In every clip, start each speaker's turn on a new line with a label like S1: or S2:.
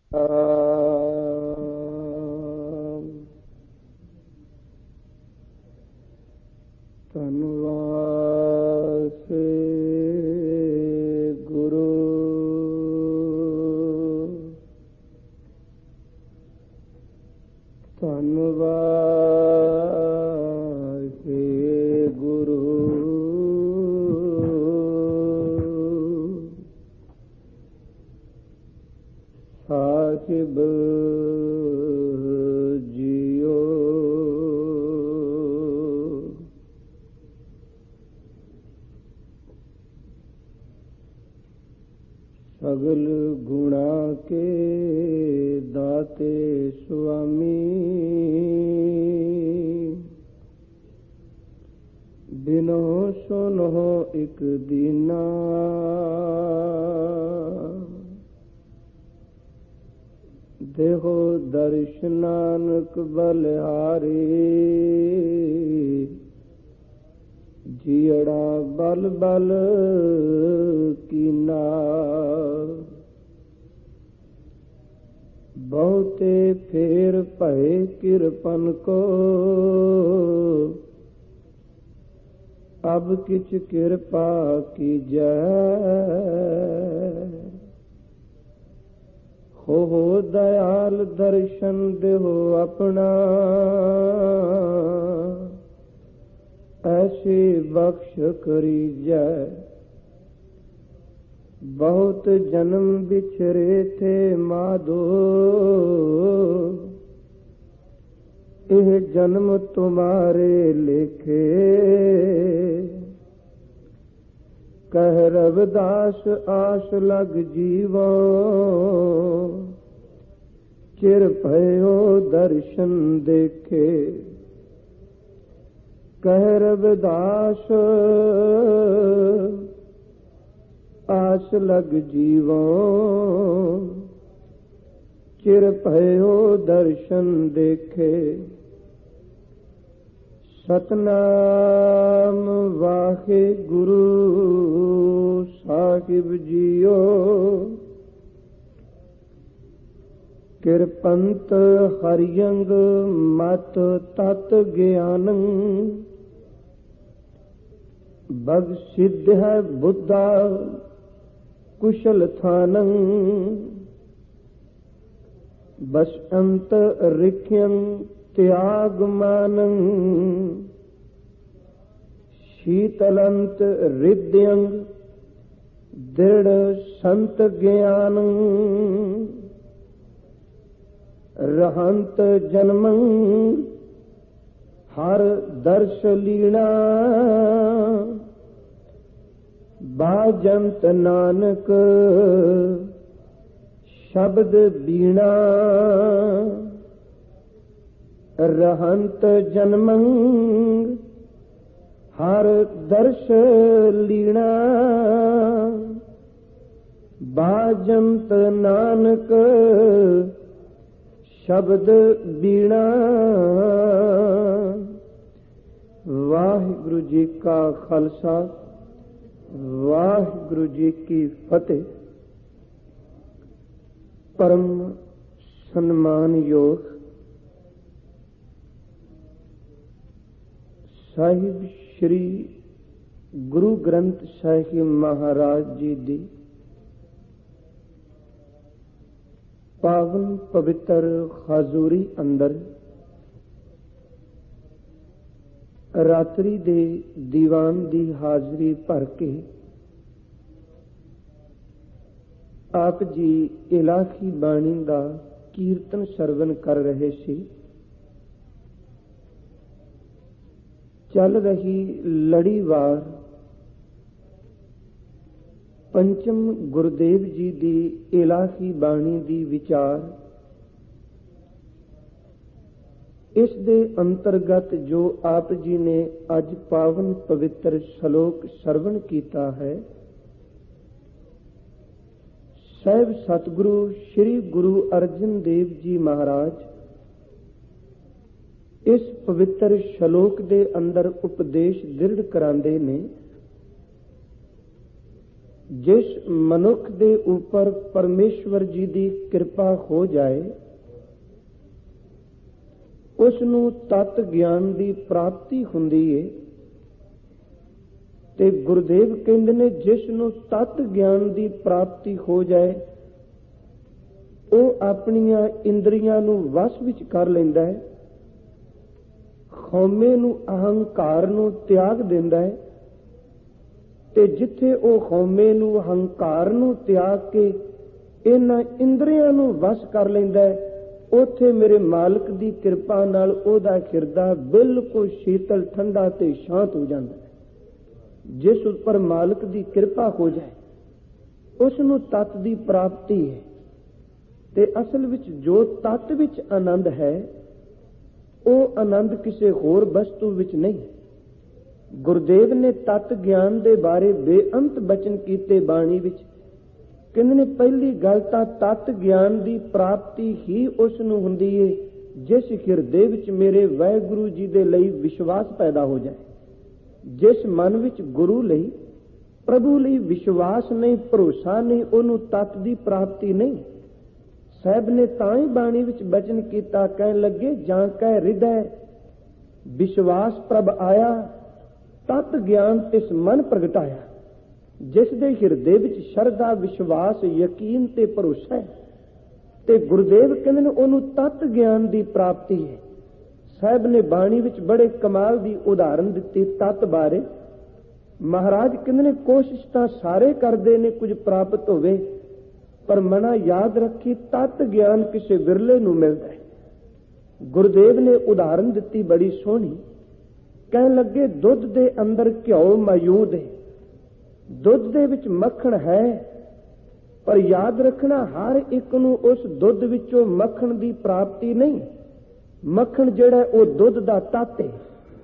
S1: धन्वासे गुरु धन्वासे गुरु साहिब जियो सगल गुणा के दाते स्वामी बिनो सुनो एक दीना देहो दर्शनानक बलिहारी जियड़ा बल बल कीना बहुते फेर भय किरपन को अब किछ कृपा कीजै हो दयाल दर्शन देहो अपना ऐसे बख्श करीजै बहुत जन्म बिछरे थे माधो यह जन्म तुम्हारे लिखे कह रविदास आस लग जीवो चिर भयो दर्शन देखे कह रविदास आस लग जीवो चिर भयो दर्शन देखे सतनाम वाहे गुरु साहिब जियो किरपंत हरियंग मत तत ज्ञानं भग सिद्ध है बुद्धा कुशल थानं बस अंत रिख्यं त्याग मानं शीतलंत हृदयं दृढ़ संत ज्ञानं रहंत जन्मं हर दर्श लीना बाजंत नानक शब्द बीणा रहंत जन्मं हर दर्श लीना बाजंत नानक शब्द बीणा। वाहिगुरु जी का खालसा वाहिगुरु जी की फतेह। परम सम्मान योग साहिब श्री गुरु ग्रंथ साहिब महाराज जी दी पावन पवित्र हाजूरी अंदर रात्रि दे दीवान दी हाजरी भर के आप जी इलाही बाणी दा कीर्तन सरवण कर रहे सी। चल रही लड़ीवार पंचम गुरुदेव जी दी इलाही बाणी दी विचार इस दे अंतर्गत जो आप जी ने अज पावन पवित्र श्लोक सरवण कीता है साहिब सतगुरु श्री गुरु अर्जन देव जी महाराज इस पवित्र श्लोक दे अंदर उपदेश दृढ़ करांदे ने ਜਿਸ ਮਨੁੱਖ ਦੇ ਉੱਪਰ ਪਰਮੇਸ਼ਵਰ ਜੀ ਦੀ ਕਿਰਪਾ ਹੋ ਜਾਏ ਉਸ ਨੂੰ ਤਤ ਗਿਆਨ ਦੀ ਪ੍ਰਾਪਤੀ ਹੁੰਦੀ ਏ। ਤੇ ਗੁਰਦੇਵ ਕਹਿੰਦੇ ਨੇ ਜਿਸ ਨੂੰ ਤਤ ਗਿਆਨ ਦੀ ਪ੍ਰਾਪਤੀ ਹੋ ਜਾਏ ਉਹ ਆਪਣੀਆਂ ਇੰਦਰੀਆਂ ਨੂੰ ਵਸ ਵਿੱਚ ਕਰ ਲੈਂਦਾ ਹੈ, ਹਉਮੈ ਨੂੰ ਅਹੰਕਾਰ ਨੂੰ ਤਿਆਗ ਦਿੰਦਾ ਹੈ। ਤੇ ਜਿੱਥੇ ਉਹ ਹਉਮੈ ਨੂੰ ਹੰਕਾਰ ਨੂੰ ਤਿਆਗ ਕੇ ਇਹਨਾਂ ਇੰਦਰੀਆਂ ਨੂੰ ਵਸ ਕਰ ਲੈਂਦਾ ਹੈ ਉੱਥੇ ਮੇਰੇ ਮਾਲਕ ਦੀ ਕਿਰਪਾ ਨਾਲ ਉਹਦਾ ਹਿਰਦਾ ਬਿਲਕੁਲ ਸ਼ੀਤਲ ਠੰਡਾ ਤੇ ਸ਼ਾਂਤ ਹੋ ਜਾਂਦਾ ਹੈ। ਜਿਸ ਉੱਪਰ ਮਾਲਕ ਦੀ ਕਿਰਪਾ ਹੋ ਜਾਏ ਉਸ ਨੂੰ ਤਤ ਦੀ ਪ੍ਰਾਪਤੀ ਹੈ। ਤੇ ਅਸਲ ਵਿੱਚ ਜੋ ਤਤ ਵਿੱਚ ਆਨੰਦ ਹੈ ਉਹ ਆਨੰਦ ਕਿਸੇ ਹੋਰ ਵਸਤੂ ਵਿੱਚ ਨਹੀਂ। ਗੁਰਦੇਵ ਨੇ ਤਤ ਗਿਆਨ ਦੇ ਬਾਰੇ ਬੇਅੰਤ ਬਚਨ ਕੀਤੇ ਬਾਣੀ ਵਿੱਚ। ਕਹਿੰਦੇ ਨੇ ਪਹਿਲੀ ਗੱਲ ਤਾਂ ਤਤ ਗਿਆਨ ਦੀ ਪ੍ਰਾਪਤੀ ਹੀ ਉਸ ਨੂੰ ਹੁੰਦੀ ਏ ਜਿਸ ਹਿਰਦੇ ਵਿੱਚ ਮੇਰੇ ਵਾਹਿਗੁਰੂ ਜੀ ਦੇ ਲਈ ਵਿਸ਼ਵਾਸ ਪੈਦਾ ਹੋ ਜਾਏ। ਜਿਸ ਮਨ ਵਿੱਚ ਗੁਰੂ ਲਈ ਪ੍ਰਭੂ ਲਈ ਵਿਸ਼ਵਾਸ ਨਹੀਂ, ਭਰੋਸਾ ਨਹੀਂ, ਉਹਨੂੰ ਤਤ ਦੀ ਪ੍ਰਾਪਤੀ ਨਹੀਂ। ਸਾਹਿਬ ਨੇ ਤਾਂ ਹੀ ਬਾਣੀ ਵਿੱਚ ਬਚਨ ਕੀਤਾ, ਕਹਿਣ ਲੱਗੇ ਜਾਂ ਕਹਿ ਹਿਰਦੈ ਵਿਸ਼ਵਾਸ ਪ੍ਰਭ ਆਇਆ ਤਤ ਗਿਆਨ ਤਿਸ ਮਨ ਪ੍ਰਗਟਾਇਆ। ਜਿਸ ਦੇ ਹਿਰਦੇ ਵਿੱਚ ਸ਼ਰਧਾ ਵਿਸ਼ਵਾਸ ਯਕੀਨ ਤੇ ਭਰੋਸਾ ਹੈ ਤੇ ਗੁਰਦੇਵ ਕਹਿੰਦੇ ਨੇ ਉਹਨੂੰ ਤਤ ਗਿਆਨ ਦੀ ਪ੍ਰਾਪਤੀ ਹੈ। ਸਾਹਿਬ ਨੇ ਬਾਣੀ ਵਿੱਚ ਬੜੇ ਕਮਾਲ ਦੀ ਉਦਾਹਰਨ ਦਿੱਤੀ ਤਤ ਬਾਰੇ। ਮਹਾਰਾਜ ਕਹਿੰਦੇ ਨੇ ਕੋਸ਼ਿਸ਼ ਤਾਂ ਸਾਰੇ ਕਰਦੇ ਨੇ ਕੁਝ ਪ੍ਰਾਪਤ ਹੋਵੇ ਪਰ ਮਨਾ ਯਾਦ ਰੱਖੀ ਤਤ ਗਿਆਨ ਕਿਸੇ ਵਿਰਲੇ ਨੂੰ ਮਿਲਦਾ ਹੈ। ਗੁਰਦੇਵ ਨੇ ਉਦਾਹਰਨ ਦਿੱਤੀ ਬੜੀ ਸੋਹਣੀ, ਕਹਿਣ ਲੱਗੇ ਦੁੱਧ ਦੇ ਅੰਦਰ ਘਿਓ ਮੌਜੂਦ ਹੈ, ਦੁੱਧ ਦੇ ਵਿੱਚ ਮੱਖਣ ਹੈ ਪਰ ਯਾਦ ਰੱਖਣਾ ਹਰ ਇੱਕ ਨੂੰ ਉਸ ਦੁੱਧ ਵਿੱਚੋਂ ਮੱਖਣ ਦੀ ਪ੍ਰਾਪਤੀ ਨਹੀਂ। ਮੱਖਣ ਜਿਹੜਾ ਉਹ ਦੁੱਧ ਦਾ ਤੱਤ ਹੈ,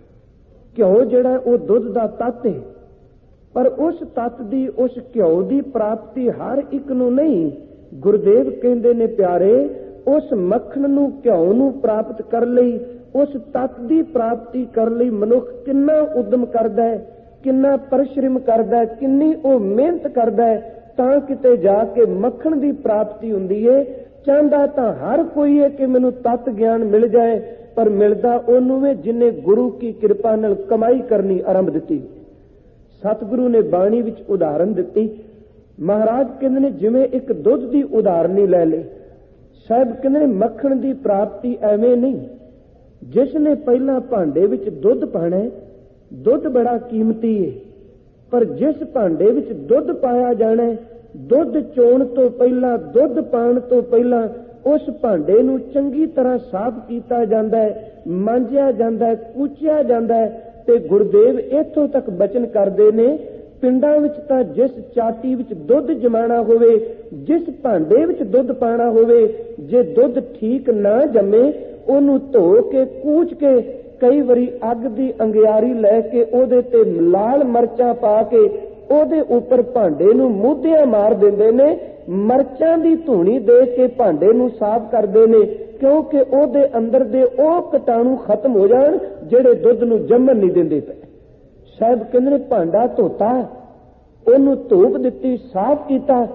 S1: ਘਿਓ ਜਿਹੜਾ ਉਹ ਦੁੱਧ ਦਾ ਤੱਤ ਹੈ, ਪਰ ਉਸ ਤੱਤ ਦੀ ਉਸ ਘਿਓ ਦੀ ਪ੍ਰਾਪਤੀ ਹਰ ਇੱਕ ਨੂੰ ਨਹੀਂ। ਗੁਰਦੇਵ ਕਹਿੰਦੇ ਨੇ ਪਿਆਰੇ ਉਸ ਮੱਖਣ ਨੂੰ ਘਿਓ ਨੂੰ ਪ੍ਰਾਪਤ ਕਰਨ ਲਈ ਉਸ ਤੱਤ ਦੀ ਪ੍ਰਾਪਤੀ ਕਰਨ ਲਈ ਮਨੁੱਖ ਕਿੰਨਾ ਉਦਮ ਕਰਦਾ ਹੈ, ਕਿੰਨਾ ਪਰਿਸ਼ਰਮ ਕਰਦਾ ਹੈ, ਕਿੰਨੀ ਉਹ ਮਿਹਨਤ ਕਰਦਾ ਹੈ ਤਾਂ ਕਿਤੇ ਜਾ ਕੇ ਮੱਖਣ ਦੀ ਪ੍ਰਾਪਤੀ ਹੁੰਦੀ ਹੈ। ਚਾਹੁੰਦਾ ਤਾਂ ਹਰ ਕੋਈ ਹੈ ਕਿ ਮੈਨੂੰ ਤਤ ਗਿਆਨ ਮਿਲ ਜਾਏ ਪਰ ਮਿਲਦਾ ਉਹਨੂੰ ਵੀ ਜਿਨੇ ਗੁਰੂ ਕੀ ਕਿਰਪਾ ਨਾਲ ਕਮਾਈ ਕਰਨੀ ਆਰੰਭ ਦਿੱਤੀ। ਸਤਿਗੁਰੂ ਨੇ ਬਾਣੀ ਵਿੱਚ ਉਦਾਹਰਨ ਦਿੱਤੀ। ਮਹਾਰਾਜ ਕਹਿੰਦੇ ਨੇ ਜਿਵੇਂ ਇੱਕ ਦੁੱਧ ਦੀ ਉਦਾਹਰਨ ਹੀ ਲੈ ਲਈ। ਸਾਹਿਬ ਕਹਿੰਦੇ ਨੇ ਮੱਖਣ ਦੀ ਪ੍ਰਾਪਤੀ ਐਵੇਂ ਨਹੀਂ। ਜਿਸ ਨੇ ਪਹਿਲਾਂ ਭਾਂਡੇ ਵਿੱਚ ਦੁੱਧ ਪਾਣਾ, ਦੁੱਧ ਬੜਾ ਕੀਮਤੀ ਹੈ ਪਰ ਜਿਸ ਭਾਂਡੇ ਵਿੱਚ ਦੁੱਧ ਪਾਇਆ ਜਾਣਾ, ਦੁੱਧ ਚੋਣ ਤੋਂ ਪਹਿਲਾਂ ਦੁੱਧ ਪਾਣ ਤੋਂ ਪਹਿਲਾਂ ਉਸ ਭਾਂਡੇ ਨੂੰ ਚੰਗੀ ਤਰ੍ਹਾਂ ਸਾਫ਼ ਕੀਤਾ ਜਾਂਦਾ ਹੈ, ਮਾਂਜਿਆ ਜਾਂਦਾ ਹੈ, ਕੂਚਿਆ ਜਾਂਦਾ ਹੈ। ਤੇ ਗੁਰਦੇਵ ਇੱਥੋਂ ਤੱਕ ਬਚਨ ਕਰਦੇ ਨੇ ਪਿੰਡਾਂ ਵਿੱਚ ਤਾਂ ਜਿਸ ਚਾਟੀ ਵਿੱਚ ਦੁੱਧ ਜਮਾਣਾ ਹੋਵੇ, ਜਿਸ ਭਾਂਡੇ ਵਿੱਚ ਦੁੱਧ ਪਾਣਾ ਹੋਵੇ, ਜੇ ਦੁੱਧ ਠੀਕ ਨਾ ਜੰਮੇ ਉਹਨੂੰ ਧੋ ਕੇ ਕੂਚ ਕੇ ਕਈ ਵਾਰੀ ਅੱਗ ਦੀ ਅੰਗਿਆਰੀ ਲੈ ਕੇ ਉਹਦੇ ਤੇ ਲਾਲ ਮਰਚਾਂ ਪਾ ਕੇ ਉਹਦੇ ਉੱਪਰ ਭਾਂਡੇ ਨੂੰ ਮੂਧਿਆਂ ਮਾਰ ਦਿੰਦੇ ਨੇ। ਮਰਚਾਂ ਦੀ ਧੂਣੀ ਦੇ ਕੇ ਭਾਂਡੇ ਨੂੰ ਸਾਫ਼ ਕਰਦੇ ਨੇ ਕਿਉਂਕਿ ਉਹਦੇ ਅੰਦਰ ਦੇ ਉਹ ਕੀਟਾਣੂ ਖਤਮ ਹੋ ਜਾਣ ਜਿਹੜੇ ਦੁੱਧ ਨੂੰ ਜੰਮਣ ਨਹੀਂ ਦਿੰਦੇ ਪਏ। ਸਾਹਿਬ ਕਹਿੰਦੇ ਨੇ ਭਾਂਡਾ ਧੋਤਾ, ਉਹਨੂੰ ਧੂਪ ਦਿੱਤੀ, ਸਾਫ਼ ਕੀਤਾ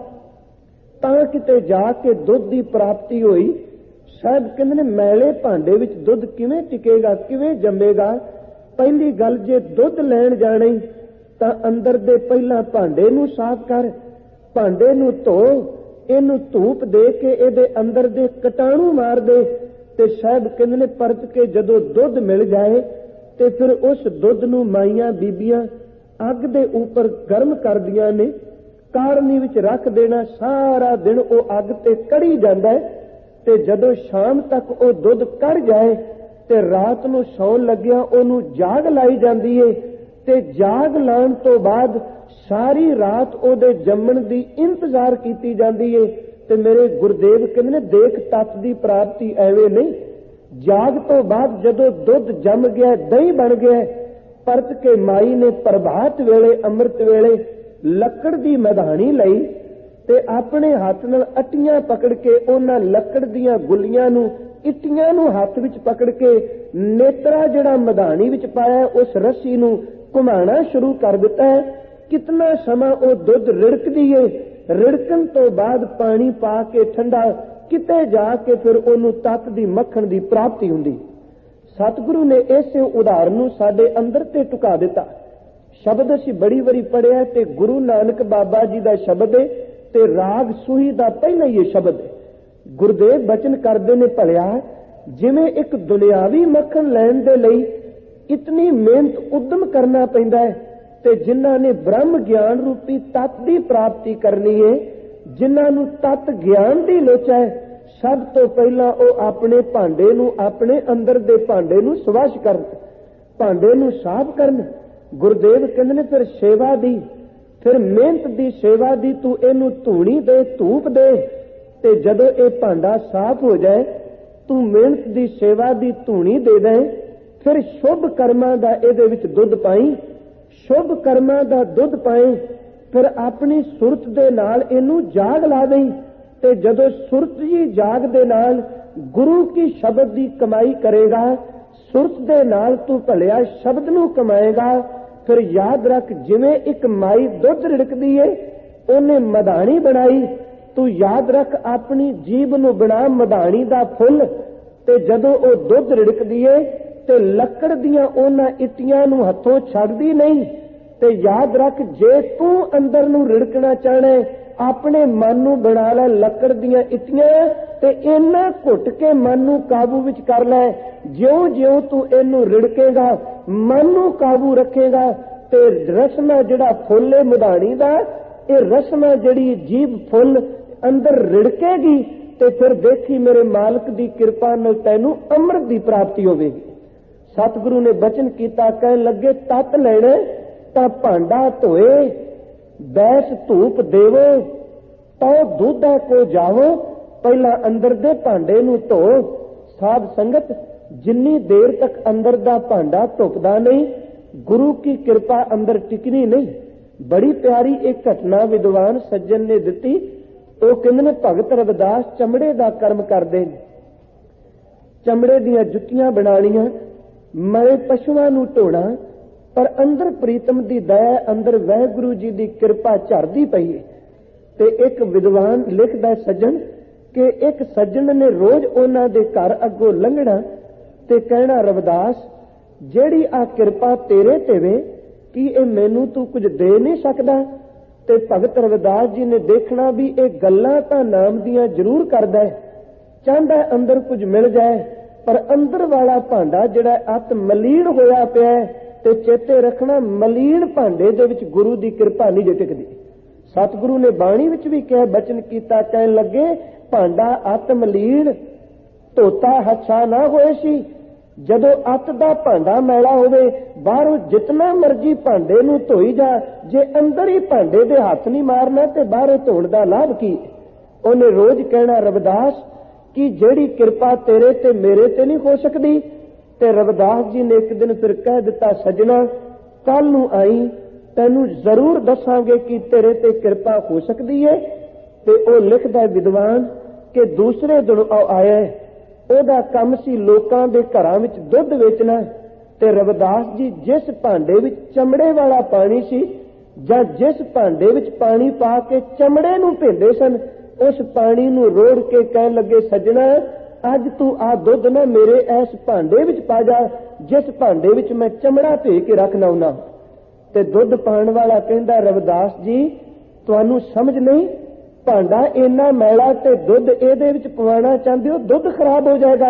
S1: ਤਾਂ ਕਿਤੇ ਜਾ ਕੇ ਦੁੱਧ ਦੀ ਪ੍ਰਾਪਤੀ ਹੋਈ। ਸਾਹਿਬ ਕਹਿੰਦੇ ਨੇ ਮੈਲੇ ਭਾਂਡੇ ਵਿੱਚ ਦੁੱਧ ਕਿਵੇਂ ਟਿਕੇਗਾ, ਕਿਵੇਂ ਜੰਮੇਗਾ? ਪਹਿਲੀ ਗੱਲ ਜੇ ਦੁੱਧ ਲੈਣ ਜਾਣਾ ਤਾਂ ਅੰਦਰ ਦੇ ਪਹਿਲਾਂ ਭਾਂਡੇ ਨੂੰ ਸਾਫ਼ ਕਰ, ਭਾਂਡੇ ਨੂੰ ਧੋ, ਇਹਨੂੰ ਧੂਪ ਦੇ ਕੇ ਇਹਦੇ ਅੰਦਰ ਦੇ ਕੀਟਾਣੂ ਮਾਰ ਦੇ। ਤੇ ਸਾਹਿਬ ਕਹਿੰਦੇ ਨੇ ਪਰਤ ਕੇ ਜਦੋਂ ਦੁੱਧ ਮਿਲ ਜਾਏ ਤੇ ਫਿਰ ਉਸ ਦੁੱਧ ਨੂੰ ਮਾਈਆਂ ਬੀਬੀਆਂ ਅੱਗ ਦੇ ਉੱਪਰ ਗਰਮ ਕਰਦੀਆਂ ਨੇ, ਕਾੜਨੀ ਵਿੱਚ ਰੱਖ ਦੇਣਾ। ਸਾਰਾ ਦਿਨ ਉਹ ਅੱਗ ਤੇ ਕੜੀ ਜਾਂਦਾ ਹੈ ਤੇ ਜਦੋਂ ਸ਼ਾਮ ਤੱਕ ਉਹ ਦੁੱਧ ਕੜ ਜਾਏ ਤੇ ਰਾਤ ਨੂੰ ਸੌਣ ਲੱਗਿਆ ਉਹਨੂੰ ਜਾਗ ਲਾਈ ਜਾਂਦੀ ਏ ਤੇ ਜਾਗ ਲਾਉਣ ਤੋਂ ਬਾਅਦ ਸਾਰੀ ਰਾਤ ਉਹਦੇ ਜੰਮਣ ਦੀ ਇੰਤਜ਼ਾਰ ਕੀਤੀ ਜਾਂਦੀ ਏ। ਤੇ ਮੇਰੇ ਗੁਰਦੇਵ ਕਹਿੰਦੇ ਨੇ ਦੇਖ ਤਤ ਦੀ ਪ੍ਰਾਪਤੀ ਐਵੇਂ ਨਹੀਂ। ਜਾਗ ਤੋਂ ਬਾਅਦ ਜਦੋਂ ਦੁੱਧ ਜੰਮ ਗਿਆ, ਦਹੀਂ ਬਣ ਗਿਆ, ਪਰਤ ਕੇ ਮਾਈ ਨੇ ਪ੍ਰਭਾਤ ਵੇਲੇ ਅੰਮ੍ਰਿਤ ਵੇਲੇ ਲੱਕੜ ਦੀ ਮਧਾਣੀ ਲਈ ਤੇ ਆਪਣੇ ਹੱਥ ਨਾਲ ਅਟੀਆਂ ਪਕੜ ਕੇ ਉਹਨਾਂ ਲੱਕੜ ਦੀਆਂ ਗੁੱਲੀਆਂ ਨੂੰ, ਇੱਟੀਆਂ ਨੂੰ ਹੱਥ ਵਿੱਚ ਪਕੜ ਕੇ ਨੇਤਰਾ ਜਿਹੜਾ ਮਧਾਣੀ ਵਿੱਚ ਪਾਇਆ ਉਸ ਰੱਸੀ ਨੂੰ ਘੁਮਾਣਾ ਸ਼ੁਰੂ ਕਰ ਦਿੱਤਾ ਹੈ कितना समा वो दुध रिड़कदी है, रिड़कन तो बाद पानी पा के ठंडा किते जाके फिर ओनू तत दी मक्खन दी प्राप्ति हुंदी। सतगुरु ने इसे उदाहरण नूं साडे अंदर ते टुका दिता। शब्द असीं बड़ी वारी पढ़िया ते गुरु नानक बाबा जी दा शब्द है ते राग सूही दा पहला ही शब्द है। गुरुदेव बचन करदे ने भलिया जिवें एक दुनियावी मक्खन लैण दे लई इतनी मेहनत उद्यम करना पैंदा है ते जिन्हां ने ब्रह्म ज्ञान रूपी तत्त दी प्राप्ति करनी है, जिन्हां नूं तत्त ज्ञान दी लोच है, सब तो पहला वो अपने भांडे नूं, अपने अंदर दे भांडे नूं स्वच्छ करन, भांडे नूं साफ करन। गुरुदेव कहंदे ने फिर सेवा दी, फिर मेहनत दी सेवा दी, तू इहनूं धूणी दे, धूप दे, ते जदों ये भांडा साफ हो जाए तू मेहनत दी सेवा दी धूणी दे दे, फिर शुभ कर्मां दा इहदे विच दुध पाई, शुभ कर्मां दा दुध पाए, फिर अपनी सुरत दे नाल इहनूं जाग ला देई, ते जदों सुरत जी जाग दे नाल गुरु की शब्द दी कमाई करेगा, सुरत दे नाल तू भलिया शब्द नूं कमाएगा। फिर याद रख जिवें एक माई दुध रिड़कदी है ओने मधाणी बनाई, तू याद रख अपनी जीभ नूं बना मधाणी दा फुੱਲ, ते जदों ओ दुध रिड़कदी है ते लकड़ दियां ओना इट्टियां नूं हथों छड्डदी नहीं। ते याद रख जे तू अंदर नूं रिड़कना चाहना अपने मन नूं बना लै लकड़ दियां इट्टियां, ते इन्ना घुट के मन नूं काबू विच कर लै। ज्यों-ज्यों तू इनू रिड़केगा, मन नूं काबू रखेगा, ते रसना जिहड़ा फुੱਲ है मधाणी दा, ये रसना जिहड़ी जीभ फुੱਲ अंदर रिड़केगी, ते फिर देखी मेरे मालिक दी किरपा नाल तैनूं अमृत दी प्राप्ति होवेगी। सतगुरु ने बचन कीता, कहन लगे तत लेने तां भांडा धोए, बैस धूप देवो, तो दूध को जावो, पहला अंदर दे भांडे नूं धो। साध संगत जिन्नी देर तक अंदर दा भांडा धुपदा नहीं, गुरु की कृपा अंदर टिकनी नहीं। बड़ी प्यारी एक घटना विद्वान सज्जन ने दिती। वो कहंदे ने भगत रविदास चमड़े दा कर्म करदे ने, चमड़े दियां जुत्तियां बनाणीਆਂ, मरे पशुआं नूं ढोणा, पर अंदर प्रीतम दी दया, अंदर वाहिगुरू जी दी कृपा झरदी पई है। ते एक विद्वान लिखदा सज्जन कि एक सज्जन ने रोज उन्हां दे घर अगों लंघना ते कहना, रविदास ਜਿਹੜੀ आ किरपा तेरे ते वे, कि ਇਹ मैनू तू कुछ दे नहीं सकदा। ते भगत रविदास जी ने देखना भी ये गल्लां तां नाम दियां जरूर करदा है, चाहता है अंदर कुछ मिल जाए, पर अंदर वाला भांडा जिहड़ा अत मलीन होया पिया है, ते चेते रखना मलीन भांडे दे विच गुरु दी कृपा नहीं जे टिकदी। सतगुरु ने बाणी विच भी कहा, बचन कीता, कहन लगे भांडा अत मलीन धोता हच्छा ना होए सी। जदों अत दा भांडा मैला होवे, बाहरों जितना मर्जी भांडे नूं धोई जा, जे अंदर ही भांडे दे हथ नहीं मारना ते बाहरों धोण दा लाभ की। उन्हें रोज कहना, रविदास कि जेड़ी कृपा तेरे ते मेरे ते नहीं हो सकती। ते रविदास जी ने एक दिन फिर कह दिता, सजना कल नूं आई, तैनूं जरूर दसांगे कि तेरे ते कृपा हो सकती है। ते ओ लिखदा विद्वान कि दूसरे दिन आया, ਉਹਦਾ ਕੰਮ ਸੀ ਲੋਕਾਂ ਦੇ ਘਰਾਂ ਵਿੱਚ ਦੁੱਧ ਵੇਚਣਾ। ਤੇ ਰਵਿਦਾਸ ਜੀ ਜਿਸ ਭਾਂਡੇ ਵਿੱਚ ਚਮੜੇ ਵਾਲਾ ਪਾਣੀ ਸੀ, ਜਾਂ ਜਿਸ ਭਾਂਡੇ ਵਿੱਚ ਪਾਣੀ ਪਾ ਕੇ ਚਮੜੇ ਨੂੰ ਭੇਂਦੇ ਸਨ, ਉਸ ਪਾਣੀ ਨੂੰ ਰੋੜ ਕੇ ਕਹਿਣ ਲੱਗੇ, ਸੱਜਣਾ ਅੱਜ ਤੂੰ ਆ ਦੁੱਧ ਨਾ ਮੇਰੇ ਇਸ ਭਾਂਡੇ ਵਿੱਚ ਪਾ ਜਾ, ਜਿਸ ਭਾਂਡੇ ਵਿੱਚ ਮੈਂ ਚਮੜਾ ਭੇ ਕੇ ਰੱਖਣਾ ਹੁੰਦਾ। ਤੇ ਦੁੱਧ ਪਾਣ ਵਾਲਾ ਕਹਿੰਦਾ, ਰਵਿਦਾਸ ਜੀ ਤੁਹਾਨੂੰ ਸਮਝ ਨਹੀਂ, भांडा इन्ना मैला ते दुध इहदे विच पवाना चाहते हो, दुध खराब हो जाएगा।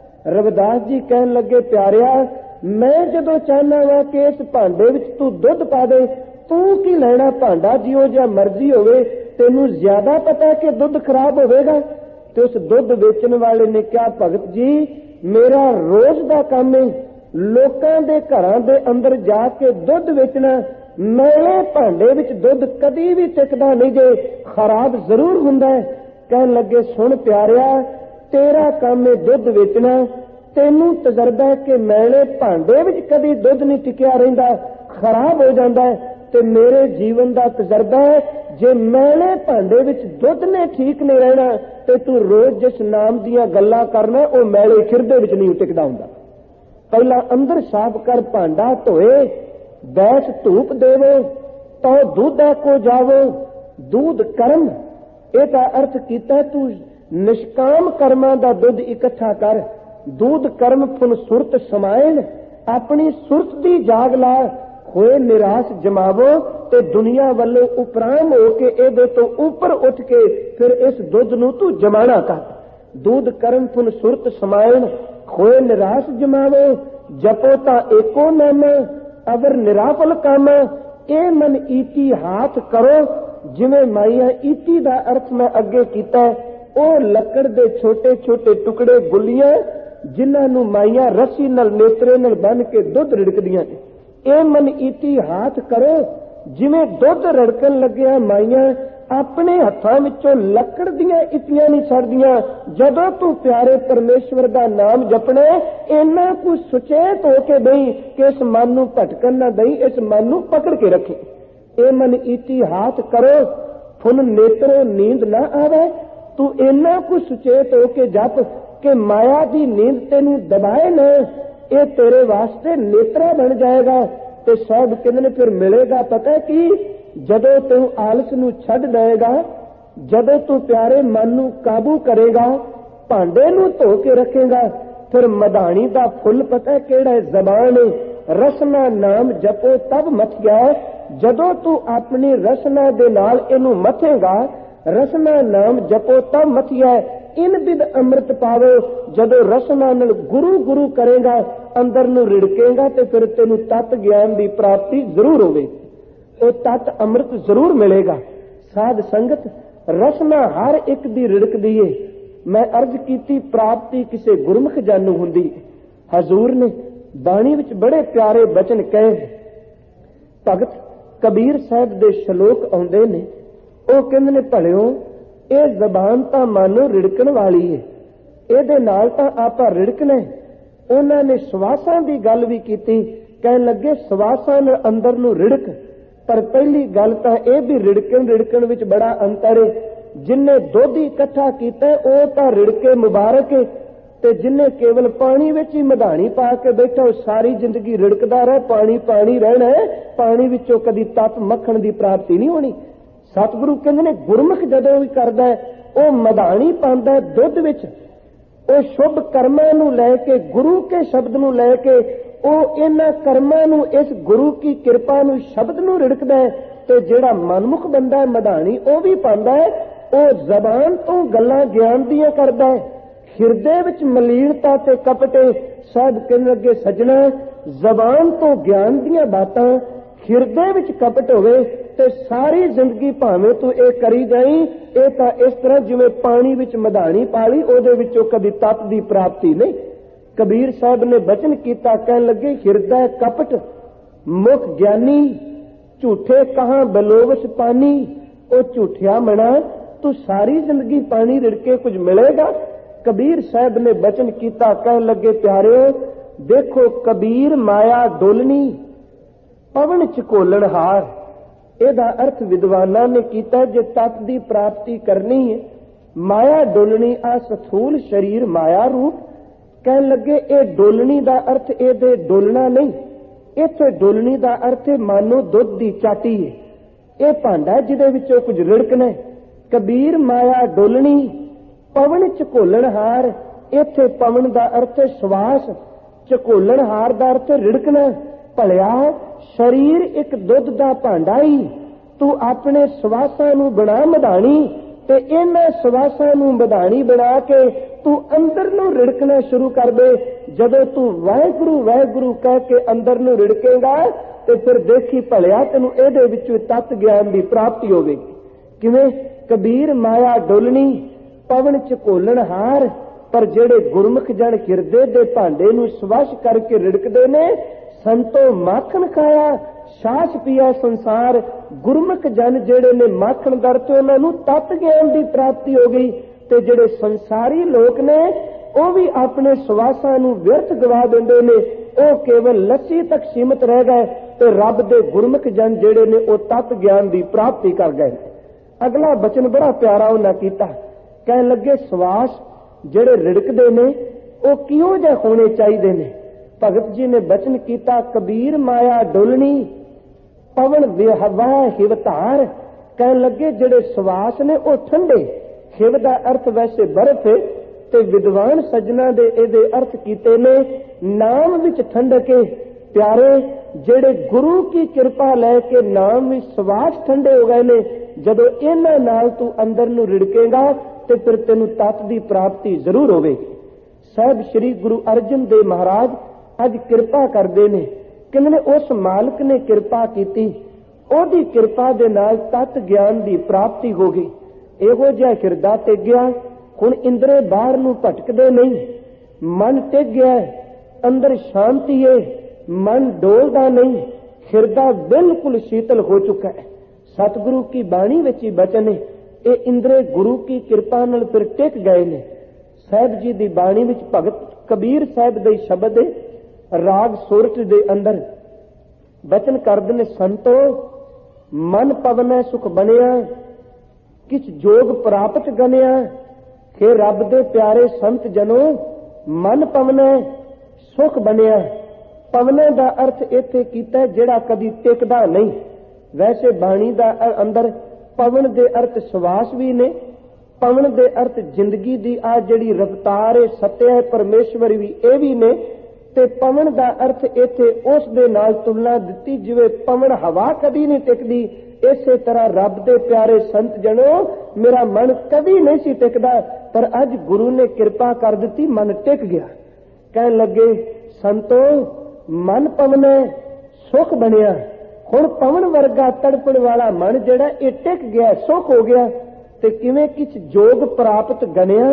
S1: रविदास जी कहन लगे, प्यारिया मैं जदों चाहना वा कि इस भांडे विच तू दुध पा दे, तू की लेना, भांडा जिहो जिहा मर्जी होवे, तैनूं ज्यादा पता कि दुध खराब होवेगा। ते उस दुध वेचण वाले ने कहा, भगत जी मेरा रोज दा काम है लोकां दे घरां दे अंदर जाके दुध वेचना, मैले भांडे विच दुध कदी भी टिकदा नहीं जे, खराब जरूर हुंदा है। कहन लगे, सुन प्यारिया तेरा काम है दुध वेचना, तैनूं तजर्बा है कि मैले भांडे विच कदी दुध नहीं टिकिया रहिंदा, खराब हो जाता है। ते मेरे जीवन का तजर्बा है, जे मैले भांडे विच दुध ने ठीक नहीं रहना, ते तू रोज जिस नाम दियां गल्लां करना वो मैले खिरदे विच नहीं टिकदा हुंदा। पहला अंदर साफ कर, भांडा धोए, बैस धूप देवो, तो दूधा को जावो दूध कर्म। ਇਹਦਾ अर्थ किया तू निष्काम कर्मां दा दुध इकट्ठा कर। दूध कर्म फुन सुरत समायन, अपनी सुरत दी जाग ला, होए निराश जमावो ते दुनिया वालों उपराम होके ਇਹਦੇ ਤੋਂ ਉੱਪਰ ਉੱਠ ਕੇ फिर इस दुध नूं तू जमाना कर। दूध कर्म फुन सुरत समायन, होए निराश जमावो, जपो ता एको नाम, अवर निराफल काम, ए मन ईती हाथ करो। जिवें माइया ईती दा अर्थ मैं अगे कीता, ਉਹ ਲੱਕੜ ਦੇ ਛੋਟੇ ਛੋਟੇ ਟੁਕੜੇ ਗੁੱਲੀਆਂ ਜਿਨ੍ਹਾਂ ਨੂੰ ਮਾਈਆਂ ਰੱਸੀ ਨਾਲ ਨੇਤਰੇ ਨਾਲ ਬੰਨ ਕੇ ਦੁੱਧ ਰਿੜਕਦੀਆਂ ਨੇ। ਇਹ ਮਨ ਈਤੀ ਹਾਥ ਕਰੋ, ਜਿਵੇਂ ਦੁੱਧ ਰੜਕਣ ਲੱਗਿਆ ਮਾਈਆਂ ਆਪਣੇ ਹੱਥਾਂ ਵਿੱਚੋਂ ਲੱਕੜ ਦੀਆਂ ਇਤੀਆਂ ਨਹੀਂ ਛੱਡਦੀਆਂ। ਜਦੋਂ ਤੂੰ ਪਿਆਰੇ ਪਰਮੇਸ਼ਵਰ ਦਾ ਨਾਮ ਜਪਣਾ, ਇੰਨਾ ਕੁ ਸੁਚੇਤ ਹੋ ਕੇ ਨਹੀਂ ਕਿ ਇਸ ਮਨ ਨੂੰ ਭਟਕਣ ਨਾ ਦਈ, ਇਸ ਮਨ ਨੂੰ ਪਕੜ ਕੇ ਰੱਖੇ। ਇਹ ਮਨ ਈਤੀ ਹਾਥ ਕਰੋ, ਫੁਨ ਨੇਤਰੋਂ ਨੀਂਦ ਨਾ ਆਵੇ। तू इन्ना कुछ सुचेत हो के जप कि माया की नींद तेनू दबाए न, ये तेरे वास्ते नेत्रा बन जाएगा। ते शायद किन्ने फिर मिलेगा पता कि जदों तू आलस नू छड्ड देगा, जदों तू प्यारे मन नू काबू करेगा, भांडे नू धो के रखेगा, फिर मधानी दा फुल पता केड़ा है, जबान। रसना नाम जपो तब मथिया, जदों तू अपनी रसना दे नाल इनू मथेगा, रसना नाम जपो तब मथिया, इन बिद अमृत पावो। जदों रसना नाल गुरु गुरु करेगा, अंदर नू रिड़केगा, ते फिर तेनू तत् ज्ञान की प्राप्ति जरूर होवे, वो तत् अमृत जरूर मिलेगा। साध संगत रसना हर एक दी रिड़कदी है। मैं अर्ज कीती प्राप्ति किसे गुरमुख जानू हुंदी। हजूर ने बाणी विच बड़े प्यारे बचन कहे। भगत कबीर साहब दे श्लोक आउंदे ने, ਉਹ ਕਹਿੰਦੇ ਨੇ ਭਲਿਓ ਇਹ ਜ਼ਬਾਨ ਤਾਂ ਮਾਨੋ ਰਿੜਕਣ ਵਾਲੀ ਹੈ, ਇਹਦੇ ਨਾਲ ਤਾਂ ਆਪਾਂ ਰਿੜਕਣਾ। ਉਹਨਾਂ ਨੇ ਸਵਾਸਾਂ ਦੀ ਗੱਲ ਵੀ ਕੀਤੀ, ਕਹਿਣ ਲੱਗੇ ਸਵਾਸਾਂ ਨਾਲ ਅੰਦਰ ਨੂੰ ਰਿੜਕ। ਪਰ ਪਹਿਲੀ ਗੱਲ ਤਾਂ ਇਹ ਵੀ ਰਿੜਕਣ ਵਿੱਚ ਬੜਾ ਅੰਤਰ ਹੈ। ਜਿਨਨੇ ਦੁੱਧ ਇਕੱਠਾ ਕੀਤਾ ਉਹ ਤਾਂ ਰਿੜਕੇ ਮੁਬਾਰਕ ਹੈ, ਤੇ ਜਿਨਨੇ ਕੇਵਲ ਪਾਣੀ ਵਿੱਚ ਹੀ ਮਧਾਣੀ ਪਾ ਕੇ ਬੈਠਾ ਉਹ ਸਾਰੀ ਜ਼ਿੰਦਗੀ ਰਿੜਕਦਾ ਰਹੇ, ਪਾਣੀ ਪਾਣੀ ਰਹਿਣਾ, ਪਾਣੀ ਵਿੱਚੋਂ ਕਦੀ ਤੱਤ ਮੱਖਣ ਦੀ ਪ੍ਰਾਪਤੀ ਨਹੀਂ ਹੋਣੀ। सतगुरु कहते ने गुरमुख जदों भी करदा है ਉਹ ਮਧਾਣੀ ਪਾਉਂਦਾ ਦੁੱਧ ਵਿੱਚ, ਉਹ ਸ਼ੁਭ ਕਰਮਾਂ ਨੂੰ ਲੈ ਕੇ ਗੁਰੂ ਕੇ ਸ਼ਬਦ ਨੂੰ ਲੈ ਕੇ ਉਹ ਇਹਨਾਂ ਕਰਮਾਂ ਨੂੰ ਇਸ ਗੁਰੂ ਕੀ ਕਿਰਪਾ ਨੂੰ ਸ਼ਬਦ ਨੂੰ ਰਿੜਕਦਾ ਹੈ। ਤੇ ਜਿਹੜਾ ਮਨਮੁਖ ਬੰਦਾ ਮਧਾਣੀ ਉਹ ਵੀ ਪਾਉਂਦਾ ਹੈ, ਉਹ ਜ਼ਬਾਨ ਤੋਂ ਗੱਲਾਂ ਗਿਆਨ ਦੀਆਂ ਕਰਦਾ ਹੈ, ਹਿਰਦੇ ਵਿੱਚ ਮਲੀਨਤਾ ਤੇ ਕਪਟੇ। ਸਾਧ ਕਹਿਣ ਲੱਗੇ ਸੱਜਣਾ ਜ਼ਬਾਨ ਤੋਂ ਗਿਆਨ ਦੀਆਂ ਬਾਤਾਂ, ਹਿਰਦੇ ਵਿੱਚ ਕਪਟ ਹੋਵੇ ਤੇ ਸਾਰੀ ਜ਼ਿੰਦਗੀ ਭਾਵੇਂ ਤੂੰ ਇਹ ਕਰੀ ਜਾਈ, ਇਹ ਤਾਂ ਇਸ ਤਰ੍ਹਾਂ ਜਿਵੇਂ ਪਾਣੀ ਵਿੱਚ ਮਧਾਣੀ ਪਾ ਲਈ, ਉਹਦੇ ਵਿੱਚੋਂ ਕਦੀ ਤੱਤ ਦੀ ਪ੍ਰਾਪਤੀ ਨਹੀਂ। ਕਬੀਰ ਸਾਹਿਬ ਨੇ ਬਚਨ ਕੀਤਾ, ਕਹਿਣ ਲੱਗੇ ਹਿਰਦਾ ਕਪਟ ਮੁਖ ਗਿਆਨੀ, ਝੂਠੇ ਕਹਾਂ ਬਲੋਵਸ ਪਾਣੀ। ਉਹ ਝੂਠਿਆ ਮਣਾ ਤੂੰ ਸਾਰੀ ਜ਼ਿੰਦਗੀ ਪਾਣੀ ਰਿੜਕੇ ਕੁਝ ਮਿਲੇਗਾ। ਕਬੀਰ ਸਾਹਿਬ ਨੇ ਬਚਨ ਕੀਤਾ, ਕਹਿਣ ਲੱਗੇ ਪਿਆਰਿਓ ਦੇਖੋ ਕਬੀਰ ਮਾਇਆ ਡੋਲਣੀ ਪਵਨ ਝਕੋਲਣ ਹਾਰ। ਇਹਦਾ ਅਰਥ ਵਿਦਵਾਨਾਂ ਨੇ ਕੀਤਾ ਜੇ ਤਤ ਦੀ ਪ੍ਰਾਪਤੀ ਕਰਨੀ ਹੈ, ਮਾਇਆ ਡੋਲਣੀ ਆ ਸਥੂਲ ਸਰੀਰ ਮਾਇਆ ਰੂਪ। ਕਹਿਣ ਲੱਗੇ ਇਹ ਡੋਲਣੀ ਦਾ ਅਰਥ ਇਹਦੇ ਡੋਲਣਾ ਨਹੀਂ, ਇੱਥੇ ਡੋਲਣੀ ਦਾ ਅਰਥ ਮਾਨੋ ਦੁੱਧ ਦੀ ਚਾਟੀ ਹੈ, ਇਹ ਭਾਂਡਾ ਜਿਹਦੇ ਵਿੱਚੋਂ ਕੁਝ ਰਿੜਕਣਾ। ਕਬੀਰ ਮਾਇਆ ਡੋਲਣੀ ਪਵਨ ਝਕੋਲਣ ਹਾਰ, ਇੱਥੇ ਪਵਨ ਦਾ ਅਰਥ ਸਵਾਸ, ਝਕੋਲਣ ਹਾਰ ਦਾ ਅਰਥ ਰਿੜਕਣਾ। ਭਲਿਆ ਸਰੀਰ ਇੱਕ ਦੁੱਧ ਦਾ ਭਾਂਡਾ ਹੀ, ਤੂੰ ਆਪਣੇ ਸਵਾਸਾਂ ਨੂੰ ਬਣਾ ਮਧਾਣੀ, ਤੇ ਇਹਨਾਂ ਸਵਾਸਾਂ ਨੂੰ ਮਧਾਣੀ ਬਣਾ ਕੇ ਤੂੰ ਅੰਦਰ ਨੂੰ ਰਿੜਕਣਾ ਸ਼ੁਰੂ ਕਰ ਦੇ। ਜਦੋਂ ਤੂੰ ਵਾਹਿਗੁਰੂ ਵਾਹਿਗੁਰੂ ਕਹਿ ਕੇ ਅੰਦਰ ਨੂੰ ਰਿੜਕੇਗਾ ਤੇ ਫਿਰ ਦੇਖੀ ਭਲਿਆ ਤੈਨੂੰ ਇਹਦੇ ਵਿੱਚੋਂ ਤਤ ਗਿਆਨ ਦੀ ਪ੍ਰਾਪਤੀ ਹੋਵੇਗੀ। ਕਿਵੇਂ? ਕਬੀਰ ਮਾਇਆ ਡੋਲਣੀ ਪਵਨ ਝਕੋਲਣ ਹਾਰ। ਪਰ ਜਿਹੜੇ ਗੁਰਮੁਖ ਜਨ ਹਿਰਦੇ ਦੇ ਭਾਂਡੇ ਨੂੰ ਸਵੱਛ ਕਰਕੇ ਰਿੜਕਦੇ ਨੇ, ਸੰਤੋ ਮਾਖਣ ਖਾਇਆ ਸਾਸ ਪੀਆ ਸੰਸਾਰ। ਗੁਰਮੁਖ ਜਨ ਜਿਹੜੇ ਨੇ ਮਾਖਣ ਦਰ ਤੇ ਉਹਨਾਂ ਨੂੰ ਤਤ ਗਿਆਨ ਦੀ ਪ੍ਰਾਪਤੀ ਹੋ ਗਈ, ਤੇ ਜਿਹੜੇ ਸੰਸਾਰੀ ਲੋਕ ਨੇ ਉਹ ਵੀ ਆਪਣੇ ਸਵਾਸਾਂ ਨੂੰ ਵਿਅਰਥ ਗਵਾ ਦਿੰਦੇ ਨੇ, ਉਹ ਕੇਵਲ ਲੱਸੀ ਤੱਕ ਸੀਮਤ ਰਹਿ ਗਏ, ਤੇ ਰੱਬ ਦੇ ਗੁਰਮੁਖ ਜਨ ਜਿਹੜੇ ਨੇ ਉਹ ਤਤ ਗਿਆਨ ਦੀ ਪ੍ਰਾਪਤੀ ਕਰ ਗਏ। ਅਗਲਾ ਬਚਨ ਬੜਾ ਪਿਆਰਾ ਉਹਨਾਂ ਕੀਤਾ, ਕਹਿਣ ਲੱਗੇ ਸਵਾਸ ਜਿਹੜੇ ਰਿੜਕਦੇ ਨੇ ਉਹ ਕਿਉਂ ਜਿਹੇ ਹੋਣੇ ਚਾਹੀਦੇ ਨੇ। ਭਗਤ ਜੀ ਨੇ ਬਚਨ ਕੀਤਾ, ਕਬੀਰ ਮਾਇਆ ਡੋਲਣੀ पवन विहवा हिवतार, कह लगे जेड़े सवास ने वो ठंडे। हिव दा अर्थ वैसे बर्फ है, ते विद्वान सज्जना दे इहदे अर्थ कीते ने नाम विच ठंडके। प्यारे जेड़े गुरु की कृपा लैके नाम विच सवास ठंडे हो गए ने, जदों इन्हां नाल तू अंदर नूं रिड़केगा ते फिर तेनू तत दी प्राप्ति जरूर होवेगी। साहब श्री गुरु अर्जन देव महाराज अज कृपा करते ने, किन्ने उस मालिक ने कृपा की, ओदी कृपा दे नाल तत ज्ञान की प्राप्ति हो गई। इहो जिहा हिरदा टिक गया, हुण इंद्रे बाहर नूं भटकदे नहीं, मन टिक गया, अंदर शांति है, मन डोलदा नहीं, हिरदा बिल्कुल शीतल हो चुका है। सतगुरु की बाणी विच ही बचन है, ये इंद्रे गुरु की कृपा नाल फिर टिक गए ने। साहब जी दी बाणी विच भगत कबीर साहब दे शब्द है, राग सोरठ दे अंदर बचन करदे ने, संतो मन पवनै सुख बनिया, किछ जोग प्राप्त गनिया। हे रब दे प्यारे संत जनो, मन पवनै सुख बनिया। पवनै दा अर्थ इत्थे कीता जेड़ा कदी टिकदा नहीं। वैसे बाणी दा अंदर पवन दे अर्थ सवास भी ने, पवन दे अर्थ जिंदगी दी आ जिहड़ी रफ्तार है, सत्य है, परमेश्वर भी ये भी ने। ते पवन दा अर्थ इत्थे उस दे नाल तुलना दिती जिवें पवन हवा कदी नहीं टिकदी, इसे तरह रब दे प्यारे संत जनो मेरा मन कदी नहीं सी टिकदा, पर अज गुरु ने कृपा कर दी, मन टिक गया। कहन लगे संतो मन पवनै सुख बनिया। हुण पवन वर्गा तड़पण वाला मन जिहड़ा ये टिक गया, सुख हो गया। ते किवें किछ जोग प्राप्त गनिया।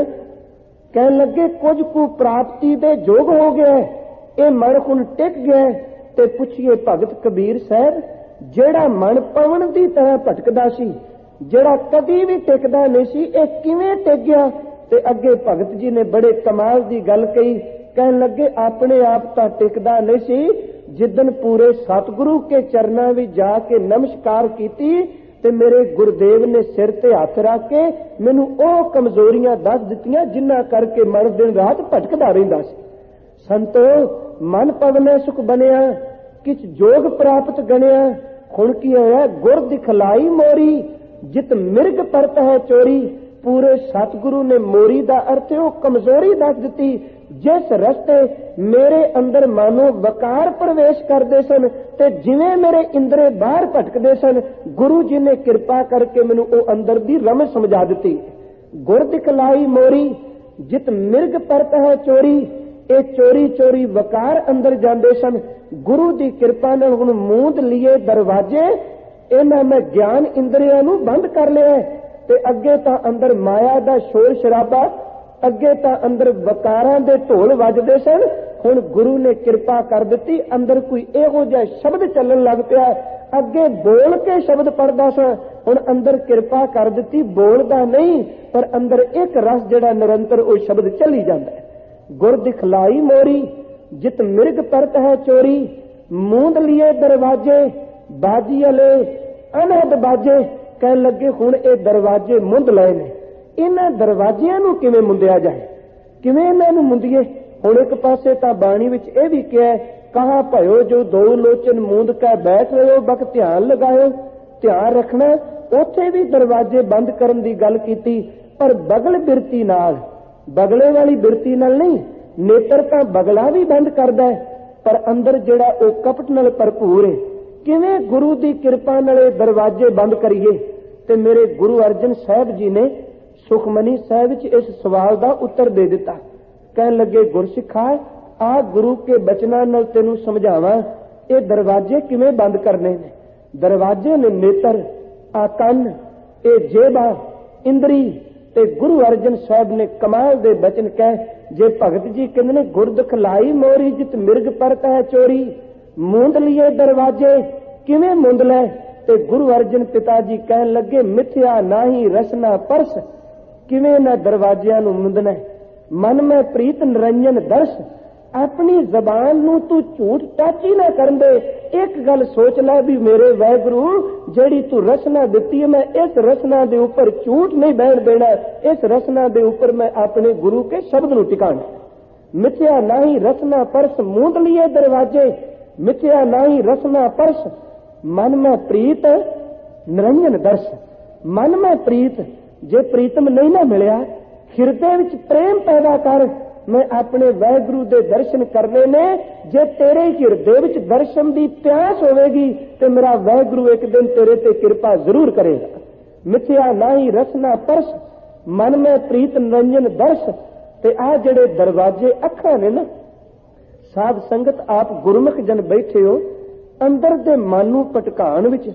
S1: कहन लगे कुछ कु प्राप्ति दे जोग हो गया, ये मन हुण टिक गया। ते पुछिए भगत कबीर साहब, जेड़ा मन पवन दी तरह भटकदा सी, जेड़ा कदी भी टिकदा नहीं सी, ये किवें टिक गया? ते अगे भगत जी ने बड़े कमाल दी गल कही। कहन लगे अपने आप तां टिकदा नहीं सी, जिदन पूरे सतगुरु के चरणा विच जाके नमस्कार कीती ते मेरे गुरुदेव ने सिर ते हथ रख के मैनू ओ कमजोरियां दस दित्तियां जिन्हां करके मन दिन रात भटकदा रहिंदा सी। संतो मन पवनै सुख बनिया, किछ जोग प्राप्त गनिया। हुण की होया? गुर दिखलाई मोरी, जित मिर्ग परत है चोरी। पूरे सतगुरु ने मोरी दा अर्थ ओ कमजोरी दस दित्ती, जिस रस्ते मेरे अंदर मानो वकार प्रवेश करते सन ते जिवें मेरे इंद्रे बाहर भटकते सन, गुरु जी ने कृपा करके मैनू ओ अंदर दी रमज समझा दी। गुर दिखलाई मोरी, जित मिर्ग परत है चोरी। ये चोरी चोरी वकार अंदर जाते सन। गुरु की कृपा नाल हुण मूंद लिए दरवाजे, इन्हां मैं ज्ञान इंद्रियां नूं बंद कर लिया ते अगे तां अंदर माया दा शोर शराबा, अगे तां अंदर वकारां दे ढोल वजदे सन। हुण गुरु ने कृपा कर दी, अंदर कोई इहो जिहा शब्द चलन लग पिया। अगे बोल के शब्द पढ़दा सा, हुण अंदर कृपा कर दी, बोलदा नहीं पर अंदर एक रस जिहड़ा निरंतर वो शब्द चली जांदा है। गुर दिखलाई मोरी, जित मिर्ग परत है चोरी। मूंद लिए दरवाजे, बाजी अले अनहद बाजे। कहन लगे हुण ये दरवाजे मुंद लए ने, इन्हां दरवाजियां नूं किवें मुंदिया जाए, किवें इन्हां नूं मुंदिए? हुण एक पासे तां बाणी विच इह भी किहा, कहा भयो जो दो लोचन मूंद कै बैठ रहे बक ध्यान लगायो। ध्यान रखना, उत्थे भी दरवाजे बंद करन दी गल कीती, पर बगल बिरती नाल, बगले वाली बिरती नाल नहीं। नेत्र तां बगला भी बंद करदा है, पर अंदर जिहड़ा ओ कपट नाल भरपूर है। किवें गुरु दी कृपा नाल दरवाजे बंद करिए? ते मेरे गुरु अर्जन साहब जी ने सुखमनी साहब च इस सवाल का उत्तर दे दिता। कहन लगे गुरसिखा, आ गुरु के बचना नाल तेनू समझावा, ये दरवाजे किवें बंद करने ने? दरवाजे ने नेत्र, आ कन, ये जेबा, इंद्री। ते गुरु अर्जन साहब ने कमाल दे बचन कह, जे भगत जी कहंदे ने गुर दिखलाई मोरी, जित मिर्ग परत है चोरी। मूंद लिए दरवाजे, किवें मूंद लै? ते गुरु अर्जन पिता जी कहन लगे मिथ्या नाही रसना परस। किवें ना दरवाजियां नूं मुंदना? मन में प्रीत निरंजन दर्श। अपनी जबान नूं तू झूठ टच ही ना करन दे। एक गल सोच लै भी मेरे वाहिगुरू जेड़ी तू रसना दिती है, मैं इस रसना दे ऊपर झूठ नहीं बैठ देना, इस रसना दे ऊपर मैं अपने गुरु के शब्द नूं टिकाना। मिथ्या नाही रसना परस, मूंद लिए दरवाजे। मिथ्या नाही रसना परस, मन में प्रीत निरंजन दर्श। मन में प्रीत, जे प्रीतम नहीं ना मिलिया, हिरदे विच प्रेम पैदा कर। मैं अपने वाहिगुरु दे दर्शन करने ने, जे तेरे हिरदे विच दर्शन दी प्यास होवेगी तो मेरा वाहिगुरु एक दिन तेरे ते कृपा जरूर करेगा। मिथ्या नाही रसना परस, मन में प्रीत निरंजन दर्श। ते आ जेड़े दरवाजे अखां ने ना, साध संगत आप गुरमुख जन बैठे हो, अंदर दे मन नूं भटकाण विच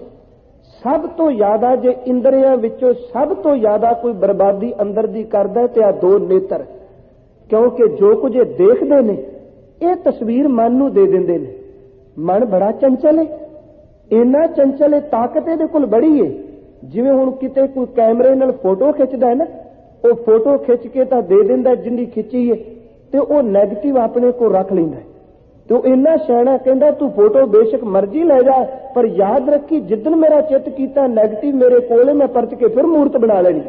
S1: सब तो ज्यादा, जे इंद्रियां विचों सब तो ज्यादा कोई बर्बादी अंदर दी करदा ते आ दो नेत्र। क्योंकि जो कुछ देखते ने ये तस्वीर मन नूं दे दिंदे ने। मन बड़ा चंचल है, इन्ना चंचल है, ताकत इहदे कोल बड़ी है। जिवें हुण किते कोई कैमरे नाल फोटो खिचदा है ना, वो फोटो खिच के तां दे दिंदा जिंदी खिची है, ते वो नैगेटिव अपने को रख लैंदा है। तो इन्ना सियाणा कहंदा तू फोटो बेशक मर्जी ले जा, पर याद रखी जिद्दन मेरा चित कीता नैगेटिव मेरे कोल, मैं परच के फिर मूर्त बना लेनी।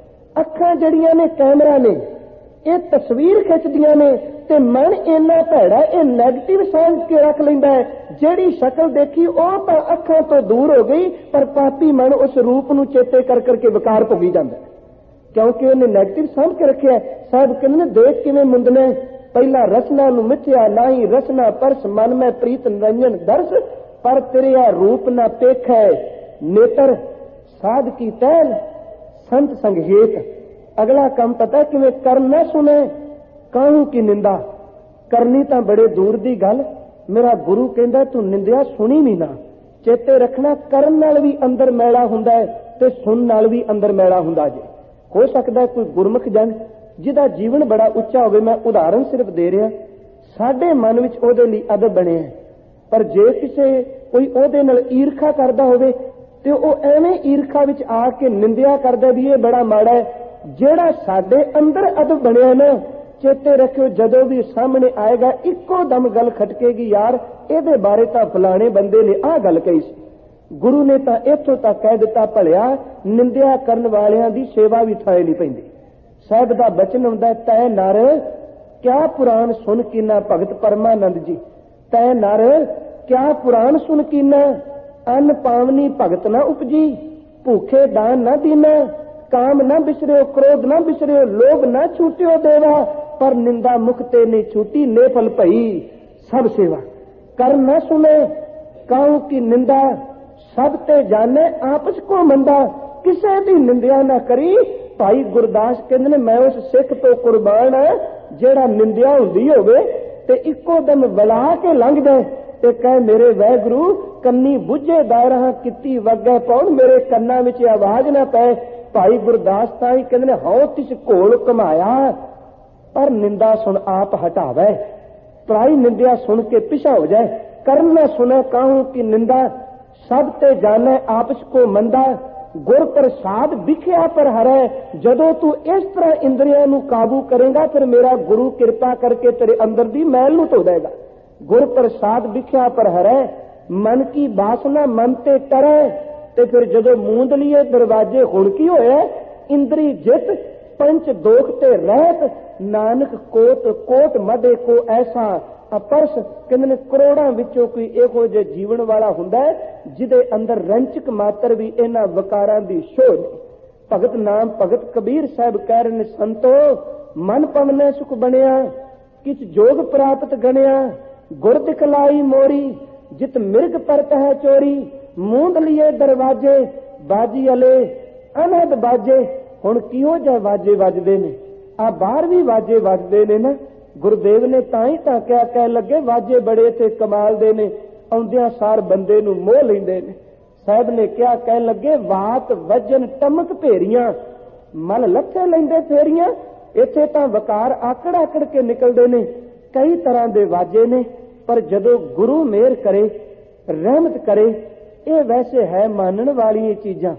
S1: अखां जड़ियां ने कैमरा ने ये तस्वीर खिंचदियां ने, ते मन इन्ना भैड़ा ये नैगेटिव समझ के रख लैंदा है। जिहड़ी शक्ल देखी वह तां अखां तो दूर हो गई, पर पापी मन उस रूप नूं चेते कर करके विकार भोगी जांदा है, क्योंकि उन्हें नैगेटिव समझ के रखिया। साहब कहंदे देख किवें मुंदने, पहला रसना नूं मिथ्या नाही रसना परस, मन में प्रीत निरंजन दर्श। पर तेरे रूप न पेखै नेत्र, साध की तैल संत संग हेत। अगला काम पता किवें कर न सुने काहू की निंदा। करनी तां बड़े दूर दी गल, मेरा गुरु कहंदा तू निंदिया सुनी भी ना। चेते रखना करन नाल भी अंदर मैला हुंदा है ते सुन नाल भी अंदर मैला हुंदा जे। हो सकदा कोई गुरमुख जन जिहदा जीवन बड़ा उच्चा होवे, मैं उदाहरण सिर्फ दे रहा, साडे मन विच ओहदे लई अदब बने, पर जे किसे कोई ओहदे नाल ईर्खा करदा होवे ते ओह एवें ईर्खा विच आके निंदिया करदा भी ये बड़ा माड़ा है। जेड़ा साडे अंदर अदब बनिया ना, चेते रखियो जदों भी सामने आएगा इक्को दम गल खटकेगी, यार इहदे बारे तां फलाणे बंदे ने आ गल कही सी। गुरु ने तां इत्थों तक कह दिता, भलिया निंदिया करन वालियां दी सेवा भी थाए नहीं पैंदी। साहिब दा बचन हुंदा है, तै नर क्या पुराण सुन कीना। भगत परमानंद जी, तै नर क्या पुराण सुन कीना। अन्न पावनी भगत ना उपजी, भूखे दान ना दीना। काम ना बिसरियो, क्रोध ना बिसरियो, लोभ ना छूटियो देवा। पर निंदा मुक्ते ने छूटी, नेफल भई सब सेवा। कर न सुने काहू की निंदा, सब ते जाने आपस को मंदा। किसे दी निंदिया ना करी। भाई गुरदास कहंदे ने, मैं उस सिख तो कुर्बान है जेड़ा निंदिया हुंदी होवे ते इक्को दम वला के लंघ जाए ते कहे मेरे वाहिगुरु कन्नी बुझे दायरा किती वगे पौन, मेरे कन्ना विच आवाज ना पै। भाई गुरदास ताई कहंदे ने, हौ तिस घोल कमाया पर निंदा सुन आप हटावे। पराई निंदिया सुन के पिछा हो जाए। कर्म न सुने काहू की निंदा, सब ते जाने आपस को मंदा। गुर प्रसाद विख्या पर हरै। जदों तू इस तरह इंद्रियां नूं काबू करेगा, फिर मेरा गुरु कृपा करके तेरे अंदर दी मैल नूं धो देगा। गुर प्रसाद विख्या पर हरै, मन की वासना मन ते टरै। ते फिर जदों मूंद लिए दरवाजे हुड़की होए, इंद्री जित पंच दोख ते रहत। नानक कोट कोट मधे को ऐसा अपरस। कहंदे ने करोड़ां विचों कोई इहो जिहा जीवन वाला हुंदा है जिहदे अंदर रंचक मात्र भी इन्हां विकारां दी शोध नहीं। भगत नाम भगत कबीर साहब कह रहे ने, संतो मन पवने सुख बनिया, किछ जोग प्राप्त गणिया। गुर दिखलाई मोरी, जित मिर्ग परत है चोरी। मूंद लिए दरवाजे, बाजी अले अनहद बाजे। हुण किहो जिहा वाजे वजदे ने, आ बाहर भी वाजे वजदे ने ना। गुरुदेव ने ताई तां क्या कह लगे, वाजे बड़े थे कमाल दे ने, आउंदियां सार बंदे नूं मोह लैंदे ने। साहब ने क्या कह लगे, वात वजन टमक भेरियां, मन लथे लैंदे फेरियां। इत्थे तां वकार आकड़ आकड़ के निकलदे ने, कई तरह दे वाजे ने। पर जदों गुरु मेहर करे, रहमत करे, ये वैसे है मानण वाली चीजां।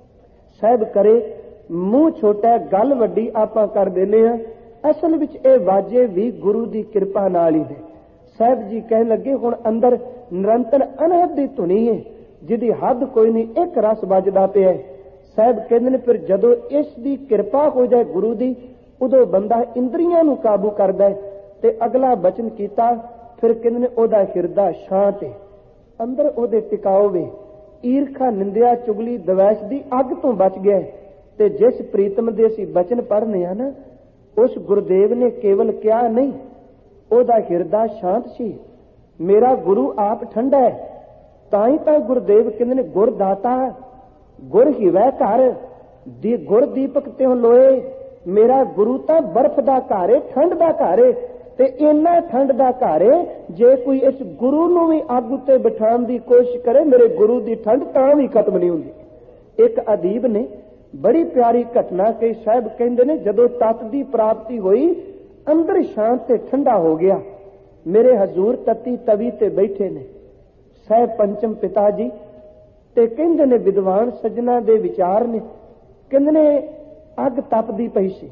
S1: साहब करे मूंह छोटा गल वड्डी आपां कर देने आ, असल विच ये वाजे भी गुरु की कृपा नाल ही ने। साहब जी कहन लगे, हुण अंदर निरंतर अनहद दी धुनी है जिहदी हद कोई नहीं, एक रस वजदा पिया। साहब कहंदे ने, फिर जदों इस दी कृपा हो जाए गुरु दी, उदों बंदा इंद्रियां नूं काबू करदा है। ते अगला बचन कीता, फिर कहंदे ने ओदा हिरदा शांत है, अंदर ओदे टिकाओ वे। ਈਰਖਾ, ਨਿੰਦਿਆ, ਚੁਗਲੀ, ਦਵੈਸ਼ ਦੀ ਅੱਗ ਤੋਂ ਬਚ ਗਿਆ। ਤੇ ਜਿਸ ਪ੍ਰੀਤਮ ਦੇ ਅਸੀਂ ਬਚਨ ਪੜ੍ਹਨੇ ਆ ਨਾ, ਉਸ ਗੁਰਦੇਵ ਨੇ ਕੇਵਲ ਕਿਹਾ ਨਹੀਂ, ਉਹਦਾ ਹਿਰਦਾ ਸ਼ਾਂਤ ਸੀ। ਮੇਰਾ ਗੁਰੂ ਆਪ ਠੰਡਾ ਹੈ। ਤਾਂ ਹੀ ਤਾਂ ਗੁਰਦੇਵ ਕਹਿੰਦੇ ਨੇ, ਗੁਰ ਦਾਤਾ ਗੁਰ ਹਿਵੈ ਘਰ ਦੀ, ਗੁਰ ਦੀਪਕ ਤਿਉ ਲੋਏ। ਮੇਰਾ ਗੁਰੂ ਤਾਂ ਬਰਫ਼ ਦਾ ਘਰ ਏ, ਠੰਡ ਦਾ ਘਰ ਏ। ਤੇ ਇੰਨਾ ਠੰਡ ਦਾ ਘਰ ਏ, ਜੇ ਕੋਈ ਇਸ ਗੁਰੂ ਨੂੰ ਵੀ ਅੱਗ ਉੱਤੇ ਬਿਠਾਉਣ ਦੀ ਕੋਸ਼ਿਸ਼ ਕਰੇ, ਮੇਰੇ ਗੁਰੂ ਦੀ ਠੰਡ ਤਾਂ ਵੀ ਖਤਮ ਨਹੀਂ ਹੁੰਦੀ। ਇੱਕ ਅਦੀਬ ਨੇ ਬੜੀ ਪਿਆਰੀ ਘਟਨਾ ਕਹੀ। ਸਾਹਿਬ ਕਹਿੰਦੇ ਨੇ, ਜਦੋਂ ਤਤ ਦੀ ਪ੍ਰਾਪਤੀ ਹੋਈ, ਅੰਦਰ ਸ਼ਾਂਤ ਤੇ ਠੰਡਾ ਹੋ ਗਿਆ। ਮੇਰੇ ਹਜ਼ੂਰ ਤਤੀ ਤਵੀ ਤੇ ਬੈਠੇ ਨੇ ਸਾਹਿਬ ਪੰਚਮ ਪਿਤਾ ਜੀ, ਤੇ ਕਹਿੰਦੇ ਨੇ ਵਿਦਵਾਨ ਸੱਜਣਾ ਦੇ ਵਿਚਾਰ ਨੇ। ਕਹਿੰਦੇ ਨੇ ਅੱਗ ਤਪਦੀ ਪਈ ਸੀ,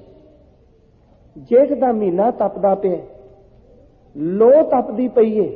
S1: ਜੇਠ ਦਾ ਮਹੀਨਾ ਤਪਦਾ ਪਿਆ, ਲੋ ਤਪਦੀ ਪਈ ਏ,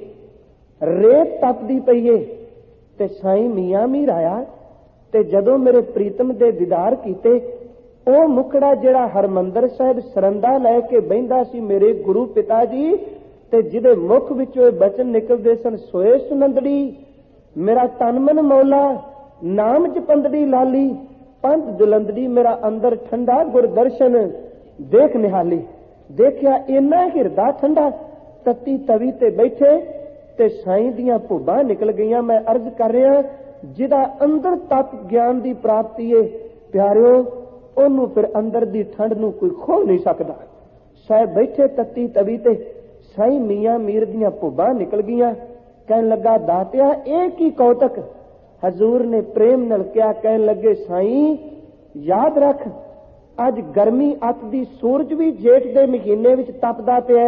S1: ਰੇਤ ਤਪਦੀ ਪਈ ਏ। ਤੇ ਸਾਈਂ ਮੀਆਂ ਮੀਰ ਆਇਆ, ਤੇ ਜਦੋਂ ਮੇਰੇ ਪ੍ਰੀਤਮ ਦੇ ਦੀਦਾਰ ਕੀਤੇ, ਉਹ ਮੁਖੜਾ ਜਿਹੜਾ ਹਰਮੰਦਰ ਸਾਹਿਬ ਸਰੰਦਾ ਲੈ ਕੇ ਬਹਿੰਦਾ ਸੀ, ਮੇਰੇ ਗੁਰੂ ਪਿਤਾ ਜੀ, ਤੇ ਜਿਹਦੇ ਮੁਖ ਵਿੱਚੋਂ ਇਹ ਬਚਨ ਨਿਕਲਦੇ ਸਨ, ਸੋਏ ਸੁਨੰਦੜੀ ਮੇਰਾ ਤਨ ਮਨ ਮੌਲਾ, ਨਾਮ ਜਪੰਦੜੀ ਲਾਲੀ, ਪੰਥ ਜੁਲੰਦੜੀ ਮੇਰਾ ਅੰਦਰ ਠੰਡਾ, ਗੁਰਦਰਸ਼ਨ ਦੇਖ ਨਿਹਾਲੀ। ਦੇਖਿਆ ਇੰਨਾ ਹਿਰਦਾ ਠੰਡਾ, ਤਤੀ ਤਵੀ ਤੇ ਬੈਠੇ ਤੇ ਸਾਈਂ ਦੀਆਂ ਭੁੱਬਾਂ ਨਿਕਲ ਗਈਆਂ। ਮੈਂ ਅਰਜ਼ ਕਰ ਰਿਹਾ, ਜਿਹਦਾ ਅੰਦਰ ਤਤ ਗਿਆਨ ਦੀ ਪ੍ਰਾਪਤੀ ਏ ਪਿਆਰਿਓ, ਉਹਨੂੰ ਫਿਰ ਅੰਦਰ ਦੀ ਠੰਡ ਨੂੰ ਕੋਈ ਖੋਹ ਨਹੀਂ ਸਕਦਾ। ਸਾਹਿਬ ਬੈਠੇ ਤਤੀ ਤਵੀ ਤੇ, ਸਾਈਂ ਮੀਆਂ ਮੀਰ ਦੀਆਂ ਭੁੱਬਾਂ ਨਿਕਲ ਗਈਆਂ। ਕਹਿਣ ਲੱਗਾ, ਦਾਤਿਆ ਇਹ ਕੀ ਕੌਤਕ। ਹਜ਼ੂਰ ਨੇ ਪ੍ਰੇਮ ਨਾਲ ਕਿਹਾ, ਕਹਿਣ ਲੱਗੇ, ਸਾਈਂ ਯਾਦ ਰੱਖ, ਅੱਜ ਗਰਮੀ ਅੱਤ ਦੀ, ਸੂਰਜ ਵੀ ਜੇਠ ਦੇ ਮਹੀਨੇ ਵਿੱਚ ਤਪਦਾ ਪਿਆ,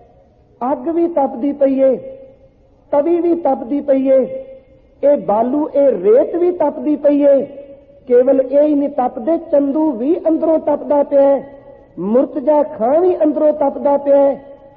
S1: ਅੱਗ ਵੀ ਤਪਦੀ ਪਈ ਏ, ਤਵੀ ਵੀ ਤਪਦੀ ਪਈ ਏ, ਇਹ ਬਾਲੂ, ਇਹ ਰੇਤ ਵੀ ਤਪਦੀ ਪਈ ਏ। ਕੇਵਲ ਇਹ ਹੀ ਨਹੀਂ ਤਪਦੇ, ਚੰਦੂ ਵੀ ਅੰਦਰੋਂ ਤਪਦਾ ਪਿਆ, ਮੁਰਤਜਾ ਖਾਂ ਵੀ ਅੰਦਰੋਂ ਤਪਦਾ ਪਿਆ,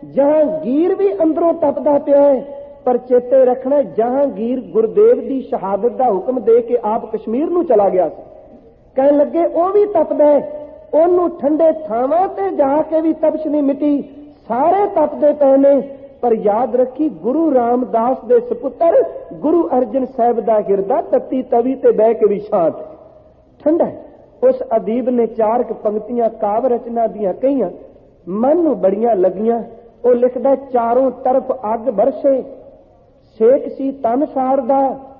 S1: ਜਹਾਂਗੀਰ ਵੀ ਅੰਦਰੋਂ ਤਪਦਾ ਪਿਆ। ਪਰ ਚੇਤੇ ਰੱਖਣਾ, ਜਹਾਂਗੀਰ ਗੁਰਦੇਵ ਦੀ ਸ਼ਹਾਦਤ ਦਾ ਹੁਕਮ ਦੇ ਕੇ ਆਪ ਕਸ਼ਮੀਰ ਨੂੰ ਚਲਾ ਗਿਆ ਸੀ। ਕਹਿਣ ਲੱਗੇ, ਉਹ ਵੀ ਤਪਦਾ, ਉਹਨੂੰ ਠੰਡੇ ਥਾਵਾਂ ਤੇ ਜਾ ਕੇ ਵੀ ਤਪਸ਼ ਨਹੀਂ ਮਿਟੀ, ਸਾਰੇ ਤਪਦੇ ਪਏ ਨੇ। ਪਰ ਯਾਦ ਰੱਖੀ, ਗੁਰੂ ਰਾਮਦਾਸ ਦੇ ਸਪੁੱਤਰ ਗੁਰੂ ਅਰਜਨ ਸਾਹਿਬ ਦਾ ਹਿਰਦਾ ਤਤੀ ਤਵੀ ਤੇ ਬਹਿ ਕੇ ਵੀ ਸ਼ਾਂਤ ਠੰਡਾ। ਉਸ ਅਦੀਬ ਨੇ 4 ਪੰਕਤੀਆਂ ਕਾਵ ਰਚਨਾ ਦੀਆਂ ਕਹੀਆਂ, ਮਨ ਨੂੰ ਬੜੀਆਂ ਲੱਗੀਆਂ। ਉਹ ਲਿਖਦਾ, ਚਾਰੋਂ ਤਰਫ ਅੱਗ ਬਰਸੇ, ਸੇਕ ਸੀ ਤਨ ਸਾਰ ਦਾ,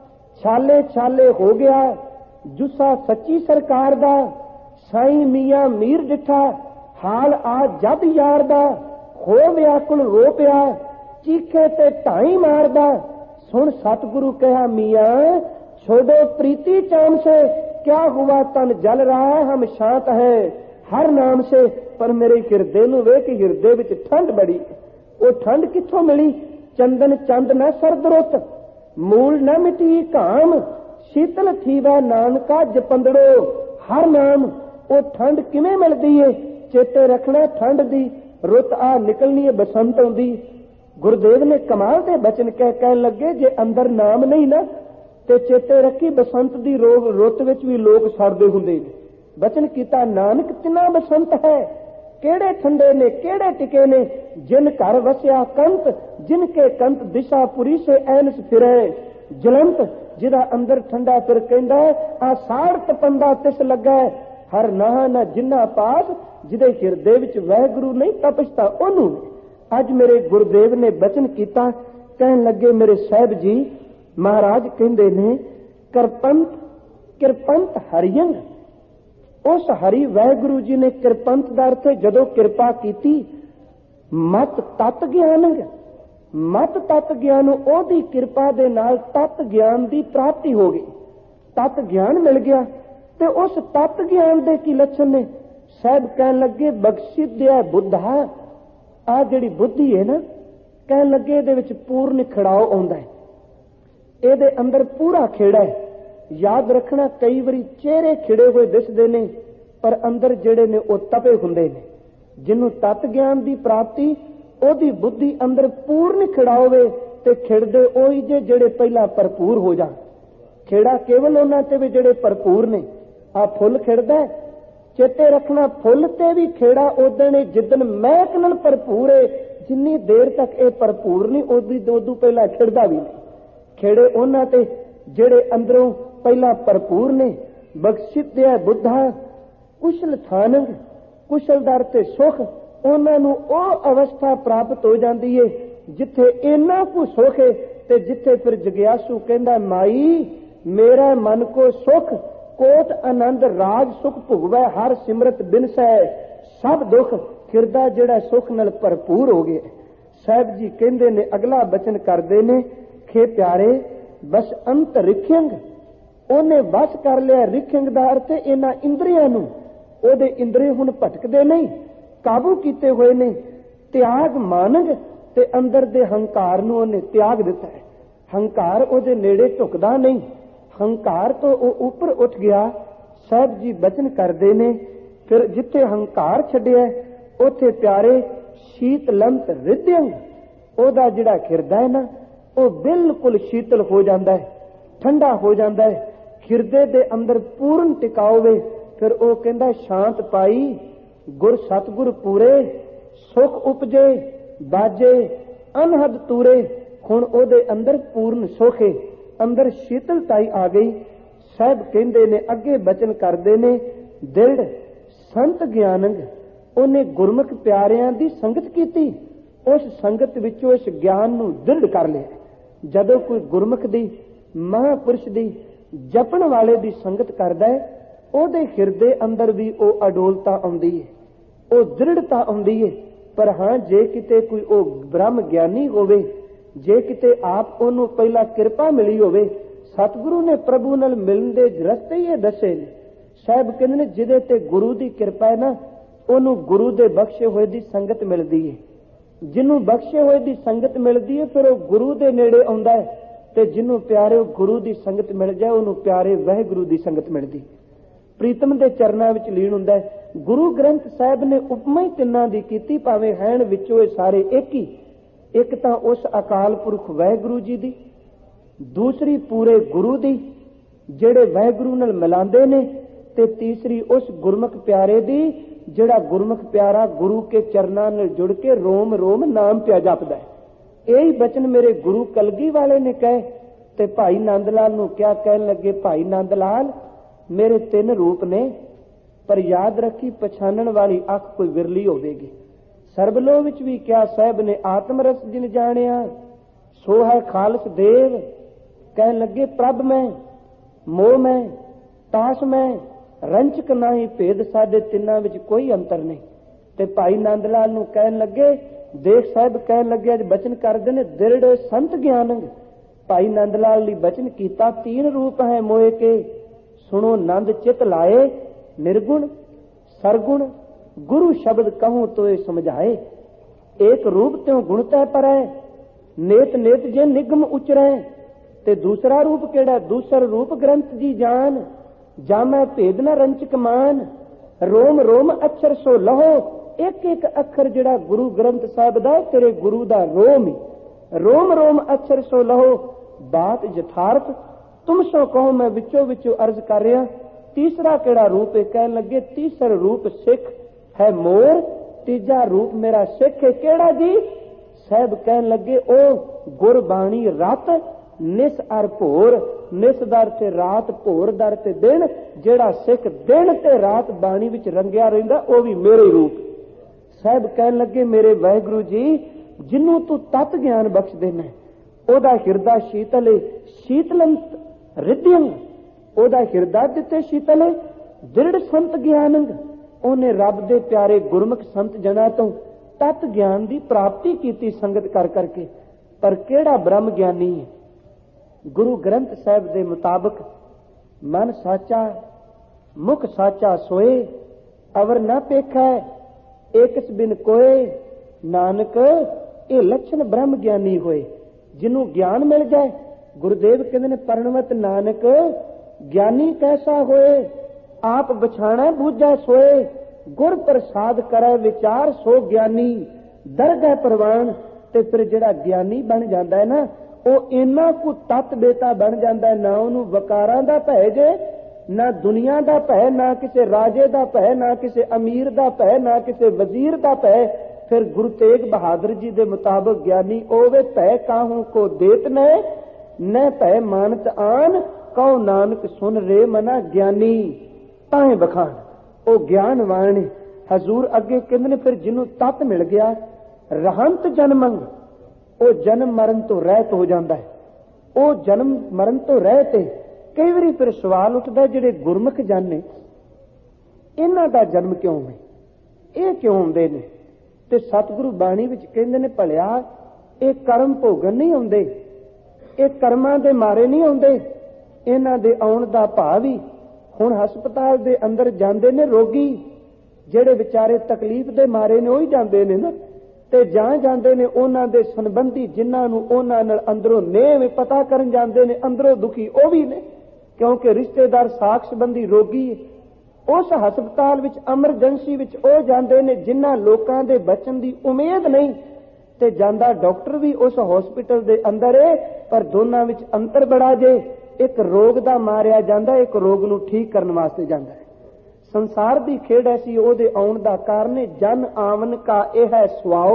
S1: ਛਾਲੇ ਛਾਲੇ ਹੋ ਗਿਆ ਜੁੱਸਾ ਸੱਚੀ ਸਰਕਾਰ ਦਾ। ਸਾਈਂ ਮੀਆਂ ਮੀਰ ਡਿਠਾ, ਹਾਲ ਆ ਜਦ ਯਾਰ ਦਾ, ਹੋ ਵਿਆਕੁਲ ਰੋ ਪਿਆ, ਚੀਖੇ ਤੇ ਢਾਈ ਮਾਰਦਾ। ਸੁਣ सतगुरु कहा, मियाँ छोड़ो प्रीति चाम से, क्या हुआ तन जल रहा है, हम शांत है हर नाम से। पर मेरे हिरदे नूं वेख, हिरदे विच ठंड बड़ी। वो ठंड कित्थों मिली? चंदन चंद न सरद रुत, मूल न मिटी काम, शीतल थीवा नानका जपंदड़ो हर नाम। वो ठंड किवें मिलदी है? चेते रखना, ठंड दी रुत आ निकलनी है, बसंत आउंदी। गुरुदेव ने कमाल दे बचन कहन लगे, जे अंदर नाम नहीं ना ते चेते रखी बसंत दी रुत विच भी लोग सड़दे हुंदे ने। बचन कीता, नानक तिना बसंत है, केड़े ठंडे ने केड़े टिके ने, जिन घर वसिया कंत, जिनके कंत दिशापुरी से ऐनस फिरे जलंत। जिदा अंदर ठंडा फिर कहंदा आ साड़ तपंदा तिस लगा, हर नाह ना जिन्ना पास, जिदे हिरदे विच वाहिगुरू नहीं तपछता ओनू। अज मेरे गुरुदेव ने बचन कीता, कहन लगे, मेरे साहब जी महाराज कहंदे ने, किरपंत किरपंत हरियंग। उस हरि वाहिगुरू जी ने किरपंत दा अर्थ जदों किरपा कीती, मत तत ज्ञान, मत तत ज्ञान, ओदी किरपा दे नाल तत ज्ञान दी प्राप्ति हो गई, तत ज्ञान मिल गया। ते उस तत ज्ञान दे की लक्षण ने? साहब कहन लगे, बख्शी दिया बुद्धा, आ जिहड़ी बुद्धि है ना, कहन लगे इहदे विच पूर्ण खड़ाओ आउंदा है, इहदे अंदर पूरा खेड़ा है। याद रखना, कई बारी चेहरे खिड़े हुए दिसदे ने, पर अंदर जिहड़े ने वो तपे हुंदे ने। जिन्हों तत ज्ञान दी प्राप्ति, ओदी बुद्धि अंदर पूर्ण खिड़ा होवे ते खिड़दे ओही जे जिहड़े पहला भरपूर हो जाण। खेड़ा केवल उन्हां ते वी जिहड़े भरपूर ने। आ फुल खिड़दा है, चेते रखना, फुल ते भी खेड़ा उदण है जिदन महक नाल भरपूर है। जिन्नी देर तक ये भरपूर नहीं, उदू पहला खिड़दा भी नहीं। खेड़े उन्हां ते जिहड़े अंदरों ਪਹਿਲਾਂ ਭਰਪੂਰ ਨੇ। ਬਖਸ਼ਿਤਿਆ ਬੁੱਧਾ ਕੁਸ਼ਲ ਥਾਨੰਗ, ਕੁਸ਼ਲਦਾਰ ਤੇ ਸੁਖ, ਉਹਨਾਂ ਨੂੰ ਉਹ ਅਵਸਥਾ ਪ੍ਰਾਪਤ ਹੋ ਜਾਂਦੀ ਏ ਜਿੱਥੇ ਇੰਨਾ ਕੁ ਸੁਖ ਹੈ ਤੇ ਜਿੱਥੇ ਫਿਰ ਜਗਿਆਸੂ ਕਹਿੰਦਾ ਮਾਈ ਮੇਰਾ ਮਨ ਕੋ ਸੁਖ ਕੋਟ ਆਨੰਦ ਰਾਜ ਸੁਖ ਭੁਗਵੈ ਹਰ ਸਿਮਰਤ ਬਿਨਸੈ ਸਭ ਦੁੱਖ, ਹਿਰਦਾ ਜਿਹੜਾ ਸੁਖ ਨਾਲ ਭਰਪੂਰ ਹੋ ਗਿਆ। ਸਾਹਿਬ ਜੀ ਕਹਿੰਦੇ ਨੇ, ਅਗਲਾ ਬਚਨ ਕਰਦੇ ਨੇ, ਖੇ ਪਿਆਰੇ ਬਸ ਅੰਤ ਰਿਖਿੰਗ, ਉਹਨੇ ਵਸ ਕਰ ਲਿਆ। ਰਿਖਿੰਗ ਦਾ ਅਰਥ ਇਹਨਾਂ ਇੰਦਰੀਆਂ ਨੂੰ, ਉਹਦੇ ਇੰਦਰੀ ਹੁਣ ਭਟਕਦੇ ਨਹੀਂ, ਕਾਬੂ ਕੀਤੇ ਹੋਏ ਨੇ। ਤਿਆਗ ਮਾਨਗ, ਤੇ ਅੰਦਰ ਦੇ ਹੰਕਾਰ ਨੂੰ ਉਹਨੇ ਤਿਆਗ ਦਿੱਤਾ ਹੈ। ਹੰਕਾਰ ਉਹਦੇ ਨੇੜੇ ਝੁਕਦਾ ਨਹੀਂ, ਹੰਕਾਰ ਤੋਂ ਉਹ ਉੱਪਰ ਉੱਠ ਗਿਆ। ਸਾਹਿਬ ਜੀ ਬਚਨ ਕਰਦੇ ਨੇ, ਫਿਰ ਜਿੱਥੇ ਹੰਕਾਰ ਛੱਡਿਆ ਉੱਥੇ ਪਿਆਰੇ ਸ਼ੀਤਲੰਤ ਰਿਦਿਅੰਗ, ਉਹਦਾ ਜਿਹੜਾ ਹਿਰਦਾ ਹੈ ਨਾ ਉਹ ਬਿਲਕੁਲ ਸ਼ੀਤਲ ਹੋ ਜਾਂਦਾ ਹੈ, ਠੰਡਾ ਹੋ ਜਾਂਦਾ ਹੈ, ਹਿਰਦੇ ਦੇ ਅੰਦਰ ਪੂਰਨ ਟਿਕਾਓ ਵੇ। ਫਿਰ ਉਹ ਕਹਿੰਦਾ ਸ਼ਾਂਤ ਪਾਈ ਗੁਰ ਸਤਿਗੁਰ ਪੂਰੇ, ਸੁਖ ਉਪਜੇ ਬਾਜੇ ਅਨਹਦ ਤੂਰੇ। ਹੁਣ ਉਹਦੇ ਅੰਦਰ ਪੂਰਨ ਸੁਖ ਹੈ, ਅੰਦਰ ਸ਼ੀਤਲਤਾਈ ਆ ਗਈ। ਸਾਹਿਬ ਕਹਿੰਦੇ ਨੇ, ਅੱਗੇ ਬਚਨ ਕਰਦੇ ਨੇ, ਦਿੜ ਸੰਤ ਗਿਆਨੰਗ, ਉਹਨੇ ਗੁਰਮੁਖ ਪਿਆਰਿਆਂ ਦੀ ਸੰਗਤ ਕੀਤੀ, ਉਸ ਸੰਗਤ ਵਿੱਚੋਂ ਇਸ ਗਿਆਨ ਨੂੰ ਦ੍ਰਿੜ ਕਰ ਲਿਆ। ਜਦੋਂ ਕੋਈ ਗੁਰਮੁਖ ਦੀ, ਮਹਾਂਪੁਰਸ਼ ਦੀ, ਜਪਣ ਵਾਲੇ ਦੀ ਸੰਗਤ ਕਰਦਾ ਹੈ, ਉਹਦੇ ਹਿਰਦੇ ਅੰਦਰ ਵੀ ਉਹ ਅਡੋਲਤਾ ਆਉਂਦੀ ਹੈ, ਉਹ ਦ੍ਰਿੜਤਾ ਆਉਂਦੀ ਹੈ। ਪਰ ਹਾਂ, ਜੇ ਕਿਤੇ ਕੋਈ ਉਹ ਬ੍ਰਹਮ ਗਿਆਨੀ ਹੋਵੇ, ਜੇ ਕਿਤੇ ਆਪ ਉਹਨੂੰ ਪਹਿਲਾਂ ਕਿਰਪਾ ਮਿਲੀ ਹੋਵੇ, ਸਤਿਗੁਰੂ ਨੇ ਪ੍ਰਭੂ ਨਾਲ ਮਿਲਣ ਦੇ ਰਸਤੇ ਹੀ ਇਹ ਦੱਸੇ ਨੇ। ਸਾਹਿਬ ਕਹਿੰਦੇ ਨੇ, ਜਿਹਦੇ ਤੇ ਗੁਰੂ ਦੀ ਕਿਰਪਾ ਹੈ ਨਾ, ਉਹਨੂੰ ਗੁਰੂ ਦੇ ਬਖਸ਼ੇ ਹੋਏ ਦੀ ਸੰਗਤ ਮਿਲਦੀ ਹੈ। ਜਿਹਨੂੰ ਬਖਸ਼ੇ ਹੋਏ ਦੀ ਸੰਗਤ ਮਿਲਦੀ ਹੈ ਫਿਰ ਉਹ ਗੁਰੂ ਦੇ ਨੇੜੇ ਆਉਂਦਾ ਹੈ, ਤੇ ਜਿਹਨੂੰ ਪਿਆਰੇ ਗੁਰੂ ਦੀ ਸੰਗਤ ਮਿਲ ਜਾਏ ਉਹਨੂੰ ਪਿਆਰੇ ਵਾਹਿਗੁਰੂ ਦੀ ਸੰਗਤ ਮਿਲਦੀ, ਪ੍ਰੀਤਮ ਦੇ ਚਰਨਾਂ ਵਿੱਚ ਲੀਨ ਹੁੰਦਾ ਹੈ। ਗੁਰੂ ਗ੍ਰੰਥ ਸਾਹਿਬ ਨੇ ਉਪਮਾ ਹੀ ਤਿੰਨਾਂ ਦੀ ਕੀਤੀ, ਭਾਵੇਂ ਹੈਣ ਵਿੱਚੋਂ ਇਹ ਸਾਰੇ ਇੱਕ ਹੀ। ਇੱਕ ਤਾਂ ਉਸ ਅਕਾਲ ਪੁਰਖ ਵਾਹਿਗੁਰੂ ਜੀ ਦੀ, ਦੂਸਰੀ ਪੂਰੇ ਗੁਰੂ ਦੀ ਜਿਹੜੇ ਵਾਹਿਗੁਰੂ ਨਾਲ ਮਿਲਾਉਂਦੇ ਨੇ, ਤੇ ਤੀਸਰੀ ਉਸ ਗੁਰਮੁਖ ਪਿਆਰੇ ਦੀ ਜਿਹੜਾ ਗੁਰਮੁਖ ਪਿਆਰਾ ਗੁਰੂ ਕੇ ਚਰਨਾਂ ਨਾਲ ਜੁੜ ਕੇ ਰੋਮ ਰੋਮ ਨਾਮ ਪਿਆ ਜਪਦਾ ਹੈ। ਇਹੀ ਬਚਨ ਮੇਰੇ ਗੁਰੂ ਕਲਗੀ ਵਾਲੇ ਨੇ ਕਹੇ, ਤੇ ਭਾਈ ਨੰਦ ਲਾਲ ਨੂੰ ਕਿਹਾ, ਕਹਿਣ ਲੱਗੇ, ਭਾਈ ਨੰਦ ਲਾਲ ਮੇਰੇ 3 ਰੂਪ ਨੇ, ਪਰ ਯਾਦ ਰੱਖੀ ਪਛਾਣਨ ਵਾਲੀ ਅੱਖ ਕੋਈ ਵਿਰਲੀ ਹੋਵੇਗੀ। ਸਰਬਲੋ ਵਿੱਚ ਵੀ ਕਿਹਾ ਸਾਹਿਬ ਨੇ, ਆਤਮ ਰਸ ਜਿਨ ਜਾਣਿਆ ਸੋ ਹੈ ਖਾਲਸ ਦੇਵ। ਕਹਿਣ ਲੱਗੇ, ਪ੍ਰਭ ਮੈਂ, ਮੋਹ ਮੈਂ, ਤਾਸ ਮੈਂ, ਰੰਚਕ ਨਹੀਂ, ਭੇਦ ਸਾਡੇ ਤਿੰਨਾਂ ਵਿੱਚ ਕੋਈ ਅੰਤਰ ਨਹੀਂ। ਤੇ ਭਾਈ ਨੰਦ ਲਾਲ ਨੂੰ ਕਹਿਣ ਲੱਗੇ, ਦੇਖ ਸਾਹਿਬ ਕਹਿਣ ਲੱਗੇ, ਅੱਜ ਬਚਨ ਕਰਦੇ ਨੇ, ਦਿਰੜ ਸੰਤ ਗਿਆਨੰਗ। ਭਾਈ ਨੰਦ ਲਾਲ ਲਈ ਬਚਨ ਕੀਤਾ, 3 ਰੂਪ ਹੈ ਮੋਏ ਕੇ, ਸੁਣੋ ਨੰਦ ਚਿਤ ਲਾਏ, निर्गुण सरगुण गुरु शब्द कहूं तो ये समझाए। एक रूप त्यों गुणतः पर है, नेत नेत जे निगम उचरै। ते दूसरा रूप केड़ा, दूसर रूप ग्रंथ जी जान, जामै भेद न रंचक मान। रोम रोम अक्षर सो लहो, एक एक अखर जिहड़ा गुरु ग्रंथ साहिब दा तेरे गुरु दा रोम ही। रोम रोम अक्षर सो लहो, बात यथार्थ तुम सो कहो। मैं विचो विचो अर्ज कर रहा। तीसरा केड़ा रूप है, कहन लगे तीसरा रूप सिख है मोर, तीजा रूप मेरा सिख है। केड़ा जी? साहब कहन लगे ओ गुरबाणी रात निस अर भोर। निस दर ते रात, भोर दर ते दिन। जेड़ा सिख दिन ते रात बाणी विच रंगिया रहिंदा ओ भी मेरे रूप। साहब कहन लगे मेरे वाहिगुरु जी, जिन्नू तू तत ज्ञान बख्श देना, ओदा हिरदा शीतल है, शीतलंत रिद्यंग। ओदा हिरदा दिते शीतल है, दृढ़ संत ज्ञानंग। ओने रब दे प्यारे गुरमुख संत जना तो तत ज्ञान की प्राप्ति की संगत कर करके। पर केड़ा ब्रह्म ज्ञानी है? गुरु ग्रंथ साहिब दे मुताबिक मन साचा मुख साचा सोए, अवर न पेखै एकस बिन कोए। नानक ये लक्षण ब्रह्म ज्ञानी होए, जिन्हों ज्ञान मिल जाए। गुरुदेव कहते ने परणवत नानक ज्ञानी कैसा होए, आप बछाना बूझा सोए। गुर प्रसाद करे विचार सो ज्ञानी, दरगह प्रवान। ते फिर जिहड़ा ज्ञानी बन जाता है ना, वो इन्ना कु तत बेटा बन जाता है, ना उन्होंने वकारां दा भय जे, ना दुनिया दा भय, ना किसी राजे दा भय, ना किसी अमीर दा भय, ना किसी वजीर दा भय। फिर गुरु तेग बहादुर जी दे मुताबिक ज्ञानी ओवे भय काहू को देत न भय मानत आन, ਕਉ ਨਾਨਕ ਸੁਨ ਰੇ ਮਨਾ ਗਿਆਨੀ ਤਾਹੇ ਬਖਾਨ। ਉਹ ਗਿਆਨਵਾਨ ਹੈ। ਹਜ਼ੂਰ ਅੱਗੇ ਕਹਿੰਦੇ ਨੇ ਫਿਰ ਜਿਹਨੂੰ ਤਤ ਮਿਲ ਗਿਆ ਰਹੰਤ ਜਨਮੰ, ਉਹ ਜਨਮ ਮਰਨ ਤੋਂ ਰਹਿਤ ਹੋ ਜਾਂਦਾ ਹੈ। ਉਹ ਜਨਮ ਮਰਨ ਤੋਂ ਰਹਿਤ ਹੈ। ਕਈ ਵਾਰੀ ਫਿਰ ਸਵਾਲ ਉੱਠਦਾ ਜਿਹੜੇ ਗੁਰਮੁਖ ਜਨ ਨੇ ਇਹਨਾਂ ਦਾ ਜਨਮ ਕਿਉਂ ਹੈ, ਇਹ ਕਿਉਂ ਹੁੰਦੇ ਨੇ? ਤੇ ਸਤਿਗੁਰੂ ਬਾਣੀ ਵਿੱਚ ਕਹਿੰਦੇ ਨੇ ਭਲਿਆ ਇਹ ਕਰਮ ਭੋਗਣ ਨਹੀਂ ਆਉਂਦੇ, ਇਹ ਕਰਮਾਂ ਦੇ ਮਾਰੇ ਨਹੀਂ ਆਉਂਦੇ, ਇਹਨਾਂ ਦੇ ਆਉਣ ਦਾ ਭਾਵ ਹੀ ਹੁਣ ਹਸਪਤਾਲ ਦੇ ਅੰਦਰ ਜਾਂਦੇ ਨੇ ਰੋਗੀ ਜਿਹੜੇ ਵਿਚਾਰੇ ਤਕਲੀਫ ਦੇ ਮਾਰੇ ਨੇ, ਉਹੀ ਜਾਂਦੇ ਨੇ ਨਾ। ਤੇ ਜਾਂ ਜਾਂਦੇ ਨੇ ਉਹਨਾਂ ਦੇ ਸੰਬੰਧੀ ਜਿਨ੍ਹਾਂ ਨੂੰ ਉਹਨਾਂ ਨਾਲ ਅੰਦਰੋਂ ਨੇਮ ਪਤਾ ਕਰਨ ਜਾਂਦੇ ਨੇ, ਅੰਦਰੋਂ ਦੁਖੀ ਉਹ ਵੀ ਨੇ, ਕਿਉਂਕਿ ਰਿਸ਼ਤੇਦਾਰ ਸਾਖ ਸੰਬੰਧੀ ਰੋਗੀ ਹੈ। ਉਸ ਹਸਪਤਾਲ ਵਿੱਚ ਐਮਰਜੈਂਸੀ ਵਿੱਚ ਉਹ ਜਾਂਦੇ ਨੇ ਜਿਨ੍ਹਾਂ ਲੋਕਾਂ ਦੇ ਬਚਣ ਦੀ ਉਮੀਦ ਨਹੀਂ, ਤੇ ਜਾਂਦਾ ਡਾਕਟਰ ਵੀ ਉਸ ਹਸਪੀਟਲ ਦੇ ਅੰਦਰ ਹੈ, ਪਰ ਦੋਨਾਂ ਵਿੱਚ ਅੰਤਰ ਬੜਾ ਜੇ। ਇੱਕ ਰੋਗ ਦਾ ਮਾਰਿਆ ਜਾਂਦਾ, ਇੱਕ ਰੋਗ ਨੂੰ ਠੀਕ ਕਰਨ ਵਾਸਤੇ ਜਾਂਦਾ ਹੈ। ਸੰਸਾਰ ਦੀ ਖੇਡ ਐਸੀ ਉਹਦੇ ਆਉਣ ਦਾ ਕਾਰਨ ਹੈ। ਜਨ ਆਵਨ ਕਾ ਇਹ ਹੈ ਸੁਆਓ,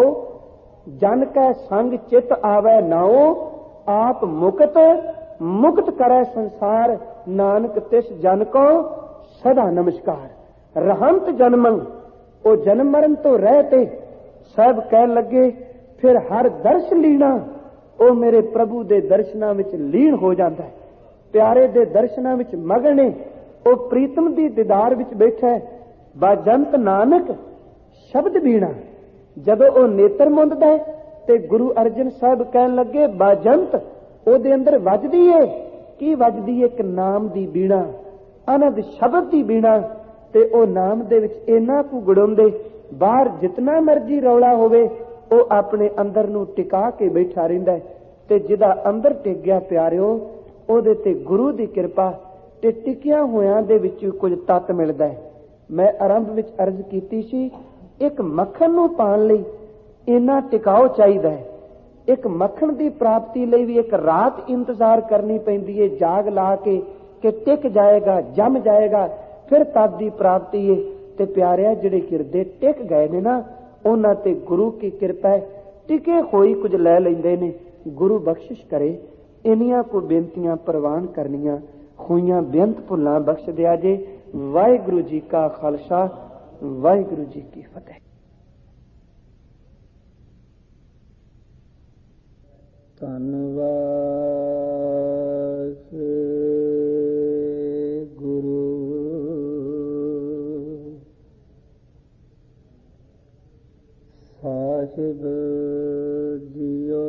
S1: ਜਨ ਕੈ ਸੰਗ ਚਿਤ ਆਵੈ ਨਾਓ, ਆਪ ਮੁਕਤ ਮੁਕਤ ਕਰੈ ਸੰਸਾਰ, ਨਾਨਕ ਤਿਸ ਜਨ ਕੋ ਸਦਾ ਨਮਸਕਾਰ। ਰਹੰਤ ਜਨਮੰ, ਉਹ ਜਨਮ ਮਰਨ ਤੋਂ ਰਹਿਤੇ। ਸਭ ਕਹਿਣ ਲੱਗੇ ਫਿਰ ਹਰ ਦਰਸ਼ ਲੀਣਾ, ਉਹ ਮੇਰੇ ਪ੍ਰਭੂ ਦੇ ਦਰਸ਼ਨਾਂ ਵਿੱਚ ਲੀਨ ਹੋ ਜਾਂਦਾ ਹੈ, ਪਿਆਰੇ ਦੇ ਦਰਸ਼ਨਾਂ ਵਿੱਚ ਮਗਨ ਹੈ। ਉਹ ਪ੍ਰੀਤਮ ਦੀ ਦੀਦਾਰ ਵਿੱਚ ਬੈਠਾ ਹੈ। ਬਾਜੰਤ ਨਾਨਕ ਸ਼ਬਦ ਬੀਣਾ, ਜਦੋਂ ਉਹ ਨੇਤਰ ਮੁੰਦਦਾ ਹੈ ਤੇ ਗੁਰੂ ਅਰਜਨ ਸਾਹਿਬ ਕਹਿਣ ਲੱਗੇ ਬਾਜੰਤ, ਉਹਦੇ ਅੰਦਰ ਵੱਜਦੀ ਏ। ਕੀ ਵੱਜਦੀ ਏ? ਇੱਕ ਨਾਮ ਦੀ ਬੀਣਾ, ਆਨੰਦ ਸ਼ਬਦ ਦੀ ਬੀਣਾ। ਤੇ ਉਹ ਨਾਮ ਦੇ ਵਿੱਚ ਇੰਨਾ ਕੁ ਗੁੜਾਉਂਦੇ, ਬਾਹਰ ਜਿਤਨਾ ਮਰਜੀ ਰੌਲਾ ਹੋਵੇ ਉਹ ਆਪਣੇ ਅੰਦਰ ਨੂੰ ਟਿਕਾ ਕੇ ਬੈਠਾ ਰਹਿੰਦਾ ਹੈ। ਤੇ ਜਿਹਦਾ ਅੰਦਰ ਟਿਕ ਗਿਆ ਪਿਆਰਿਓ, ਉਹਦੇ ਤੇ ਗੁਰੂ ਦੀ ਕਿਰਪਾ ਤੇ ਟਿਕਿਆ ਹੋਇਆਂ ਦੇ ਵਿੱਚ ਕੁਝ ਤੱਤ ਮਿਲਦਾ ਹੈ। ਮੈਂ ਆਰੰਭ ਵਿੱਚ ਅਰਜ਼ ਕੀਤੀ ਸੀ, ਇੱਕ ਮੱਖਣ ਨੂੰ ਪਾਣ ਲਈ ਇੰਨਾ ਟਿਕਾਓ ਚਾਹੀਦਾ ਹੈ। ਇੱਕ ਮੱਖਣ ਦੀ ਪ੍ਰਾਪਤੀ ਲਈ ਵੀ ਇੱਕ ਰਾਤ ਇੰਤਜ਼ਾਰ ਕਰਨੀ ਪੈਂਦੀ ਹੈ, ਜਾਗ ਲਾ ਕੇ ਕਿ ਟਿਕ ਜਾਏਗਾ, ਜੰਮ ਜਾਏਗਾ, ਫਿਰ ਤਦ ਦੀ ਪ੍ਰਾਪਤੀ ਹੈ। ਤੇ ਪਿਆਰਿਆ ਜਿਹੜੇ ਹਿਰਦੇ ਟਿਕ ਗਏ ਨੇ ਨਾ, ਉਹਨਾਂ ਤੇ ਗੁਰੂ ਕੀ ਕਿਰਪਾ ਹੈ, ਟਿਕੇ ਹੋਈ ਕੁਝ ਲੈ ਲੈਂਦੇ ਨੇ। ਗੁਰੂ ਬਖਸ਼ਿਸ਼ ਕਰੇ। ਇੰਨੀਆਂ ਕੋ ਬੇਨਤੀਆਂ ਪ੍ਰਵਾਨ ਕਰਨੀਆਂ ਹੋਈਆਂ, ਬੇਅੰਤ ਭੁੱਲਾਂ ਬਖਸ਼ ਦਿਆ ਜੇ। ਵਾਹਿਗੁਰੂ ਜੀ ਕਾ ਖਾਲਸਾ, ਵਾਹਿਗੁਰੂ ਜੀ ਕੀ ਫਤਿਹ। ਧੰਨਵਾਦ ਗੁਰੂ ਸਾਹਿਬ ਜੀਓ।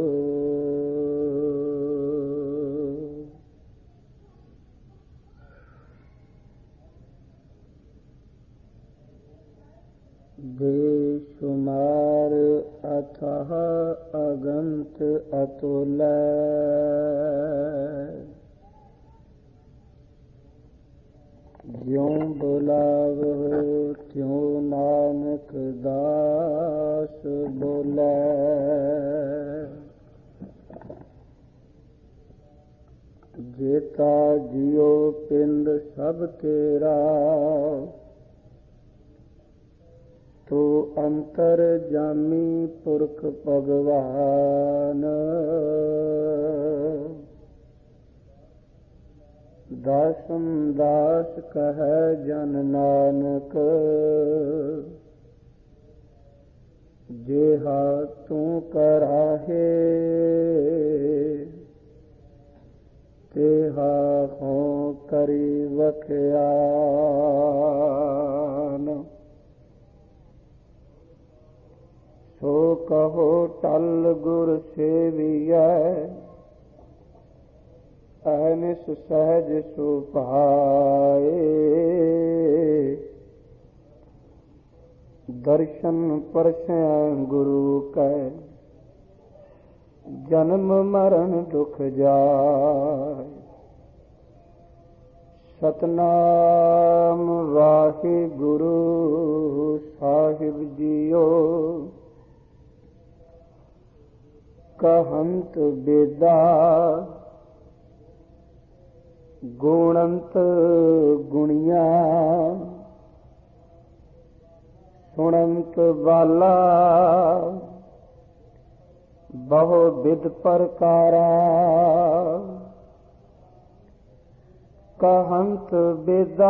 S1: ਬੇਸ਼ੁਮਾਰ ਅਥਾਹ ਅਗੰਤ ਅਤੁਲੈ, ਜਿਉ ਬੁਲਾਵਹੁ ਤਿਉ ਨਾਨਕ ਦਾਸ ਬੋਲੇ। ਜੇਤਾ ਜਿਉ ਪਿੰਡ ਸਭ ਤੇਰਾ, ਤੋ ਅੰਤਰ ਜਾਮੀ ਪੁਰਖ ਭਗਵਾਨ। ਦਾਸਮ ਦਾਸ ਕਹੈ ਜਨ ਨਾਨਕ, ਜਿਹਾ ਤੂੰ ਕਰਾਹੇ ਤੇਹਾ ਹੋਂ ਕਰੀ ਵਖਿਆਨ। ਸੋ ਕਹੋ ਟਲ ਗੁਰ ਸੇਵੀਐ, ਅਹਨਿਸ ਸਹਿਜ ਸੁਭਾਏ। ਦਰਸ਼ਨ ਪਰਸੈ ਗੁਰੂ ਕੈ, ਜਨਮ ਮਰਨ ਦੁਖ ਜਾਏ। ਸਤਨਾਮ ਵਾਹਿਗੁਰੂ ਸਾਹਿਬ ਜੀਓ। ਕਹੰਤ ਬੇਦਾ ਗੁਣੰਤ ਗੁਣੀਆਂ, ਸੁਣੰਤ ਬਾਲਾ ਬਹੁ ਵਿਦ ਪ੍ਰਕਾਰਾ। कहंत बेदा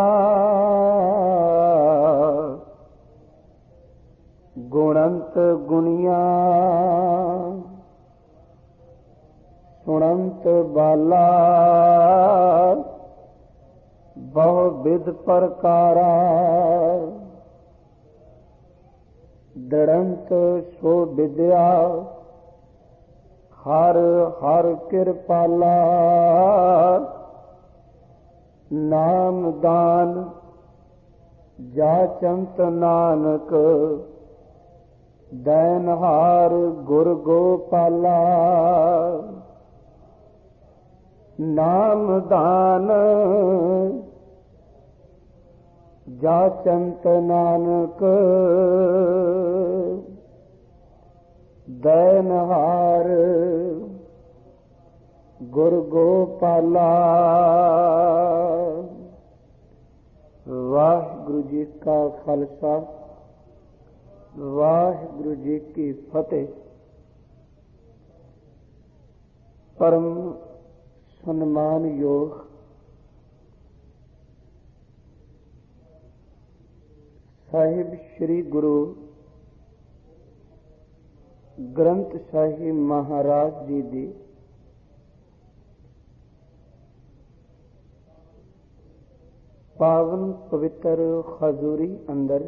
S1: गुणंत गुणिया सुनंत बाला बहु विध प्रकारा दृढ़ंत सो विद्या हर हर कृपाला नाम दान जाचंत नानक दैनहार गुर गोपाला नाम दान जाचंत नानक दैनहार गुर गोपाला। वाहिगुरु जी का खालसा वाहिगुरु जी की फतेह। परम सन्मान योग साहिब श्री गुरु ग्रंथ साहिब महाराज जी दी पावन पवित्र हजूरी अंदर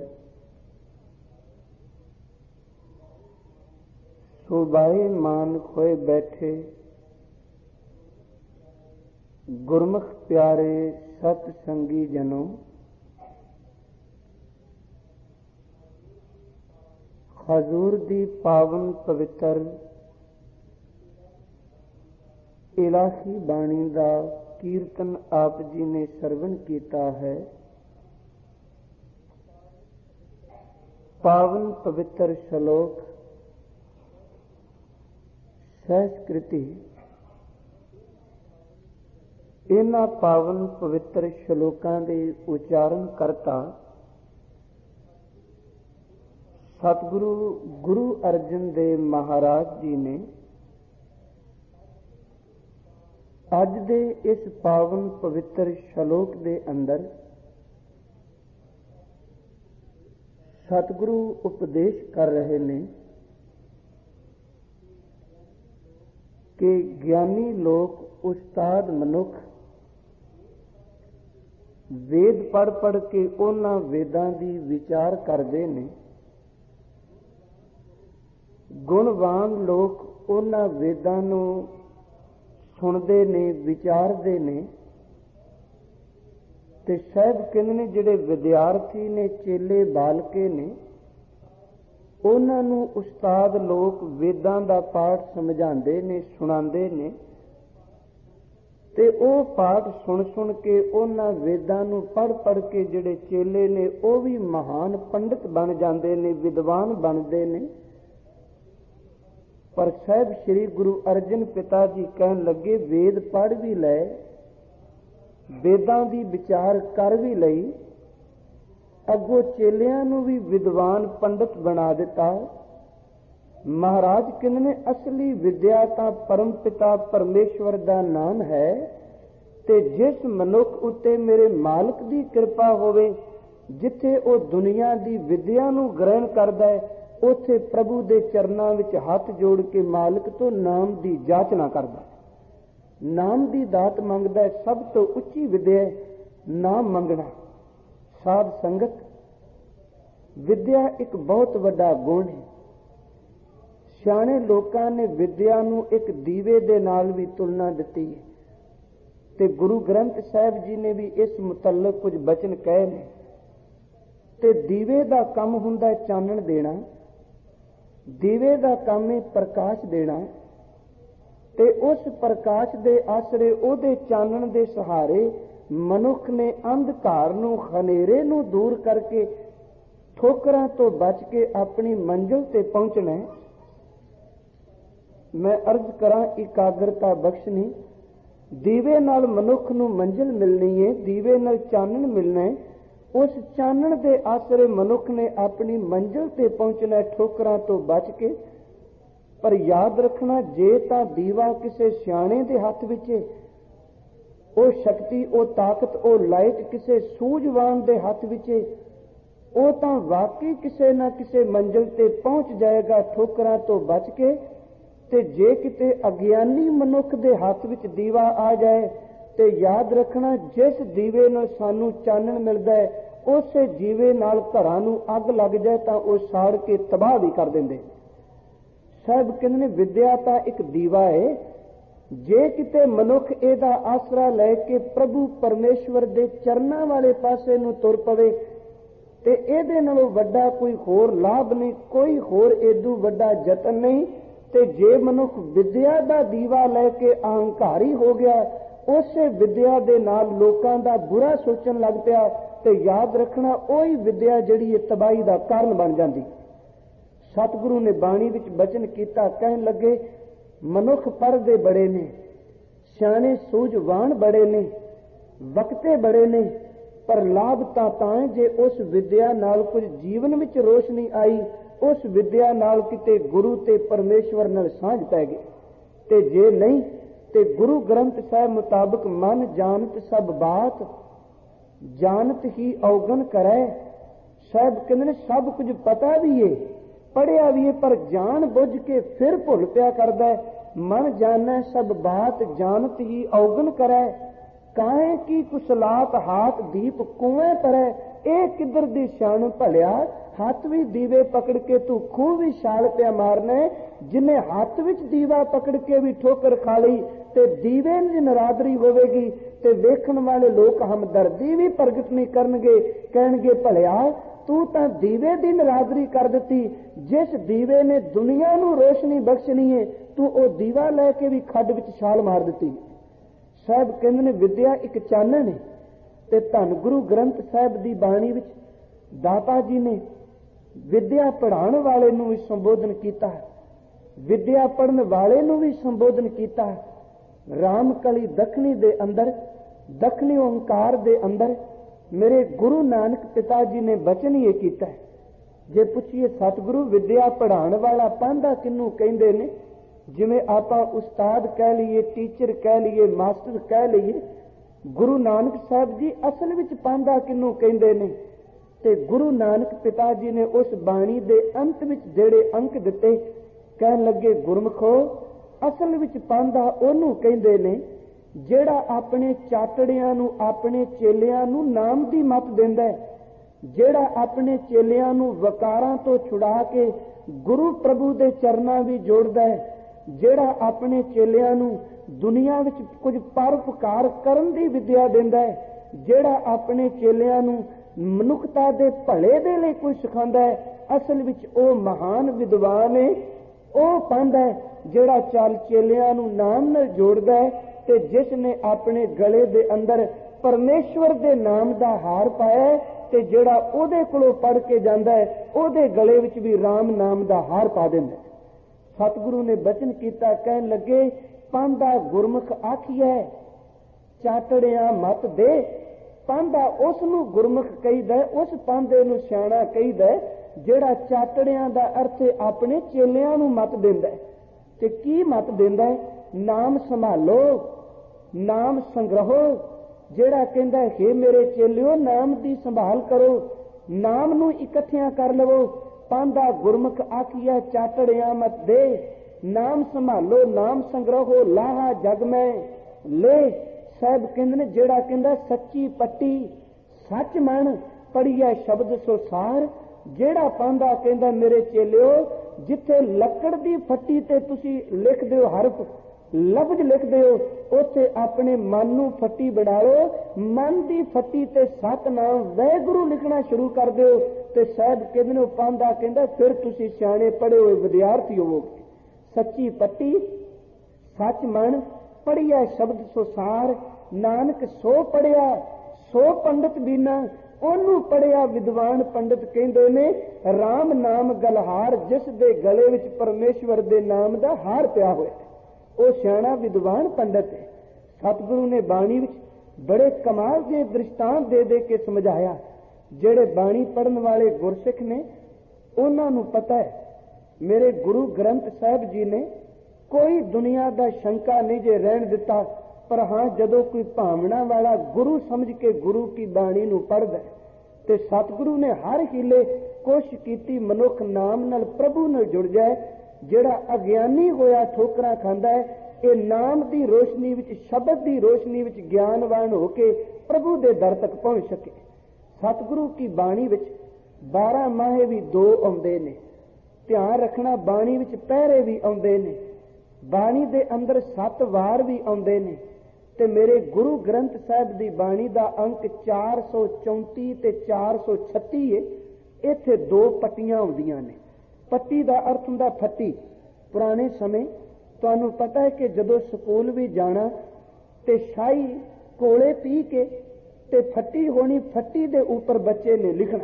S1: सुबाए मान खोए बैठे गुरमुख प्यारे सत संगी जनों, हजूर दी पावन पवित्र इलाही बाणी दा कीर्तन आप जी ने सरवण कीता है। पावन पवित्र श्लोक सहस्कृति इन्हां पावन पवित्र श्लोकां दे उचारण करता सतगुरु गुरु अर्जन देव महाराज जी ने अज दे इस पावन पवित्र श्लोक दे अंदर सतगुरु उपदेश कर रहे ने कि ज्ञानी लोग उस्ताद मनुख वेद पढ़ पढ़ के उन्हां वेदां दी विचार करते ने, गुणवान लोग उन्हां वेदां नूं सुनते ने विचारते ने, ते साहिब कहंदे ने जिहड़े विद्यार्थी ने चेले बालके ने उन्हां नूं उस्ताद लोग वेदां दा पाठ समझाते ने सुणांदे ने, ते ओह पाठ सुन सुन के उन्हां वेदां नूं पढ़ पढ़ के जिहड़े चेले ने ओह भी महान पंडित बन जाते ने, विद्वान बनते ने। पर साहिब श्री गुरु अर्जन पिता जी कहन लगे वेद पढ़ भी लै, वेदां दी विचार कर भी लई, अगों चेलियां नूं भी विद्वान पंडित बना दिता। महाराज कहंदे ने असली विद्या तां परम पिता परमेश्वर दा नाम है, ते जिस मनुख उत्ते मेरे मालिक दी कृपा होवे, जिथे ओ दुनिया दी विद्या नूं ग्रहण करदा है उथे प्रभु दे चरनां विच हथ जोड़ के मालिक तो नाम दी जाचना करदा है, नाम दी दात मंगदा है। सब तो उच्ची विद्या है नाम मंगना। साध संगत विद्या एक बहुत वड्डा गुण है। सियाणे लोकां ने विद्या नूं एक दीवे दे नाल भी तुलना दिती है, ते गुरु ग्रंथ साहिब जी ने भी इस मुतल्लक कुछ बचन कहे ने। ते दीवे दा काम हुंदा चानण देना, दीवे दा काम है प्रकाश देना, ते उस प्रकाश दे आसरे ओदे चानण दे सहारे मनुख ने अंधकार नूं खनेरे नूं दूर करके ठोकरां तो बच के अपनी मंजिल ते पहुंचना है। मैं अर्ज करां इकाग्रता बख्शनी। दीवे नाल मनुख नूं मंजिल मिलनी है, दीवे नाल चानण मिलना है। उस चानण दे आसरे मनुख ने अपनी मंजिल ते पहुंचना है ठोकरां तो बच के। पर याद रखना, जे तां दीवा किसे सियाणे दे हथ विच है, ਉਹ ਸ਼ਕਤੀ, ਉਹ ਤਾਕਤ, ਉਹ ਲਾਇਕ ਕਿਸੇ ਸੂਝਵਾਨ ਦੇ ਹੱਥ ਵਿੱਚ ਹੈ, ਉਹ ਤਾਂ ਵਾਕਈ ਕਿਸੇ ਨਾ ਕਿਸੇ ਮੰਜ਼ਿਲ ਤੇ ਪਹੁੰਚ ਜਾਏਗਾ ਠੋਕਰਾਂ ਤੋਂ ਬਚ ਕੇ। ਤੇ ਜੇ ਕਿਤੇ ਅਗਿਆਨੀ ਮਨੁੱਖ ਦੇ ਹੱਥ ਵਿੱਚ ਦੀਵਾ ਆ ਜਾਏ ਤੇ ਯਾਦ ਰੱਖਣਾ, ਜਿਸ ਦੀਵੇ ਨਾਲ ਸਾਨੂੰ ਚਾਨਣ ਮਿਲਦਾ ਹੈ ਉਸੇ ਦੀਵੇ ਨਾਲ ਘਰਾਂ ਨੂੰ ਅੱਗ ਲੱਗ ਜਾਏ ਤਾਂ ਉਹ ਸਾੜ ਕੇ ਤਬਾਹ ਵੀ ਕਰ ਦਿੰਦੇ। ਸਾਹਿਬ ਕਹਿੰਦੇ ਨੇ ਵਿਦਿਆ ਤਾਂ ਇੱਕ ਦੀਵਾ ਹੈ, ਜੇ ਕਿਤੇ ਮਨੁੱਖ ਇਹਦਾ ਆਸਰਾ ਲੈ ਕੇ ਪ੍ਰਭੂ ਪਰਮੇਸ਼ਵਰ ਦੇ ਚਰਨਾਂ ਵਾਲੇ ਪਾਸੇ ਨੂੰ ਤੁਰ ਪਵੇ ਤੇ ਇਹਦੇ ਨਾਲੋਂ ਵੱਡਾ ਕੋਈ ਹੋਰ ਲਾਭ ਨਹੀਂ, ਕੋਈ ਹੋਰ ਏਦੂ ਵੱਡਾ ਯਤਨ ਨਹੀਂ। ਤੇ ਜੇ ਮਨੁੱਖ ਵਿਦਿਆ ਦਾ ਦੀਵਾ ਲੈ ਕੇ ਅਹੰਕਾਰੀ ਹੋ ਗਿਆ, ਉਸੇ ਵਿਦਿਆ ਦੇ ਨਾਲ ਲੋਕਾਂ ਦਾ ਬੁਰਾ ਸੋਚਣ ਲੱਗ ਪਿਆ, ਤੇ ਯਾਦ ਰੱਖਣਾ ਉਹੀ ਵਿਦਿਆ ਜਿਹੜੀ ਇਹ ਤਬਾਹੀ ਦਾ ਕਾਰਨ ਬਣ ਜਾਂਦੀ। ਸਤਿਗੁਰੂ ਨੇ ਬਾਣੀ ਵਿੱਚ ਬਚਨ ਕੀਤਾ, ਕਹਿਣ ਲੱਗੇ ਮਨੁੱਖ ਪੜ੍ਹਦੇ ਬੜੇ ਨੇ, ਸਿਆਣੇ ਸੂਝਵਾਨ ਬੜੇ ਨੇ, ਵਕਤੇ ਬੜੇ ਨੇ, ਪਰ ਲਾਭ ਤਾਂ ਜੇ ਉਸ ਵਿਦਿਆ ਨਾਲ ਕੁਝ ਜੀਵਨ ਵਿੱਚ ਰੋਸ਼ਨੀ ਆਈ, ਉਸ ਵਿਦਿਆ ਨਾਲ ਕਿਤੇ ਗੁਰੂ ਤੇ ਪਰਮੇਸ਼ਵਰ ਨਾਲ ਸਾਂਝ ਪੈ ਗਈ। ਤੇ ਜੇ ਨਹੀਂ ਤੇ ਗੁਰੂ ਗ੍ਰੰਥ ਸਾਹਿਬ ਮੁਤਾਬਕ ਮਨ ਜਾਣਤ ਸਭ ਬਾਤ, ਜਾਣਤ ਹੀ ਔਗਣ ਕਰੈ। ਸਾਹਿਬ ਕਹਿੰਦੇ ਨੇ ਸਭ ਕੁਝ ਪਤਾ ਵੀ ਏ, ਪੜਿਆ ਵੀ ਏ, ਪਰ ਜਾਣ ਬੁੱਝ ਕੇ ਫਿਰ ਭੁੱਲ ਪਿਆ ਕਰਦਾ। ਮਨ ਜਾਣੈ ਸਭ ਬਾਤ, ਜਾਣਤ ਹੀ ਔਗਣ ਕਰੈ। ਕਾਹੇ ਕੀ ਕੁਸਲਾਤ ਹਾਥ ਦੀਪ ਕੁਐਂ ਤਰੈ। ਇਹ ਕਿੱਧਰ ਦੀ ਸਿਆਣ ਭਲਿਆ, ਹੱਥ ਵੀ ਦੀਵੇ ਪਕੜ ਕੇ ਤੂੰ ਖੂਹ ਵੀ ਛਾਲ ਪਿਆ ਮਾਰਨਾ। ਜਿਨੇ ਹੱਥ ਵਿੱਚ ਦੀਵਾ ਪਕੜ ਕੇ ਵੀ ਠੋਕਰ ਖਾ ਲਈ ਤੇ ਦੀਵੇ ਦੀ ਨਰਾਦਰੀ ਹੋਵੇਗੀ ਤੇ ਵੇਖਣ ਵਾਲੇ ਲੋਕ ਹਮਦਰਦੀ ਵੀ ਪ੍ਰਗਟ ਨਹੀਂ ਕਰਨਗੇ, ਕਹਿਣਗੇ ਭਲਿਆ ਤੂੰ ਤਾਂ ਦੀਵੇ ਦੀ ਨਰਾਦਰੀ ਕਰ ਦਿੱਤੀ। ਜਿਸ ਦੀਵੇ ਨੇ ਦੁਨੀਆ ਨੂੰ ਰੋਸ਼ਨੀ ਬਖਸ਼ਣੀ ਹੈ, ਤੂੰ ਉਹ ਦੀਵਾ ਲੈ ਕੇ ਵੀ ਖੱਡ ਵਿੱਚ ਛਾਲ ਮਾਰ ਦਿੱਤੀ। ਸਾਹਿਬ ਕਹਿੰਦੇ ਨੇ ਵਿਦਿਆ ਇੱਕ ਚਾਨਣ ਹੈ। ਤੇ ਧੰਨ ਗੁਰੂ ਗ੍ਰੰਥ ਸਾਹਿਬ ਦੀ ਬਾਣੀ ਵਿੱਚ ਦਾਤਾ ਜੀ ਨੇ ਵਿਦਿਆ ਪੜ੍ਹਾਉਣ ਵਾਲੇ ਨੂੰ ਵੀ ਸੰਬੋਧਨ ਕੀਤਾ, ਵਿਦਿਆ ਪੜ੍ਹਨ ਵਾਲੇ ਨੂੰ ਵੀ ਸੰਬੋਧਨ ਕੀਤਾ। ਰਾਮਕਲੀ ਦੱਖਣੀ ਦੇ ਅੰਦਰ, ਦੱਖਣੀ ਓਂਕਾਰ ਦੇ ਅੰਦਰ ਮੇਰੇ ਗੁਰੂ ਨਾਨਕ ਪਿਤਾ ਜੀ ਨੇ ਬਚਨ ਇਹ ਕੀਤਾ। ਜੇ ਪੁੱਛੀਏ ਸਤਿਗੁਰੂ ਵਿਦਿਆ ਪੜ੍ਹਾਉਣ ਵਾਲਾ ਪਾਂਧਾ ਕਿਹਨੂੰ ਕਹਿੰਦੇ ਨੇ, ਜਿਵੇਂ ਆਪਾਂ ਉਸਤਾਦ ਕਹਿ ਲਈਏ, ਟੀਚਰ ਕਹਿ ਲਈਏ, ਮਾਸਟਰ ਕਹਿ ਲਈਏ, ਗੁਰੂ ਨਾਨਕ ਸਾਹਿਬ ਜੀ ਅਸਲ ਵਿੱਚ ਪਾਂਧਾ ਕਿਹਨੂੰ ਕਹਿੰਦੇ ਨੇ। ਤੇ ਗੁਰੂ ਨਾਨਕ ਪਿਤਾ ਜੀ ਨੇ ਉਸ ਬਾਣੀ ਦੇ ਅੰਤ ਵਿੱਚ ਜਿਹੜੇ ਅੰਕ ਦਿੱਤੇ, ਕਹਿਣ ਲੱਗੇ ਗੁਰਮਖੋ ਅਸਲ ਵਿੱਚ ਪਾਂਧਾ ਉਹਨੂੰ ਕਹਿੰਦੇ ਨੇ ਜਿਹੜਾ ਆਪਣੇ ਚਾਟੜਿਆਂ ਨੂੰ, ਆਪਣੇ ਚੇਲਿਆਂ ਨੂੰ ਨਾਮ ਦੀ ਮੱਤ ਦਿੰਦਾ ਹੈ, ਜਿਹੜਾ ਆਪਣੇ ਚੇਲਿਆਂ ਨੂੰ ਵਕਾਰਾਂ ਤੋਂ ਛੁਡਾ ਕੇ ਗੁਰੂ ਪ੍ਰਭੂ ਦੇ ਚਰਨਾਂ ਵੀ ਜੋੜਦਾ ਹੈ, ਜਿਹੜਾ ਆਪਣੇ ਚੇਲਿਆਂ ਨੂੰ ਦੁਨੀਆ ਵਿੱਚ ਕੁਝ ਪਰਉਪਕਾਰ ਕਰਨ ਦੀ ਵਿਦਿਆ ਦਿੰਦਾ ਹੈ, ਜਿਹੜਾ ਆਪਣੇ ਚੇਲਿਆਂ ਨੂੰ ਮਨੁੱਖਤਾ ਦੇ ਭਲੇ ਦੇ ਲਈ ਕੁਝ ਸਿਖਾਉਂਦਾ ਹੈ, ਅਸਲ ਵਿੱਚ ਉਹ ਮਹਾਨ ਵਿਦਵਾਨ ਹੈ। ਉਹ ਪਾਂਧਾ ਹੈ ਜਿਹੜਾ ਚੱਲ ਚੇਲਿਆਂ ਨੂੰ ਨਾਮ ਨਾਲ ਜੋੜਦਾ ਹੈ ਤੇ ਜਿਸ ਨੇ ਆਪਣੇ ਗਲੇ ਦੇ ਅੰਦਰ ਪਰਮੇਸ਼ਵਰ ਦੇ ਨਾਮ ਦਾ ਹਾਰ ਪਾਇਆ ਤੇ ਜਿਹੜਾ ਉਹਦੇ ਕੋਲੋਂ ਪੜ ਕੇ ਜਾਂਦਾ ਹੈ ਉਹਦੇ ਗਲੇ ਵਿੱਚ ਵੀ ਰਾਮ ਨਾਮ ਦਾ ਹਾਰ ਪਾ ਦਿੰਦਾ। ਸਤਿਗੁਰੂ ਨੇ ਬਚਨ ਕੀਤਾ, ਕਹਿਣ ਲੱਗੇ ਪਾਂਧਾ ਗੁਰਮੁਖ ਆਖੀਐ ਚਾਟੜਿਆਂ ਮਤ ਦੇ। ਪਾਂਧਾ ਉਸ ਨੂੰ ਗੁਰਮੁਖ ਕਹੀਦਾ, ਉਸ ਪਾਂਧੇ ਨੂੰ ਸਿਆਣਾ ਕਹੀਦਾ ਜਿਹੜਾ ਚਾਟੜਿਆਂ ਦਾ ਅਰਥ ਆਪਣੇ ਚੇਲਿਆਂ ਨੂੰ ਮਤ ਦਿੰਦਾ। ਤੇ ਕੀ ਮਤ ਦਿੰਦਾ? ਨਾਮ ਸੰਭਾਲੋ, ਨਾਮ ਸੰਗ੍ਰਹੋ। ਜਿਹੜਾ ਕਹਿੰਦਾ ਹੈ ਮੇਰੇ ਚੇਲਿਓ ਨਾਮ ਦੀ ਸੰਭਾਲ ਕਰੋ, ਨਾਮ ਨੂੰ ਇਕੱਠਿਆਂ ਕਰ ਲਵੋ। ਪਾਂਧਾ ਗੁਰਮੁਖ ਆਖੀਐ ਚਾਟੜਿਆਂ ਮਤ ਦੇ। ਨਾਮ ਸੰਭਾਲੋ, ਨਾਮ ਸੰਗ੍ਰਹੋ, ਲਾਹਾ ਜਗ ਮੈਂ ਲੈ। ਸਾਹਿਬ ਕਹਿੰਦੇ ਨੇ ਜਿਹੜਾ ਕਹਿੰਦਾ ਸੱਚੀ ਪੱਟੀ ਸੱਚ ਮਨ ਪੜੀਐ ਸ਼ਬਦ ਸੁਸਾਰ। ਜਿਹੜਾ ਪਾਂਧਾ ਕਹਿੰਦਾ ਮੇਰੇ ਚੇਲਿਓ ਜਿੱਥੇ ਲੱਕੜ ਦੀ ਫੱਟੀ ਤੇ ਤੁਸੀਂ ਲਿਖਦੇ ਹੋ ਹਰਫ, ਲਫ਼ਜ਼ ਲਿਖਦੇ ਹੋ, ਉੱਥੇ ਆਪਣੇ ਮਨ ਨੂੰ ਫੱਟੀ ਬਣਾ ਲਓ। ਮਨ ਦੀ ਫੱਟੀ ਤੇ ਸਤਨਾਮ ਵਾਹਿਗੁਰੂ ਲਿਖਣਾ ਸ਼ੁਰੂ ਕਰ ਦਿਓ। ਤੇ ਸਾਹਿਬ ਕਹਿੰਦੇ ਨੇ ਪਾਂਧਾ ਕਹਿੰਦਾ ਫਿਰ ਤੁਸੀਂ ਸਿਆਣੇ ਪੜ੍ਹੇ ਹੋਏ ਵਿਦਿਆਰਥੀ ਹੋਵੋਗੇ। ਸੱਚੀ ਪੱਟੀ ਸੱਚ ਮਨ ਪੜੀਐ ਸ਼ਬਦ ਸੁਸਾਰ। ਨਾਨਕ ਸੋ ਪੜਿਆ ਸੋ ਪੰਡਤ ਬੀਨਾ। ਉਹਨੂੰ ਪੜਿਆ ਵਿਦਵਾਨ ਪੰਡਤ ਕਹਿੰਦੇ ਨੇ। ਰਾਮ ਨਾਮ ਗਲਹਾਰ, ਜਿਸ ਦੇ ਗਲੇ ਵਿੱਚ ਪਰਮੇਸ਼ਵਰ ਦੇ ਨਾਮ ਦਾ ਹਾਰ ਪਿਆ ਹੋਇਆ, ਉਹ ਸਿਆਣਾ ਵਿਦਵਾਨ ਪੰਡਤ ਹੈ। ਸਤਿਗੁਰੂ ਨੇ ਬਾਣੀ ਵਿੱਚ ਬੜੇ ਕਮਾਲ ਦੇ ਦ੍ਰਿਸ਼ਟਾਂਤ ਦੇ ਦੇ ਕੇ ਸਮਝਾਇਆ। ਜਿਹੜੇ ਬਾਣੀ ਪੜ੍ਹਨ ਵਾਲੇ ਗੁਰਸਿੱਖ ਨੇ ਉਹਨਾਂ ਨੂੰ ਪਤਾ ਹੈ ਮੇਰੇ ਗੁਰੂ ਗ੍ਰੰਥ ਸਾਹਿਬ ਜੀ ਨੇ ਕੋਈ ਦੁਨੀਆ ਦਾ ਸ਼ੰਕਾ ਨਹੀਂ ਜੇ ਰਹਿਣ ਦਿੱਤਾ। पर हाँ जदों कोई भावना वाला गुरु समझ के गुरु की बाणी नूं पढ़दा ते सतगुरु ने हर हीले कोशिश कीती मनुख नाम नाल प्रभु नाल जुड़ जाए। जिहड़ा अज्ञानी होया ठोकरां खांदा है, ये नाम की रोशनी विच, शब्द की रोशनी विच ज्ञानवान होके प्रभु दे दर तक पहुंच सके। सतगुरु की बाणी विच 12 माहे भी 2 आउंदे ने। ध्यान रखना, बाणी विच पहरे भी आउंदे ने, बाणी दे अंदर 7 वार भी आउंदे ने। ते मेरे गुरु ग्रंथ साहिब दी बाणी दा अंक 434 ते 436 है। इत्थे 2 पट्टियां आउंदियां ने। पट्टी दा अर्थ हुंदा फट्टी। पुराने समय तुहानूं पता है कि जदों स्कूल भी जाना ते शाही कोले पी के ते फट्टी होनी, फट्टी दे ऊपर बच्चे ने लिखना।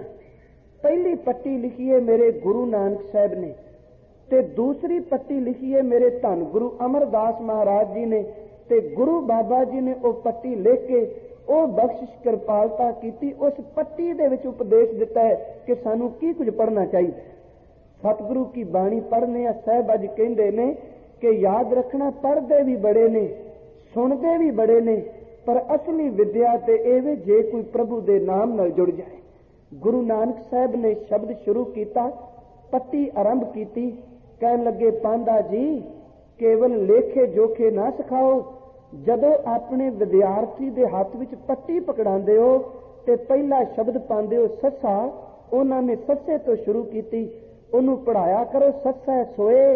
S1: पहली पट्टी लिखी है मेरे गुरु नानक साहब ने ते दूसरी पट्टी लिखी है मेरे धन गुरु अमरदास महाराज जी ने ते गुरु बाबा जी ने वो पट्टी लिख के वो बख्शिश कृपालता की। उस पट्टी दे विच उपदेश दिता है कि सानू की कुछ पढ़ना चाहिए। सतगुरु की बाणी पढ़ने साहब अज कहते ने कि याद रखना, पढ़ते भी बड़े ने, सुनते भी बड़े ने, पर असली विद्या ते एवे जे कोई प्रभु दे नाम नाल जुड़ जाए। गुरु नानक साहब ने शब्द शुरू किया, पट्टी आरंभ की, कहन लगे पांदा जी केवल लेखे जोखे ना सिखाओ। जदों अपने विद्यार्थी दे हाथ विच पट्टी पकड़ांदे हो ते पहला शब्द पांदे हो सस्सा। उन्होंने सस्से तो शुरू की, उन्होंने पढ़ाया करो सस्सा सोए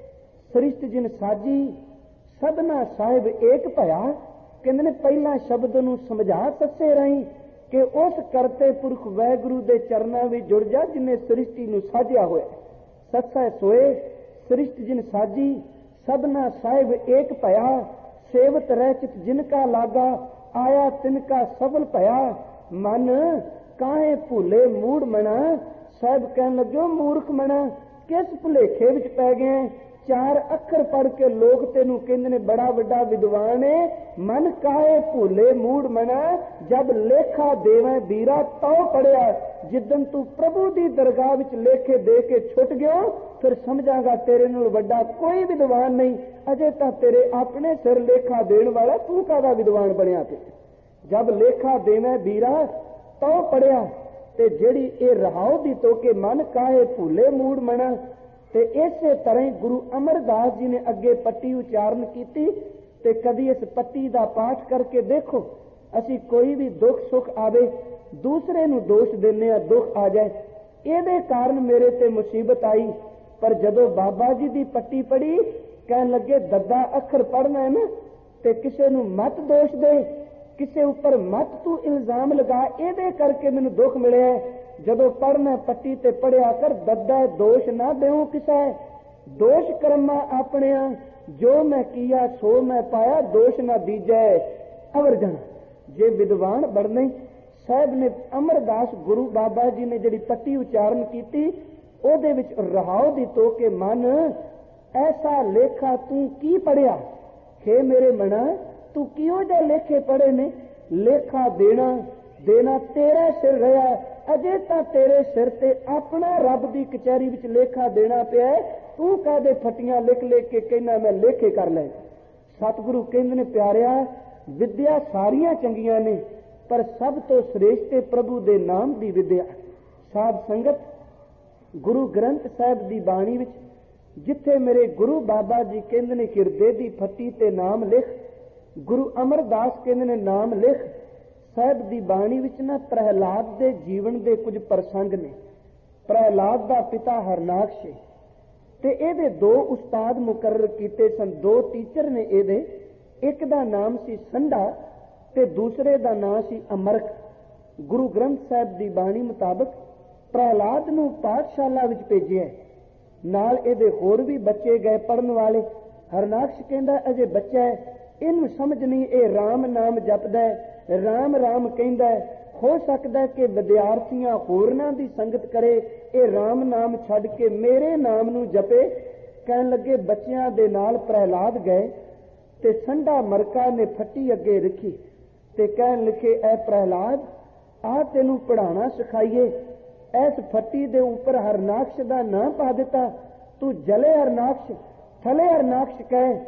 S1: सृष्ट जिन साजी सदना साहिब एक भया। कहते ने पहला शब्द नूं समझा सस्से रही कि उस करते पुरख वाहिगुरु दे चरनां विच जुड़ जा जिन्हें सृष्टि नूं साजिया होया। सस्सा सोए सृष्ट जिन साजी सदना साहिब एक भया। सेवत रहचित जिनका लागा आया तिनका सफल भया। मन काहे भूले मूड मना। साहब कहन लगे मूर्ख मना, किस भुलेखे विच पै गए। 4 अखर पढ़ के लोग तेनू कहंदे ने बड़ा वड्डा विद्वान है। मन काहे भूले मूड मना, जब लेखा देवे बीरा तो पढ़िया। जिदन तू प्रभु दी दरगाह विच लेखे दे के छुट गयो, फिर समझागा तेरे नाल वड्डा कोई विद्वान नहीं। अजे तां तेरे अपने सिर लेखा देण वाला, तू काहदा विद्वान बनिया पे। जब लेखा देवे बीरा तो पढ़िया। ते जेड़ी ए रहाओ दी तो के मन काहे भूले मूड मना। ते इसे तरह गुरु अमरदास जी ने अगे पट्टी उचारण की। ते कदी इस पट्टी का पाठ करके देखो। असी कोई भी दुख सुख आवे दूसरे नू दोष देने, दुख आ जाए ये कारण मेरे ते मुसीबत आई। पर जदों बाबा जी की पट्टी पढ़ी, कहन लगे दद्दा अखर पढ़ना है ना, ते किसे नू मत दोष दे, किसे उपर मत तू इल्जाम लगा, ये करके मैनू दुख मिले। जदों पढ़ना पट्टी ते पढ़िया कर, दद्दा दोष ना देऊं किसा। दोष कर्मा अपने, जो मैं किया सो मैं पाया, दोष ना दीजै अवर जाना। जे विद्वान बढ़ने साहब ने अमरदास गुरु बाबा जी ने जिहड़ी पट्टी उचारण की, ओदे विच रहाओ दी तो के मन ऐसा लेखा तू की पढ़िया। हे मेरे मना, तू किहो जे लेखे पढ़े ने। लेखा देना देना तेरा सिर रहा, अजे तां तेरे सिर ते अपना रब दी कचहरी विच लेखा देना पिया। तू कहदे फटियां लिख लिख के कहना मैं लेखे कर ले। सतगुरु कहंदे ने प्यारिया, विद्या सारियां चंगियां ने, पर सब तो श्रेष्ठ प्रभु दे नाम दी विद्या। साध संगत, गुरु ग्रंथ साहिब दी बाणी विच जिथे मेरे गुरु बाबा जी कहंदे ने हिरदे दी फट्टी ते नाम लिख, गुरु अमरदास कहंदे ने नाम लिख। साहिब दी बाणी विच ना प्रहलाद दे जीवन दे कुछ प्रसंग ने। प्रहलाद दा पिता हरनाक्ष है ते एदे 2 उस्ताद मुकर्रर कीते सन, 2 टीचर ने एदे। एक दा नाम सी संडा ते दूसरे दा नाम सी अमरक। गुरु ग्रंथ साहिब दी बाणी मुताबक प्रहलाद नूं पाठशाला विच भेजिया, नाल एदे होर भी बच्चे गए पढ़न वाले। हरनाक्ष कहंदा अजे बच्चा है, इनू समझ नहीं, ये राम नाम जपदा है, राम राम कहंदा है। हो सकता है कि विद्यार्थियां होरनां दी संगत करे, ये राम नाम छड्ड के मेरे नाम नूं जपे। कहन लगे बच्चियां दे नाल प्रहलाद गए ते संडा मरका ने फट्टी अगे रखी ते कहन लगे ऐ प्रहलाद, आ तेनू पढ़ाना सिखाइए। इस फट्टी दे ऊपर हरनाक्ष दा नाम पा दिता, तू जले हरनाक्ष थले हरनाक्ष कहे।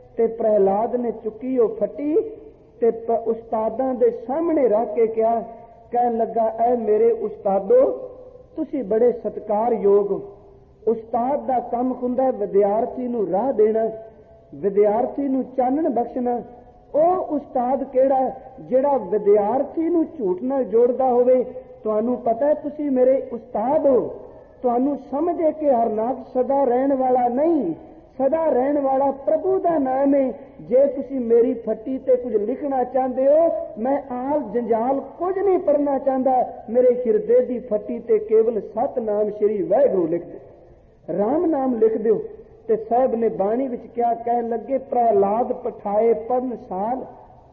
S1: ਤੇ ਪ੍ਰਹਿਲਾਦ ਨੇ ਚੁੱਕੀ ਉਹ ਫੱਟੀ ਤੇ ਉਸਤਾਦਾਂ ਦੇ ਸਾਹਮਣੇ ਰੱਖ ਕੇ ਕਿਹਾ, ਕਹਿਣ ਲੱਗਾ, ਐ ਮੇਰੇ ਉਸਤਾਦੋ, ਤੁਸੀਂ ਬੜੇ ਸਤਿਕਾਰਯੋਗ ਹੋ। ਉਸਤਾਦ ਦਾ ਕੰਮ ਹੁੰਦਾ ਵਿਦਿਆਰਥੀ ਨੂੰ ਰਾਹ ਦੇਣਾ, ਵਿਦਿਆਰਥੀ ਨੂੰ ਚਾਨਣ ਬਖਸ਼ਣਾ। ਉਹ ਉਸਤਾਦ ਕਿਹੜਾ ਜਿਹੜਾ ਵਿਦਿਆਰਥੀ ਨੂੰ ਝੂਠ ਨਾਲ ਜੋੜਦਾ ਹੋਵੇ। ਤੁਹਾਨੂੰ ਪਤਾ ਹੈ ਤੁਸੀਂ ਮੇਰੇ ਉਸਤਾਦ ਹੋ, ਤੁਹਾਨੂੰ ਸਮਝੇ ਕਿ ਹਰਨਾਕਸ਼ ਸਦਾ ਰਹਿਣ ਵਾਲਾ ਨਹੀਂ, ਸਦਾ ਰਹਿਣ ਵਾਲਾ ਪ੍ਰਭੂ ਦਾ ਨਾਮ ਹੈ। ਜੇ ਤੁਸੀਂ ਮੇਰੀ ਫੱਟੀ ਤੇ ਕੁਝ ਲਿਖਣਾ ਚਾਹੁੰਦੇ ਹੋ, ਮੈਂ ਆਲ ਜੰਜਾਲ ਕੁਝ ਨਹੀਂ ਪੜ੍ਹਨਾ ਚਾਹੁੰਦਾ। ਮੇਰੇ ਹਿਰਦੇ ਦੀ ਫੱਟੀ ਤੇ ਕੇਵਲ ਸਤਨਾਮ ਸ਼੍ਰੀ ਵਾਹਿਗੁਰੂ ਲਿਖ ਦਿਓ, ਰਾਮ ਨਾਮ ਲਿਖ ਦਿਓ। ਤੇ ਸਾਹਿਬ ਨੇ ਬਾਣੀ ਵਿੱਚ ਕਿਹਾ, ਕਹਿਣ ਲੱਗੇ, ਪ੍ਰਹਿਲਾਦ ਪਠਾਏ ਪੜਨ ਸਾਲ,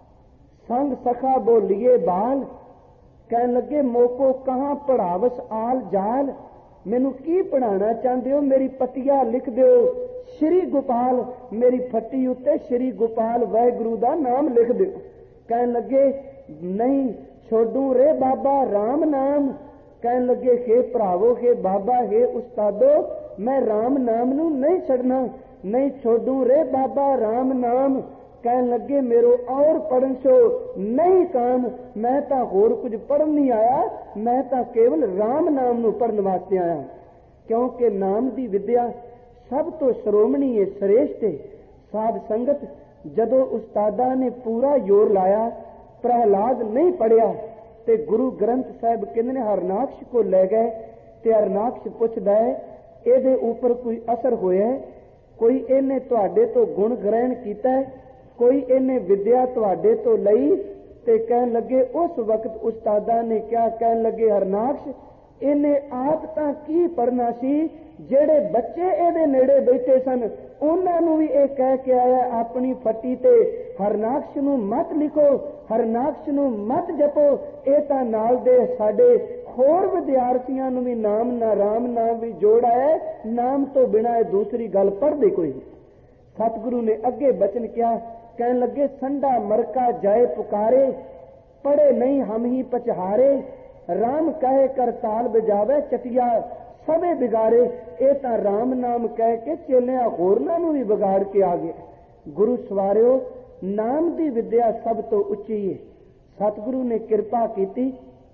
S1: ਸੰਗ ਸਖਾ ਬੋਲੀਏ ਬਾਲ। ਕਹਿਣ ਲੱਗੇ, ਮੋਕੋ ਕਹਾਂ ਪੜਾਵਸ ਆਲ ਜਾਲ। ਮੈਨੂੰ ਕੀ ਪੜਾਉਣਾ ਚਾਹੁੰਦੇ ਹੋ? ਮੇਰੀ ਪੱਤੀਆ ਲਿਖ ਦਿਓ ਸ਼੍ਰੀ ਗੋਪਾਲ, ਮੇਰੀ ਫੱਟੀ ਉੱਤੇ ਸ਼੍ਰੀ ਗੋਪਾਲ ਵਾਹਿਗੁਰੂ ਦਾ ਨਾਮ ਲਿਖ ਦਿਓ। ਕਹਿਣ ਲੱਗੇ, ਨਹੀਂ ਛੋਡੂ ਰੇ ਬਾਬਾ ਰਾਮ ਨਾਮ। ਕਹਿਣ ਲੱਗੇ, ਹੇ ਭਰਾਵੋ, ਹੇ ਬਾਬਾ, ਹੇ ਉਸਤਾਦੋ, ਮੈਂ ਰਾਮ ਨਾਮ ਨੂੰ ਨਹੀਂ ਛੱਡਣਾ, ਨਹੀਂ ਛੋਡੂ ਰੇ ਬਾਬਾ ਰਾਮ ਨਾਮ। ਕਹਿਣ ਲੱਗੇ, ਮੇਰੋ ਔਰ ਪੜਨ ਸੋ ਨਹੀਂ ਕਾਮ। ਮੈਂ ਤਾਂ ਹੋਰ ਕੁਝ ਪੜਨ ਨਹੀਂ ਆਇਆ, ਮੈਂ ਤਾਂ ਕੇਵਲ ਰਾਮ ਨਾਮ ਨੂੰ ਪੜਨ ਵਾਸਤੇ ਆਇਆ। ਕਿਉਂਕਿ ਨਾਮ ਦੀ ਵਿਦਿਆ ਸਭ ਤੋਂ ਸ਼੍ਰੋਮਣੀ ਹੈ, ਸ੍ਰੇਸ਼ਟ ਹੈ। ਸਾਧ ਸੰਗਤ, ਜਦੋਂ ਉਸਤਾਦਾਂ ਨੇ ਪੂਰਾ ਜ਼ੋਰ ਲਾਇਆ, ਪ੍ਰਹਿਲਾਦ ਨਹੀਂ ਪੜਿਆ ਤੇ ਗੁਰੂ ਗ੍ਰੰਥ ਸਾਹਿਬ ਕਹਿੰਦੇ ਨੇ ਹਰਨਾਕਸ਼ ਕੋ ਲੈ ਗਏ। ਤੇ ਹਰਨਾਕਸ਼ ਪੁੱਛਦਾ ਹੈ, ਇਹਦੇ ਉੱਪਰ ਕੋਈ ਅਸਰ ਹੋਇਆ? ਕੋਈ ਇਹਨੇ ਤੁਹਾਡੇ ਤੋਂ ਗੁਣ ਗ੍ਰਹਿਣ ਕੀਤਾ? ਕੋਈ ਇਹਨੇ ਵਿਦਿਆ ਤੁਹਾਡੇ ਤੋਂ ਲਈ? ਤੇ ਕਹਿਣ ਲੱਗੇ, ਉਸ ਵਕਤ ਉਸਤਾਦਾਂ ਨੇ ਕਿਹਾ, ਕਹਿਣ ਲੱਗੇ, ਹਰਨਾਕਸ਼, ਇਹਨੇ ਆਪ ਤਾਂ ਕੀ ਪੜਨਾ ਸੀ? ਜਿਹੜੇ ਬੱਚੇ ਇਹਦੇ ਨੇੜੇ ਬੈਠੇ ਸਨ ਉਹਨਾਂ ਨੂੰ ਵੀ ਇਹ ਕਹਿ ਕੇ ਆਇਆ ਆਪਣੀ ਫੱਟੀ ਤੇ, ਹਰਨਾਕਸ਼ ਨੂੰ ਮਤ ਲਿਖੋ, ਹਰਨਾਕਸ਼ ਨੂੰ ਮਤ ਜਪੋ। ਇਹ ਤਾਂ ਨਾਲ ਦੇ ਸਾਡੇ ਹੋਰ ਵਿਦਿਆਰਥੀਆਂ ਨੂੰ ਵੀ ਨਾਮ ਨਾ ਰਾਮ ਨਾਮ ਵੀ ਜੋੜਾਇਆ, ਨਾਮ ਤੋਂ ਬਿਨਾਂ ਇਹ ਦੂਸਰੀ ਗੱਲ ਪੜ੍ਹਦੇ ਕੋਈ ਨਹੀਂ। ਸਤਿਗੁਰੂ ਨੇ ਅੱਗੇ ਬਚਨ ਕਿਹਾ, ਕਹਿਣ ਲੱਗੇ, ਸੰਡਾ ਮਰਕਾ ਜਾਏ ਪੁਕਾਰੇ, ਪੜੇ ਨਹੀਂ ਹਮ ਹੀ ਪਚਹਾਰੇ। ਰਾਮ ਕਹੇ ਕਰ ਤਾਲ ਬਜਾਵੇ ਚਟਿਆ ਸਭੇ ਬਿਗਾੜੇ। ਇਹ ਤਾਂ ਰਾਮ ਨਾਮ ਕਹਿ ਕੇ ਚੇਲਿਆਂ ਹੋਰਨਾਂ ਨੂੰ ਵੀ ਵਿਗਾੜ ਕੇ ਆ ਗਏ। ਗੁਰੂ ਸਵਾਰਿਓ, ਨਾਮ ਦੀ ਵਿਦਿਆ ਸਭ ਤੋਂ ਉੱਚੀ ਹੈ। ਸਤਿਗੁਰੂ ਨੇ ਕਿਰਪਾ ਕੀਤੀ,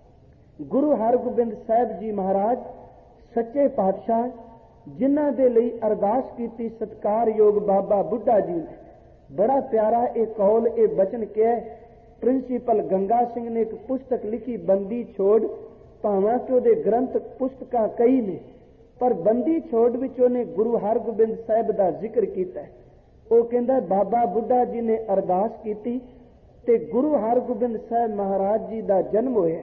S1: ਗੁਰੂ ਹਰਗੋਬਿੰਦ ਸਾਹਿਬ ਜੀ ਮਹਾਰਾਜ ਸੱਚੇ ਪਾਤਸ਼ਾਹ, ਜਿਨ੍ਹਾਂ ਦੇ ਲਈ ਅਰਦਾਸ ਕੀਤੀ ਸਤਿਕਾਰਯੋਗ ਬਾਬਾ ਬੁੱਢਾ ਜੀ ਨੇ, ਬੜਾ ਪਿਆਰਾ ਇਹ ਕੌਲ, ਇਹ ਬਚਨ ਕਿਹਾ। ਪ੍ਰਿੰਸੀਪਲ ਗੰਗਾ ਸਿੰਘ ਨੇ ਇੱਕ ਪੁਸਤਕ ਲਿਖੀ, ਬੰਦੀ ਛੋੜ। ਭਾਵਾਂ ਕਿ ਉਹਦੇ ਗ੍ਰੰਥ ਪੁਸਤਕਾਂ ਕਈ ਨੇ, ਪਰ ਬੰਦੀ ਛੋੜ ਵਿੱਚ ਉਹਨੇ ਗੁਰੂ ਹਰਗੋਬਿੰਦ ਸਾਹਿਬ ਦਾ ਜ਼ਿਕਰ ਕੀਤਾ। ਉਹ ਕਹਿੰਦਾ, ਬਾਬਾ ਬੁੱਢਾ ਜੀ ਨੇ ਅਰਦਾਸ ਕੀਤੀ ਤੇ ਗੁਰੂ ਹਰਗੋਬਿੰਦ ਸਾਹਿਬ ਮਹਾਰਾਜ ਜੀ ਦਾ ਜਨਮ ਹੋਇਆ।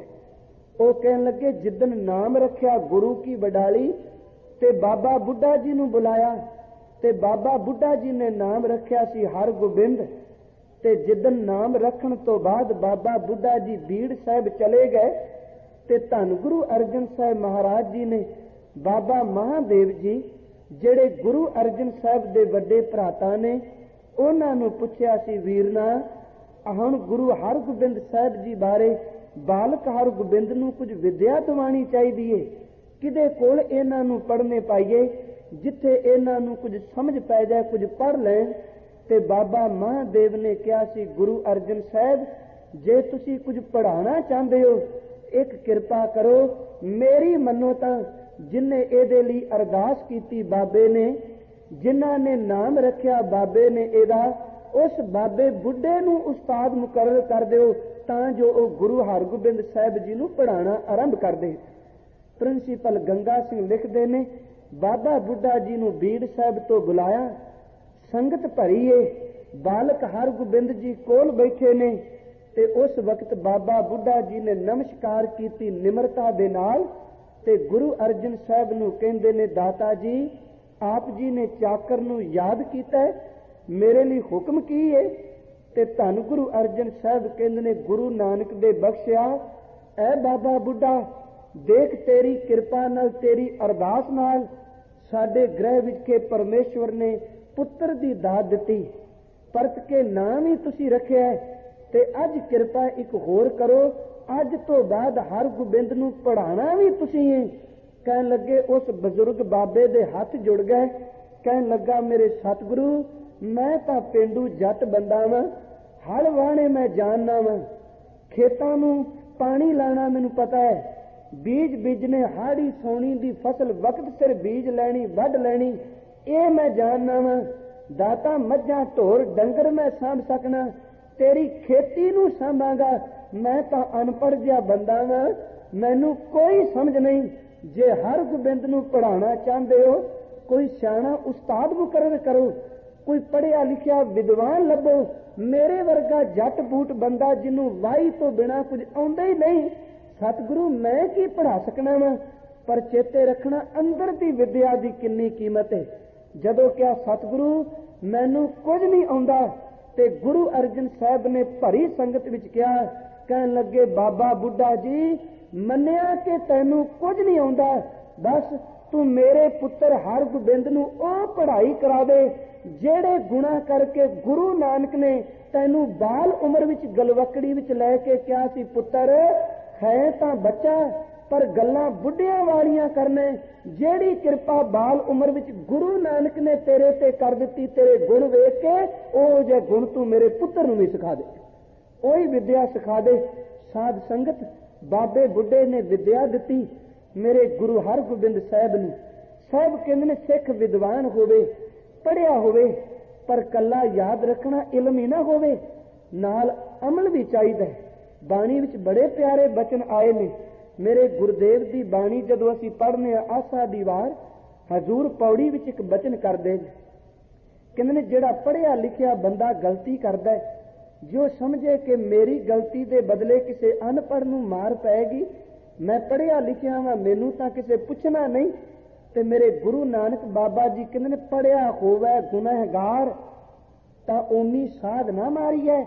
S1: ਉਹ ਕਹਿਣ ਲੱਗੇ, ਜਿੱਦਣ ਨਾਮ ਰੱਖਿਆ ਗੁਰੂ ਕੀ ਵਡਾਲੀ, ਤੇ ਬਾਬਾ ਬੁੱਢਾ ਜੀ ਨੂੰ ਬੁਲਾਇਆ ਤੇ ਬਾਬਾ ਬੁੱਢਾ ਜੀ ਨੇ ਨਾਮ ਰੱਖਿਆ ਸੀ ਹਰਗੋਬਿੰਦ। ਤੇ ਜਿੱਦਣ ਨਾਮ ਰੱਖਣ ਤੋਂ ਬਾਅਦ ਬਾਬਾ ਬੁੱਢਾ ਜੀ ਬੀੜ ਸਾਹਿਬ ਚਲੇ ਗਏ ਤੇ ਧੰਨ ਗੁਰੂ ਅਰਜਨ ਸਾਹਿਬ ਮਹਾਰਾਜ ਜੀ ਨੇ ਬਾਬਾ ਮਹਾਦੇਵ ਜੀ, ਜਿਹੜੇ ਗੁਰੂ ਅਰਜਨ ਸਾਹਿਬ ਦੇ ਵੱਡੇ ਭਰਾਤਾ ਨੇ, ਉਹਨਾਂ ਨੂੰ ਪੁੱਛਿਆ ਸੀ, ਵੀਰਨਾ, ਹੁਣ ਗੁਰੂ ਹਰਗੋਬਿੰਦ ਸਾਹਿਬ ਜੀ ਬਾਰੇ ਬਾਲਕ ਹਰਗੋਬਿੰਦ ਨੂੰ ਕੁਝ ਵਿਦਿਆ ਦਿਵਾਣੀ ਚਾਹੀਦੀ ਏ, ਕਿਹਦੇ ਕੋਲ ਇਹਨਾਂ ਨੂੰ ਪੜ੍ਹਨੇ ਪਾਈਏ, ਜਿੱਥੇ ਇਹਨਾਂ ਨੂੰ ਕੁਝ ਸਮਝ ਪੈ ਜਾਏ, ਕੁਝ ਪੜ੍ਹ ਲੈਣ। ਤੇ ਬਾਬਾ ਮਹਾਦੇਵ ਨੇ ਕਿਹਾ ਸੀ, ਗੁਰੂ ਅਰਜਨ ਸਾਹਿਬ, ਜੇ ਤੁਸੀਂ ਕੁਝ ਪੜ੍ਹਾਉਣਾ ਚਾਹੁੰਦੇ ਹੋ, ਇੱਕ ਕਿਰਪਾ ਕਰੋ, ਮੇਰੀ ਮੰਨੋ ਤਾਂ ਜਿਨਨੇ ਇਹਦੇ ਲਈ ਅਰਦਾਸ ਕੀਤੀ ਬਾਬੇ ਨੇ, ਜਿਨ੍ਹਾਂ ਨੇ ਨਾਮ ਰੱਖਿਆ ਬਾਬੇ ਨੇ ਇਹਦਾ, ਉਸ ਬਾਬੇ ਬੁੱਢੇ ਨੂੰ ਉਸਤਾਦ ਮੁਕਰਰ ਕਰ ਦਿਓ, ਤਾਂ ਜੋ ਉਹ ਗੁਰੂ ਹਰਗੋਬਿੰਦ ਸਾਹਿਬ ਜੀ ਨੂੰ ਪੜ੍ਹਾਉਣਾ ਆਰੰਭ ਕਰ ਦੇ। ਪ੍ਰਿੰਸੀਪਲ ਗੰਗਾ ਸਿੰਘ ਲਿਖਦੇ ਨੇ, ਬਾਬਾ ਬੁੱਢਾ ਜੀ ਨੂੰ ਬੀੜ ਸਾਹਿਬ ਤੋਂ ਬੁਲਾਇਆ, ਸੰਗਤ ਭਰੀ ਏ, ਬਾਲਕ ਹਰਗੋਬਿੰਦ ਜੀ ਕੋਲ ਬੈਠੇ ਨੇ। ਤੇ ਉਸ ਵਕਤ ਬਾਬਾ ਬੁੱਢਾ ਜੀ ਨੇ ਨਮਸਕਾਰ ਕੀਤੀ ਨਿਮਰਤਾ ਦੇ ਨਾਲ ਤੇ ਗੁਰੂ ਅਰਜਨ ਸਾਹਿਬ ਨੂੰ ਕਹਿੰਦੇ ਨੇ, ਦਾਤਾ ਜੀ, ਆਪ ਜੀ ਨੇ ਚਾਕਰ ਨੂੰ ਯਾਦ ਕੀਤਾ, ਮੇਰੇ ਲਈ ਹੁਕਮ ਕੀ ਹੈ? ਤੇ ਧੰਨ ਗੁਰੂ ਅਰਜਨ ਸਾਹਿਬ ਕਹਿੰਦੇ ਨੇ, ਗੁਰੂ ਨਾਨਕ ਦੇ ਬਖਸ਼ਿਆ, ਐ ਬਾਬਾ ਬੁੱਢਾ, ਦੇਖ ਤੇਰੀ ਕਿਰਪਾ ਨਾਲ, ਤੇਰੀ ਅਰਦਾਸ ਨਾਲ ਸਾਡੇ ਗ੍ਰਹਿ ਵਿੱਚ ਕੇ ਪਰਮੇਸ਼ਵਰ ਨੇ ਪੁੱਤਰ ਦੀ ਦਾਤ ਦਿੱਤੀ, ਪਰਤ ਕੇ ਨਾਮ ਹੀ ਤੁਸੀਂ ਰੱਖਿਆ। ਤੇ ਅੱਜ ਕਿਰਪਾ ਇੱਕ ਹੋਰ ਕਰੋ, ਅੱਜ ਤੋਂ ਬਾਅਦ ਹਰਗੋਬਿੰਦ ਨੂੰ ਪੜ੍ਹਾਉਣਾ ਵੀ ਤੁਸੀਂ ਹੈ। ਕਹਿਣ ਲੱਗੇ, ਉਸ ਬਜ਼ੁਰਗ ਬਾਬੇ ਦੇ ਹੱਥ ਜੁੜ ਗਏ। ਕਹਿਣ ਲੱਗਾ, ਮੇਰੇ ਸਤਿਗੁਰੂ, मैं तां पेंडू जट बंदा वां, हल वाहणे मैं जानना वां, खेतां नूं पानी लाना मैनूं पता है, बीज बीजने हाड़ी सौणी दी फसल वक्त सिर बीज लैनी वढ लैनी ये मैं जानना वां, दाता मझां ढोर डंगर मैं सांभ सकना, तेरी खेती नूं सांभांगा, मैं तां अनपढ़ जिहा बंदा वां, मैनूं कोई समझ नहीं। जे हर गोबिंद नूं पढ़ाना चाहते हो कोई सियाणा उस्ताद मुकर्रर करो, कोई पढ़िया लिखिया विद्वान लभो, मेरे वर्गा जट बूट बंदा जिन्हों वाही तो बिना कुछ आउंदा ही नहीं, सतगुरु मैं की पढ़ा सकना वा। पर चेते रखना अंदर दी विद्या दी किन्नी कीमत है। जदों क्या सतगुरु मैनू कुछ नहीं आउंदा ते गुरु अर्जन साहब ने भरी संगत विच कहा, कहन लगे बाबा बुढ़ा जी मन्निया कि तैनू कुछ नहीं आउंदा, बस तू मेरे पुत्र हर गोबिंद नूं ओह पढ़ाई करा दे जेड़े गुनाह करके गुरु नानक ने तैनू बाल उम्र विच गलवकड़ी विच लैके कहा सी, पुत्र है तां बच्चा पर गल्लां बुढ़ियां वालियां करने, जेड़ी कृपा बाल उम्र विच गुरु नानक ने तेरे ते कर दिती, तेरे गुण वेख के ओह जे गुण तू मेरे पुत्र नूं भी सिखा दे, ओही विद्या सिखा दे। साध संगत बाबे बुढ़े ने विद्या दिती मेरे गुरु हर गोबिंद साहब ने। साहब कहंदे ने सिख विद्वान होवे, पढ़िया होवे, पर कला याद रखना इल्म ही ना होवे, नाल अमल भी चाहिए। बाणी विच बड़े प्यारे बचन आए ने। मेरे गुरुदेव दी बाणी जदों असीं पढ़ने आसा दी वार हजूर पौड़ी विच एक बचन करदे, कहंदे ने जिहड़ा पढ़िया लिखिया बंदा गलती करदा है, जो समझे कि मेरी गलती दे बदले किसी अनपढ़ नूं मार पैगी, मैं पढ़िया लिखिया वां मैनू तां किसी पुछना नहीं। ते मेरे गुरु नानक बाबा जी कहंदे ने पढ़िया होवे गुनहगार तां ओनी साध ना मारी है।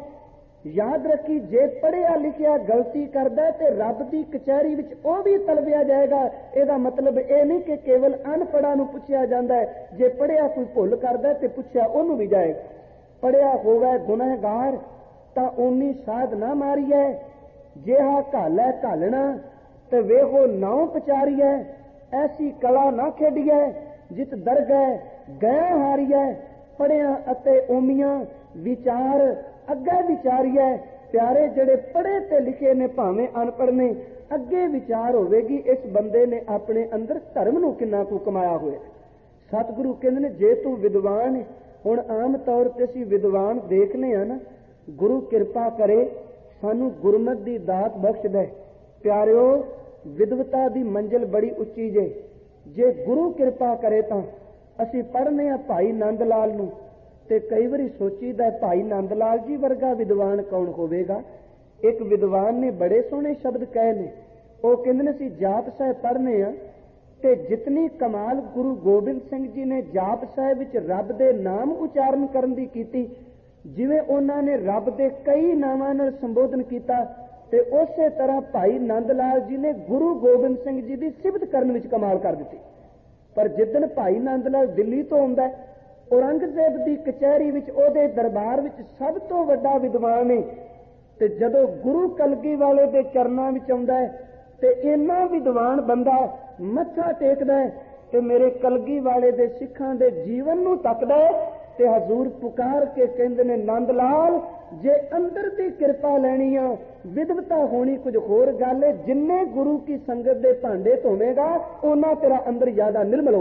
S1: याद रखी जे पढ़िया लिखिया गलती करदा ते रब दी कचहरी विच ओह भी तलबिया जाएगा। ਇਹਦਾ मतलब ਇਹ नहीं कि केवल अनपढ़ा नूं पुछिया जांदा है, जे पढ़िया कोई भुल करदा ते पुछिया ओनू भी जाएगा। पढ़िया होवे गुनहगार तां ओनी साध ना मारी है, जेहा घालै घालना ते वेहो नाउ पचारी है, ऐसी कला ना खेडी है जित दरगह गए हारी है। पढ़िया अते ओमियां विचार अगे विचारिए, प्यारे जड़े पढ़े ते लिखे ने भावें अनपढ़ ने, अगे विचार होवेगी इस बंदे ने अपने अंदर धर्म नूं किन्ना कुछ कमाया होया। सतगुरु कहंदे ने जे तू विद्वान है, हुण आम तौर ते असीं विद्वान देखने आ ना, गुरु किरपा करे सानू गुरमत दी दात बख्श दे। प्यारिओ विद्वता दी मंजिल बड़ी उच्ची जे, जे गुरु किरपा करे तां असीं पढ़ने आ भाई नंद लाल नूं ते कई बारी सोचीदा भाई नंद लाल जी वर्गा विद्वान कौन होवेगा। एक विद्वान ने बड़े सोहने शब्द कहे ने, वो कहंदे ने असीं जाप साहिब पढ़ने आ ते जितनी कमाल गुरु गोबिंद सिंह जी ने जाप साहिब विच रब दे नाम उचारण करन दी कीती, जिवें उन्हां ने रब दे कई नामां नाल संबोधन कीता, ते उसे तरह भाई नंद लाल जी ने गुरु गोबिंद सिंह जी दी सिफत करन विच कमाल कर दित्ती। पर जिद्दन भाई नंद लाल दिल्ली तो आउंदा है, औरंगजेब दी कचहरी विच ओहदे दरबार विच सब तो वड्डा विद्वान है, ते जदों गुरु कलगी वाले दे चरनां विच आउंदा है ते इन्ना विद्वान बंदा मत्था टेकदा है ते मेरे कलगी वाले दे सिखां दे जीवन नूं तकदा है ते हजूर पुकार के कहंदे ने नंद लाल जे अंदर दी किरपा लैनी आ, विद्वता होनी कुछ होर गल है, जिन्ने गुरु की संगत दे भांडे धोवेगा उन्ना तेरा अंदर ज्यादा निर्मल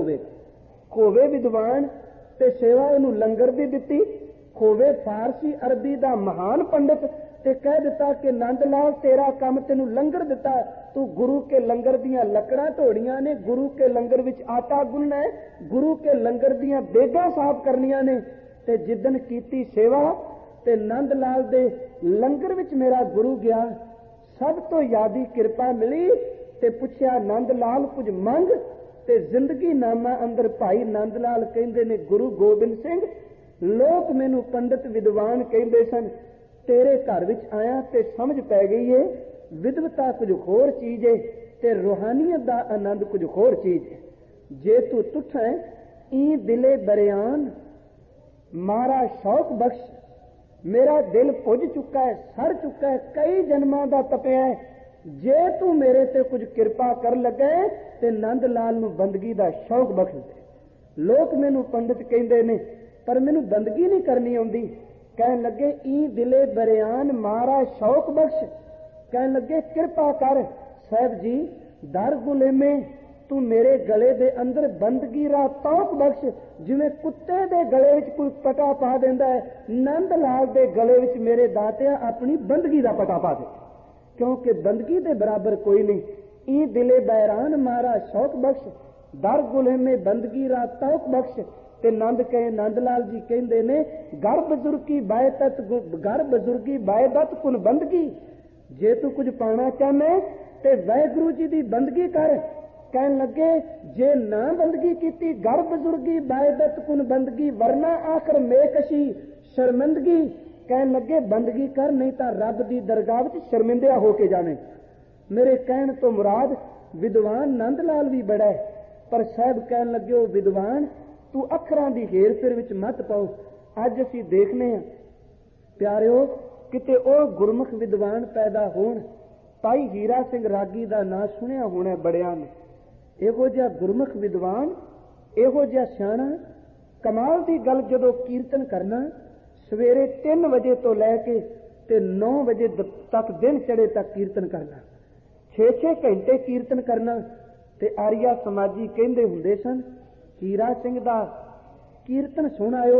S1: होवे विद्वान ते सेवा इहनूं लंगर दी दित्ती, होवे फारसी अरबी दा महान पंडित ते कह दिता कि नंद लाल तेरा काम तेनू लंगर दिता, तू गुरु के लंगर दियां लकड़ां ढोड़ियां ने, गुरु के लंगर विच आटा गुनना है, गुरु के लंगर दियां बेगां साफ करनियां ने। ते जिद्दन कीती सेवा ते नंद लाल दे लंगर विच मेरा गुरु गया, सब तो यादी किरपा मिली ते पुछया नंद लाल कुछ मंग, ते जिंदगी नामा अंदर भाई नंद लाल कहंदे ने गुरु गोबिंद सिंह लोग मैनू पंडित विद्वान कहंदे सन, तेरे घर विच आया ते समझ पै गई है विद्वता कुछ होर चीज है ते रूहानियत दा आनंद कुछ होर चीज है। जे तू तुठ है ई दिले दरियान मारा शौक बख्श, मेरा दिल पुज चुका है सड़ चुका है कई जन्मां दा तपिया है, जे तू मेरे ते कुछ किरपा कर लगे ते नंद लाल नूं बंदगी दा शौक बख्श दे। लोग मैनू पंडित कहंदे ने पर मैनू बंदगी नहीं करनी आउंदी। कहन लगे ई दिले बरियान मारा शौक बख्श। कहन लगे कृपा कर साहब जी दर गुलेमे तू मेरे गले दे अंदर बंदगी रा तौक बख्श। जिवें कुत्ते दे गले विच कोई पटा पा देंदा है, नंद लाल दे गले विच मेरे दातिया अपनी बंदगी दा पटा पा दे, क्योंकि बंदगी दे बराबर कोई नहीं। ई दिले बैरान मारा शौक बख्श, दर गुलेमे बंदगी रा तौक बख्श। ते नंद कहे नंद लाल जी कहंदे ने घर बजुर्गी बायदत कुन बंदगी। जे तू कुछ पाना चाहना ते वाहिगुरु जी दी बंदगी कर। कहन लगे जे ना बंदगी कीती घर बजुर्गी बायदत कुन बंदगी, वरना आखिर मेकशी शर्मिंदगी। कहन लगे बंदगी कर नहीं तो रब दी दरगाह विच शर्मिंदिया होके जावे। मेरे कहण तो मुराद विद्वान नंद लाल भी बड़ा है, पर साहब कहन लगे ओ विद्वान तू अखरां दी हेर फेर विच मत पाओ। अज असीं देखने प्यारिओ किते ओ गुरमुख विद्वान पैदा होण। भाई हीरा सिंह रागी दा नां सुनिया होना बड़ियां ने। इहो जिहा गुरमुख विद्वान, इहो जिहा सियाणा, कमाल दी गल जदों कीर्तन करना सवेरे 3 वजे तो लैके ते 9 वजे तक दिन चढ़े तक कीर्तन करना, 6-6 घंटे कीर्तन करना। ते आर्या समाजी कहंदे हुंदे सन हीरा सिंह दा कीर्तन सुण आयो,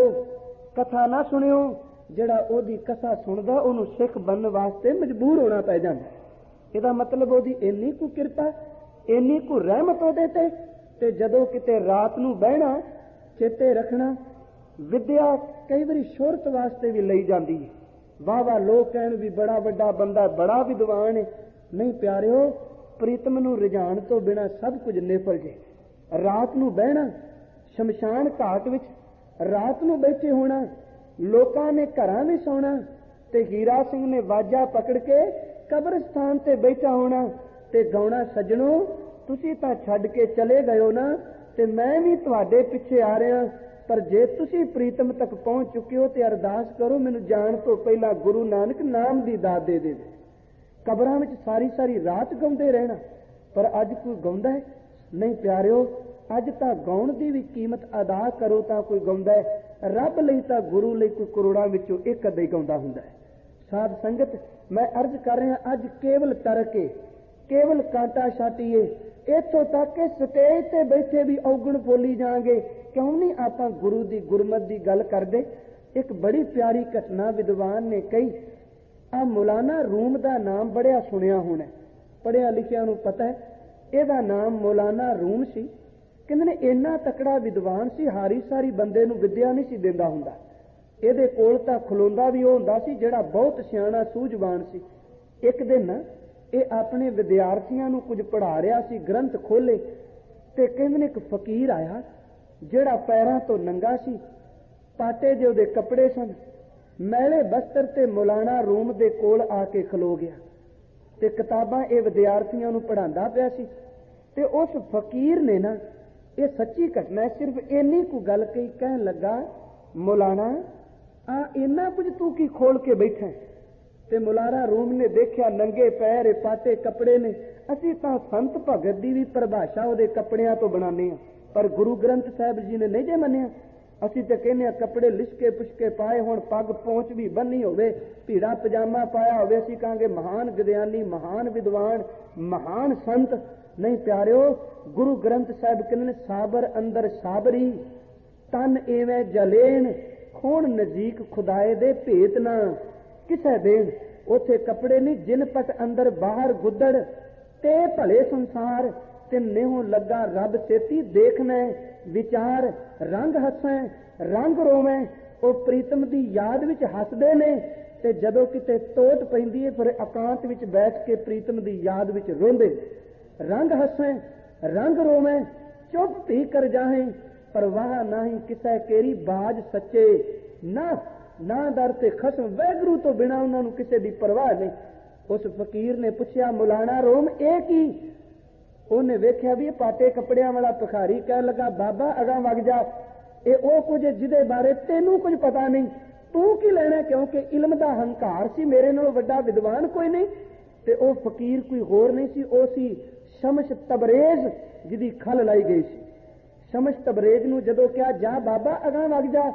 S1: कथा ना सुनियो। जिहड़ा ओदी कथा सुनदा ओनू सिख बनने वास्ते मजबूर होना पै जांदा। इहदा मतलब ओदी इन्नी को किरपा, इन्नी को रहमत ओदे ते जदों किते रात नूं बहना चेते रखना। विद्या कई बारी शोहरत वास्ते भी लई जांदी है। वाह वाह लोग कहण भी बड़ा वड्डा बंदा, बड़ा विद्वान है। नहीं प्यारिओ, प्रीतम नूं रिझाण तो बिना सब कुछ निफल जे। रात नूं बहना, शमशान घाट विच रात नूं बैठे होना, लोकां ने घरां विच सौना, ते हीरा सिंह ने वाजा पकड़ के कब्रस्तान ते बैठा होना ते गाउणा सजणो तुसीं तां छड्ड के चले गए हो ना, ते मैं भी तुहाडे पिछे आ रहा, पर जे तुसीं प्रीतम तक पहुंच चुके हो ते अरदास करो मैनूं जाण तो पहला गुरु नानक नाम दी दात दे देवे। कबरां विच सारी सारी रात गाउंदे रहना, पर अज कोई गाउंदा है? नहीं प्यारिओ, अज तां गाउण दी भी कीमत अदा करो तां कोई गाउंदा है। रब लई तां गुरु लई कोई करोड़ां विचों एक अद्धा ही गाउंदा हुंदा है। साध संगत मैं अर्ज कर रहा अज केवल तरके, केवल कांटा छाटीए, इत्थों तक कि स्टेज ते बैठे भी औगण बोली जाएंगे। क्यों नहीं आपां गुरु दी गुरमत दी गल करदे। एक बड़ी प्यारी घटना विद्वान ने कही। आ मौलाना रूम दा नाम बड़िया सुनिया होना, पढ़िया लिखिया नूं पता है, ਇਹਦਾ नाम मौलाना रूम सी। ਕਹਿੰਦੇ ਨੇ ਇੰਨਾ ਤਕੜਾ ਵਿਦਵਾਨ ਸੀ, ਹਾਰੀ ਸਾਰੀ ਬੰਦੇ ਨੂੰ ਵਿਦਿਆ ਨਹੀਂ ਸੀ ਦਿੰਦਾ ਹੁੰਦਾ। ਇਹਦੇ ਕੋਲ ਤਾਂ ਖਲੋਂਦਾ ਵੀ ਉਹ ਹੁੰਦਾ ਸੀ ਜਿਹੜਾ ਬਹੁਤ ਸਿਆਣਾ ਸੂਝਵਾਨ ਸੀ। ਇੱਕ ਦਿਨ ਇਹ ਆਪਣੇ ਵਿਦਿਆਰਥੀਆਂ ਨੂੰ ਕੁਝ ਪੜ੍ਹਾ ਰਿਹਾ ਸੀ, ਗ੍ਰੰਥ ਖੋਲੇ ਤੇ ਕਹਿੰਦੇ ਨੇ ਇੱਕ ਫਕੀਰ ਆਇਆ ਜਿਹੜਾ ਪੈਰਾਂ ਤੋਂ ਨੰਗਾ ਸੀ, ਪਾਟੇ ਜਿਹੇ ਉਹਦੇ ਕੱਪੜੇ ਸਨ, मैले बस्तर ते मौलाना रूम दे कोल आके खलो गया ते किताबां ये विद्यार्थियों नूं पढ़ांदा पिया सी। ते उस फकीर ने ना ये सच्ची घटना सिर्फ इन्नी को गल कही, कहन लगा मौलाना आ इन्ना कुछ तू की खोल के बैठा है। ते मौलाना रूम ने देखा नंगे पैर पाटे कपड़े ने, असीं तां संत भगत दी भी परिभाषा उहदे कपड़ियां तो बनाने आ, पर गुरु ग्रंथ साहिब जी ने नहीं जे मन्निया। ਅਸੀਂ ਤਾਂ ਕਹਿੰਦੇ ਹਾਂ ਕੱਪੜੇ ਲਿਸ਼ਕੇ ਪੁਸ਼ਕੇ ਪਾਏ ਹੋਣ, ਪੱਗ ਪਹੁੰਚ ਵੀ ਬੰਨੀ ਹੋਵੇ, ਭੀੜਾ ਪਜਾਮਾ ਪਾਇਆ ਹੋਵੇ, ਅਸੀਂ ਕਹਾਂਗੇ ਮਹਾਨ ਵਿਦਿਆਨੀ, ਮਹਾਨ ਵਿਦਵਾਨ, ਮਹਾਨ ਸੰਤ। ਨਹੀਂ ਪਿਆਰਿਓ, ਗੁਰੂ ਗ੍ਰੰਥ ਸਾਹਿਬ ਕਹਿੰਦੇ ਨੇ ਸਾਬਰ ਅੰਦਰ ਸਾਬਰੀ, ਤਨ ਐਵੇਂ ਜਲੇਨ, ਖੂਨ ਨਜ਼ੀਕ ਖੁਦਾਏ ਦੇ ਭੇਤ ਨਾ ਕਿਸੇ ਦੇਣ। ਉੱਥੇ ਕੱਪੜੇ ਨਹੀਂ, ਜਿਨ ਪਟ ਅੰਦਰ ਬਾਹਰ ਗੁੱਦੜ ਤੇ ਭਲੇ ਸੰਸਾਰ तिन्नेहों लगा रब सेती देखना विचार, रंग हसें रंग रोवें। वो प्रीतम दी याद विच हसदे ने ते जदों किते टोट पैंदी है फिर एकांत विच बैठ के प्रीतम दी याद विच रोंदे। रंग हसें रंग रोवें, चुप भी कर जाहें, परवाह नाही किसे केरी बाज सच्चे ना, ना दर ते खसम, वैगुरू तो बिना उन्हां नूं किसे दी परवाह नहीं। उस फकीर ने पूछया मौलाना रोम ए की? ਉਹਨੇ ਵੇਖਿਆ ਵੀ ਇਹ ਪਾਟੇ ਕੱਪੜਿਆਂ ਵਾਲਾ ਭਿਖਾਰੀ ਕਹਿਣ ਲੱਗਾ ਬਾਬਾ ਅਗਾਂ ਵਗ ਜਾ, ਇਹ ਉਹ ਕੁਝ ਜਿਹਦੇ ਬਾਰੇ ਤੈਨੂੰ ਕੁਝ ਪਤਾ ਨਹੀਂ, ਤੂੰ ਕੀ ਲੈਣਾ? ਕਿਉਂਕਿ ਇਲਮ ਦਾ ਹੰਕਾਰ ਸੀ, ਮੇਰੇ ਨਾਲੋਂ ਵੱਡਾ ਵਿਦਵਾਨ ਕੋਈ ਨਹੀਂ। ਤੇ ਉਹ ਫਕੀਰ ਕੋਈ ਹੋਰ ਨਹੀਂ ਸੀ, ਉਹ ਸੀ ਸ਼ਮਸ਼ ਤਬਰੇਜ਼ ਜਿਹਦੀ ਖਲ ਲਾਈ ਗਈ ਸੀ। ਸ਼ਮਸ਼ ਤਬਰੇਜ਼ ਨੂੰ ਜਦੋਂ ਕਿਹਾ ਜਾ ਬਾਬਾ ਅਗਾਂ ਵਗ ਜਾ,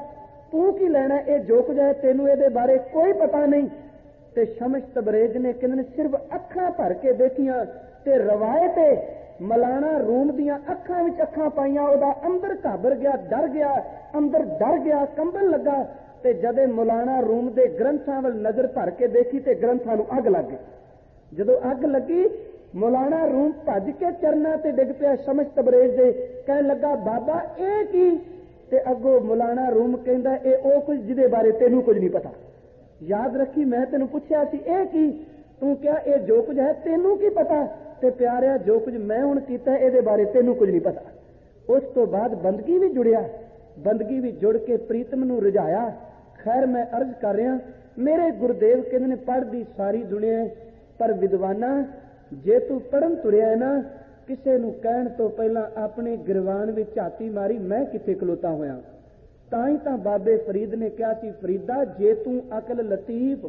S1: ਤੂੰ ਕੀ ਲੈਣਾ, ਇਹ ਜੋ ਕੁਝ ਹੈ ਤੈਨੂੰ ਇਹਦੇ ਬਾਰੇ ਕੋਈ ਪਤਾ ਨਹੀਂ। ਤੇ ਸ਼ਮਸ ਤਬਰੇਜ਼ ਨੇ ਕਹਿੰਦੇ ਨੇ ਸਿਰਫ ਅੱਖਾਂ ਭਰ ਕੇ ਦੇਖੀਆਂ ਤੇ ਰਵਾਇਤ ਮਲਾਣਾ ਰੂਮ ਦੀਆਂ ਅੱਖਾਂ ਵਿੱਚ ਅੱਖਾਂ ਪਾਈਆਂ, ਉਹਦਾ ਅੰਦਰ ਘਾਬਰ ਗਿਆ, ਡਰ ਗਿਆ, ਅੰਦਰ ਡਰ ਗਿਆ, ਕੰਬਣ ਲੱਗਾ। ਤੇ ਜਦੇ ਮੌਲਾਨਾ ਰੂਮ ਦੇ ਗ੍ਰੰਥਾਂ ਵੱਲ ਨਜ਼ਰ ਭਰ ਕੇ ਦੇਖੀ ਤੇ ਗ੍ਰੰਥਾਂ ਨੂੰ ਅੱਗ ਲੱਗ ਗਈ। ਜਦੋਂ ਅੱਗ ਲੱਗੀ ਮੌਲਾਨਾ ਰੂਮ ਭੱਜ ਕੇ ਚਰਨਾਂ ਤੇ ਡਿੱਗ ਪਿਆ ਸ਼ਮਸ ਤਬਰੇਜ਼ ਦੇ, ਕਹਿਣ ਲੱਗਾ ਬਾਬਾ ਇਹ ਕੀ? ਤੇ ਅੱਗੋਂ ਮੌਲਾਨਾ ਰੂਮ ਕਹਿੰਦਾ ਇਹ ਉਹ ਕੁਝ ਜਿਹਦੇ ਬਾਰੇ ਤੈਨੂੰ ਕੁਝ ਨਹੀਂ ਪਤਾ। ਯਾਦ ਰੱਖੀ ਮੈਂ ਤੈਨੂੰ ਪੁੱਛਿਆ ਸੀ ਇਹ ਕੀ, ਤੂੰ ਕਿਹਾ ਇਹ ਜੋ ਕੁਝ ਹੈ ਤੈਨੂੰ ਕੀ ਪਤਾ? ਤੇ ਪਿਆਰਿਆ ਜੋ ਕੁਝ ਮੈਂ ਹੁਣ ਕੀਤਾ ਇਹਦੇ ਬਾਰੇ ਤੈਨੂੰ ਕੁਝ ਨਹੀਂ ਪਤਾ। ਉਸ ਤੋਂ ਬਾਅਦ ਬੰਦਗੀ ਵੀ ਜੁੜਿਆ, ਬੰਦਗੀ ਵੀ ਜੁੜ ਕੇ ਪ੍ਰੀਤਮ ਨੂੰ ਰੁਝਾਇਆ। ਖੈਰ ਮੈਂ ਅਰਜ਼ ਕਰ ਰਿਹਾ, ਮੇਰੇ ਗੁਰਦੇਵ ਕਹਿੰਦੇ ਨੇ ਪੜ੍ਹਦੀ ਸਾਰੀ ਦੁਨੀਆ, ਪਰ ਵਿਦਵਾਨਾ ਜੇ ਤੂੰ ਪੜ੍ਹਨ ਤੁਰਿਆ ਨਾ, ਕਿਸੇ ਨੂੰ ਕਹਿਣ ਤੋਂ ਪਹਿਲਾਂ ਆਪਣੇ ਗਿਰਵਾਨ ਵਿੱਚ ਝਾਤੀ ਮਾਰੀ ਮੈਂ ਕਿੱਥੇ ਖਲੋਤਾ ਹੋਇਆ। ਤਾਂ ਹੀ ਤਾਂ ਬਾਬੇ ਫਰੀਦ ਨੇ ਕਿਹਾ ਸੀ, ਫਰੀਦਾ ਜੇ ਤੂੰ ਅਕਲ ਲਤੀਫ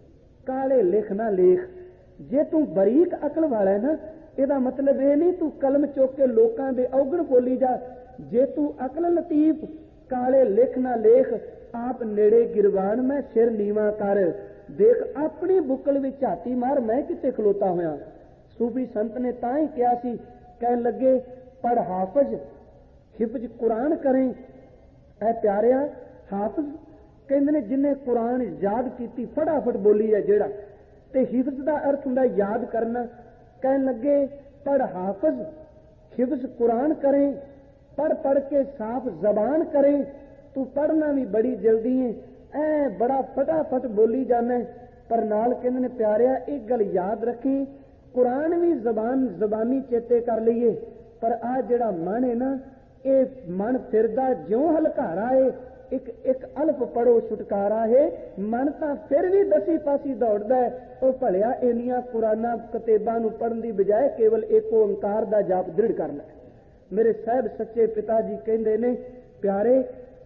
S1: ਕਾਲੇ ਲਿਖ ਨਾ ਲੇਖ। ਜੇ ਤੂੰ ਬਰੀਕ ਅਕਲ ਵਾਲਾ ਹੈ ਨਾ, ਇਹਦਾ ਮਤਲਬ ਇਹ ਨਹੀਂ ਤੂੰ ਕਲਮ ਚੁੱਕ ਕੇ ਲੋਕਾਂ ਦੇ ਔਗਣ ਬੋਲੀ ਜਾ। ਜੇ ਤੂੰ ਅਕਲ ਲਤੀਫ ਕਾਲੇ ਲਿਖ ਨਾ ਲੇਖ, ਆਪ ਨੇੜੇ ਗਿਰਵਾਨ ਮੈਂ ਸਿਰ ਨੀਵਾ ਕਰ, ਦੇਖ ਆਪਣੀ ਬੁੱਕਲ ਵਿੱਚ ਝਾਤੀ ਮਾਰ ਮੈਂ ਕਿੱਥੇ ਖਲੋਤਾ ਹੋਇਆ। ਸੂਫੀ ਸੰਤ ਨੇ ਤਾਂ ਹੀ ਕਿਹਾ ਸੀ, ਕਹਿਣ ਲੱਗੇ ਪੜ ਹਾਫਜ਼ ਹਿਫਜ਼ ਕੁਰਾਨ ਕਰੇ। ਐ ਪਿਆਰਿਆ ਹਾਫਜ਼ ਕਹਿੰਦੇ ਨੇ ਜਿਹਨੇ ਕੁਰਾਨ ਯਾਦ ਕੀਤੀ ਫਟਾਫਟ ਬੋਲੀ ਹੈ ਜਿਹੜਾ, ਤੇ ਹਿਫਜ਼ ਦਾ ਅਰਥ ਹੁੰਦਾ ਯਾਦ ਕਰਨਾ। ਕਹਿਣ ਲੱਗੇ ਪੜ ਹਾਫਜ਼ ਹਿਫਜ਼ ਕੁਰਾਨ ਕਰੇ, ਪੜ ਪੜ ਕੇ ਸਾਫ਼ ਜ਼ਬਾਨ ਕਰੇ। ਤੂੰ ਪੜਨਾ ਵੀ ਬੜੀ ਜਲਦੀ ਹੈ, ਐ ਬੜਾ ਫਟਾਫਟ ਬੋਲੀ ਜਾਣਾ। ਪਰ ਨਾਲ ਕਹਿੰਦੇ ਨੇ ਪਿਆਰਿਆ ਇੱਕ ਗੱਲ ਯਾਦ ਰੱਖੀ, ਕੁਰਾਨ ਵੀ ਜ਼ਬਾਨੀ ਚੇਤੇ ਕਰ ਲਈਏ, ਪਰ ਆ ਜਿਹੜਾ ਮਨ ਹੈ ਨਾ, ਇਹ ਮਨ ਫਿਰਦਾ ਜਿਉਂ ਹਲਕਾਰਾ ਏ, ਇੱਕ ਅਲਫ ਪੜੋ ਛੁਟਕਾਰਾ ਹੈ। ਮਨ ਤਾਂ ਫਿਰ ਵੀ ਦਸੀ ਪਾਸੀ ਦੌੜਦਾ ਹੈ। ਉਹ ਭਲਿਆ ਇੰਨੀਆਂ ਕੁਰਾਨਾਂ ਕਿਤਾਬਾਂ ਨੂੰ ਪੜਨ ਦੀ ਬਜਾਏ ਕੇਵਲ ਇੱਕ ਓੰਕਾਰ ਦਾ ਜਾਪ ਦ੍ਰਿੜ ਕਰ ਲੈ। ਮੇਰੇ ਸਾਹਿਬ ਸੱਚੇ ਪਿਤਾ ਜੀ ਕਹਿੰਦੇ ਨੇ ਪਿਆਰੇ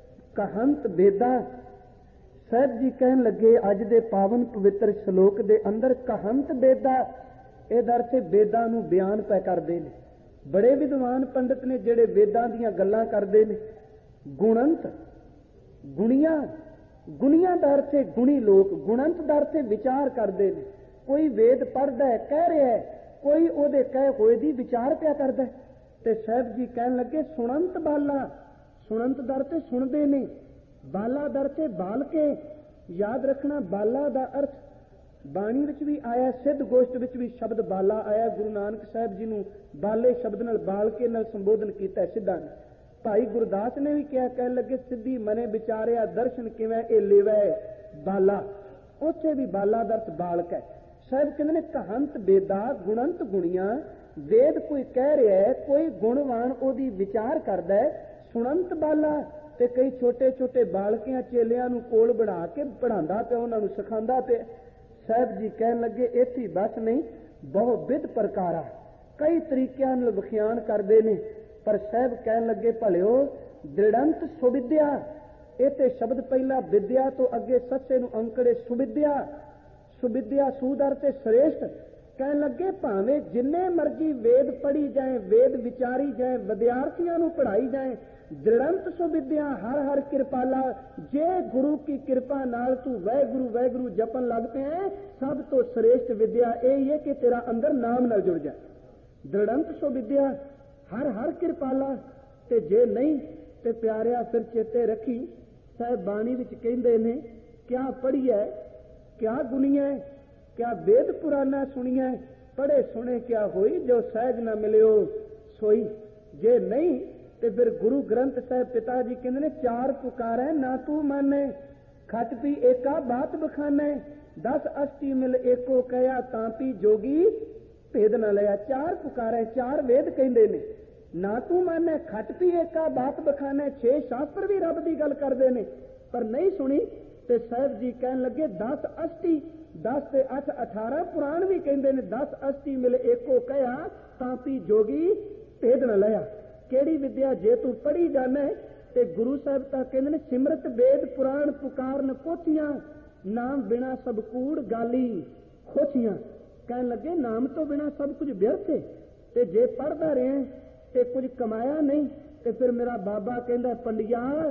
S1: ਕਹੰਤ ਬੇਦਾ, ਸਾਹਿਬ ਜੀ ਕਹਿਣ ਲੱਗੇ ਅੱਜ ਦੇ ਪਾਵਨ ਪਵਿੱਤਰ ਸ਼ਲੋਕ ਦੇ ਅੰਦਰ ਕਹੰਤ ਬੇਦਾ, ਇਹਦਾ ਅਰਥ ਬੇਦਾਂ ਨੂੰ ਬਿਆਨ ਪੈ ਕਰਦੇ ਨੇ। ਬੜੇ ਵਿਦਵਾਨ ਪੰਡਿਤ ਨੇ ਜਿਹੜੇ ਵੇਦਾਂ ਦੀਆਂ ਗੱਲਾਂ ਕਰਦੇ ਨੇ। ਗੁਣੰਤ ਗੁਣੀਆਂ, ਗੁਣੀਆਂ ਦਾ ਅਰਥ ਗੁਣੀ ਲੋਕ, ਗੁਣੰਤ ਦਾ ਅਰਥ ਵਿਚਾਰ ਕਰਦੇ ਨੇ। ਕੋਈ ਵੇਦ ਪੜ੍ਹਦਾ ਹੈ ਕਹਿ ਰਿਹਾ ਹੈ, ਕੋਈ ਉਹਦੇ ਕਹੇ ਹੋਏ ਦੀ ਵਿਚਾਰ ਪਿਆ ਕਰਦਾ। ਤੇ ਸਾਹਿਬ ਜੀ ਕਹਿਣ ਲੱਗੇ ਸੁਣੰਤ ਬਾਲਾ, ਸੁਣੰਤ ਦਾ ਅਰਥ ਸੁਣਦੇ ਨੇ, ਬਾਲਾ ਦਾ ਅਰਥ ਬਾਲ ਕੇ। ਯਾਦ ਰੱਖਣਾ ਬਾਲਾ ਦਾ ਅਰਥ ਬਾਣੀ ਵਿੱਚ ਵੀ ਆਇਆ, ਸਿੱਧ ਗੋਸ਼ਟ ਵਿੱਚ ਵੀ ਸ਼ਬਦ ਬਾਲਾ ਆਇਆ। ਗੁਰੂ ਨਾਨਕ ਸਾਹਿਬ ਜੀ ਨੂੰ ਬਾਲੇ ਸ਼ਬਦ ਨਾਲ ਬਾਲ ਕੇ ਨਾਲ ਸੰਬੋਧਨ ਕੀਤਾ ਸਿੱਧਾਂ ਨੇ। ਭਾਈ ਗੁਰਦਾਸ ਨੇ ਵੀ ਕਿਹਾ, ਕਹਿਣ ਲੱਗੇ ਸਿੱਧੀ ਮਨੇ ਵਿਚਾਰਿਆ ਦਰਸ਼ਨ ਕਿਵੇਂ ਇਹ ਲੇਵੈ ਬਾਲਾ, ਉੱਥੇ ਵੀ ਬਾਲਾ ਦਾ ਅਰਥ ਬਾਲਕ ਹੈ। ਸਾਹਿਬ ਕਹਿੰਦੇ ਨੇ ਕਹੰਤ ਬੇਦਾ ਗੁਣੰਤ ਗੁਣੀਆਂ, ਵੇਦ ਕੋਈ ਕਹਿ ਰਿਹਾ ਹੈ, ਕੋਈ ਗੁਣਵਾਨ ਉਹਦੀ ਵਿਚਾਰ ਕਰਦਾ ਹੈ। ਸੁਣੰਤ ਬਾਲਾ, ਤੇ ਕਈ ਛੋਟੇ ਛੋਟੇ ਬਾਲਕਿਆਂ ਚੇਲਿਆਂ ਨੂੰ ਕੋਲ ਬਣਾ ਕੇ ਪੜ੍ਹਾਉਂਦਾ ਪਿਆ, ਉਹਨਾਂ ਨੂੰ ਸਿਖਾਉਂਦਾ ਪਿਆ। ਸਾਹਿਬ ਜੀ ਕਹਿਣ ਲੱਗੇ ਇੱਥੇ ਬਸ ਨਹੀਂ, ਬਹੁ ਵਿਧ ਪ੍ਰਕਾਰਾ, ਕਈ ਤਰੀਕਿਆਂ ਨਾਲ ਵਿਖਿਆਨ ਕਰਦੇ ਨੇ। ਪਰ ਸਾਹਿਬ ਕਹਿਣ ਲੱਗੇ ਭਲਿਓ ਦ੍ਰਿੜੰਤ ਸੁਵਿਦਿਆ, ਇਹ ਤੇ ਸ਼ਬਦ ਪਹਿਲਾ ਵਿਦਿਆ ਤੋਂ ਅੱਗੇ ਸੱਚੇ ਨੂੰ ਅੰਕੜੇ ਸੁਵਿਦਿਆ, ਸੁਵਿਦਿਆ ਸੂਦਰ ਤੇ ਸ੍ਰੇਸ਼ਟ। ਕਹਿਣ ਲੱਗੇ ਭਾਵੇਂ ਜਿੰਨੇ ਮਰਜੀ ਵੇਦ ਪੜ੍ਹੀ ਜਾਏ, ਵੇਦ ਵਿਚਾਰੀ ਜਾਏ, ਵਿਦਿਆਰਥੀਆਂ ਨੂੰ ਪੜ੍ਹਾਈ ਜਾਏ, ਦ੍ਰਿੜੰਤ ਸੁਵਿਦਿਆ ਹਰ ਹਰ ਕਿਰਪਾਲਾ। ਜੇ ਗੁਰੂ ਕੀ ਕਿਰਪਾ ਨਾਲ ਤੂੰ ਵਾਹਿਗੁਰੂ ਵਾਹਿਗੁਰੂ ਜਪਣ ਲੱਗ ਪਿਆ, ਸਭ ਤੋਂ ਸ੍ਰੇਸ਼ਟ ਵਿਦਿਆ ਇਹ ਹੈ ਕਿ ਤੇਰਾ ਅੰਦਰ ਨਾਮ ਨਾਲ ਜੁੜ ਜਾਏ। ਦ੍ਰਿੜੰਤ ਸੁਵਿਦਿਆ ਹਰ ਹਰ ਕਿਰਪਾਲਾ। ਤੇ ਜੇ ਨਹੀਂ ਤੇ ਪਿਆਰਿਆ ਫਿਰ ਚੇਤੇ ਰੱਖੀ, ਸਾਹਿਬ ਬਾਣੀ ਵਿੱਚ ਕਹਿੰਦੇ ਨੇ ਕਿਆ ਪੜ੍ਹੀਐ ਕਿਆ ਗੁਣੀਐ, ਕਿਆ ਵੇਦ ਪੁਰਾਣਾ ਸੁਣੀਐ, ਪੜ੍ਹੇ ਸੁਣੇ ਕਿਆ ਹੋਈ, ਜੋ ਸਹਿਜ ਨਾ ਮਿਲਿਓ ਸੋਈ। ਜੇ ਨਹੀਂ ਤੇ ਫਿਰ ਗੁਰੂ ਗ੍ਰੰਥ ਸਾਹਿਬ ਪਿਤਾ ਜੀ ਕਹਿੰਦੇ ਨੇ ਚਾਰ ਪੁਕਾਰੈ ਨਾ ਤੂੰ ਮਾਨੈ, ਖਟ ਪੀ ਏਕਾ ਬਾਤ ਬਖਾਨੈ, 10 ਅਸ਼ਟੀ ਮਿਲ ਏਕੋ ਕਹਿਆ ਤਾਂ ਪੀ ਜੋਗੀ ਭੇਦ ਨਾ ਲਿਆ। ਚਾਰ ਪੁਕਾਰੈ, ਚਾਰ ਵੇਦ ਕਹਿੰਦੇ ਨੇ, ਨਾ ਤੂੰ ਮਾਨੈ, ਖਟ ਪੀ ਏਕਾ ਬਾਤ ਬਖਾਨੈ। 6 ਸ਼ਾਸਤਰ ਵੀ ਰੱਬ ਦੀ ਗੱਲ ਕਰਦੇ ਨੇ ਪਰ ਨਹੀਂ ਸੁਣੀ। ਤੇ ਸਾਹਿਬ ਜੀ ਕਹਿਣ ਲੱਗੇ 10 ਅਸ਼ਟੀ, 10 ਤੇ 8 18 ਪੁਰਾਣ ਵੀ ਕਹਿੰਦੇ ਨੇ 10 ਅਸ਼ਟੀ ਮਿਲ ਏਕੋ ਕਹਿਆ ਤਾਂ ਪੀ ਜੋਗੀ ਭੇਦ ਨਾ ਲਿਆ। ਕਿਹੜੀ ਵਿਦਿਆ ਜੇ ਤੂੰ ਪੜ੍ਹੀ ਜਾਣਾ ਤੇ ਗੁਰੂ ਸਾਹਿਬ ਤਾਂ ਕਹਿੰਦੇ ਨੇ ਸਿਮਰਤ ਵੇਦ ਪੁਰਾਣ ਪੁਕਾਰਨ ਪੋਥੀਆਂ, ਨਾਮ ਬਿਨਾ ਸਭ ਕੂੜ ਗਾਲੀ ਖੋਥੀਆਂ। ਕਹਿਣ ਲੱਗੇ ਨਾਮ ਤੋਂ ਬਿਨਾ ਸਭ ਕੁਝ ਵਿਅਰਥ ਹੈ, ਤੇ ਜੇ ਪੜ੍ਹਦਾ ਰਿਹਾ ਤੇ ਕੁਝ ਕਮਾਇਆ ਨਹੀਂ ਤੇ ਫਿਰ ਮੇਰਾ ਬਾਬਾ ਕਹਿੰਦਾ ਪੰਡਿਆ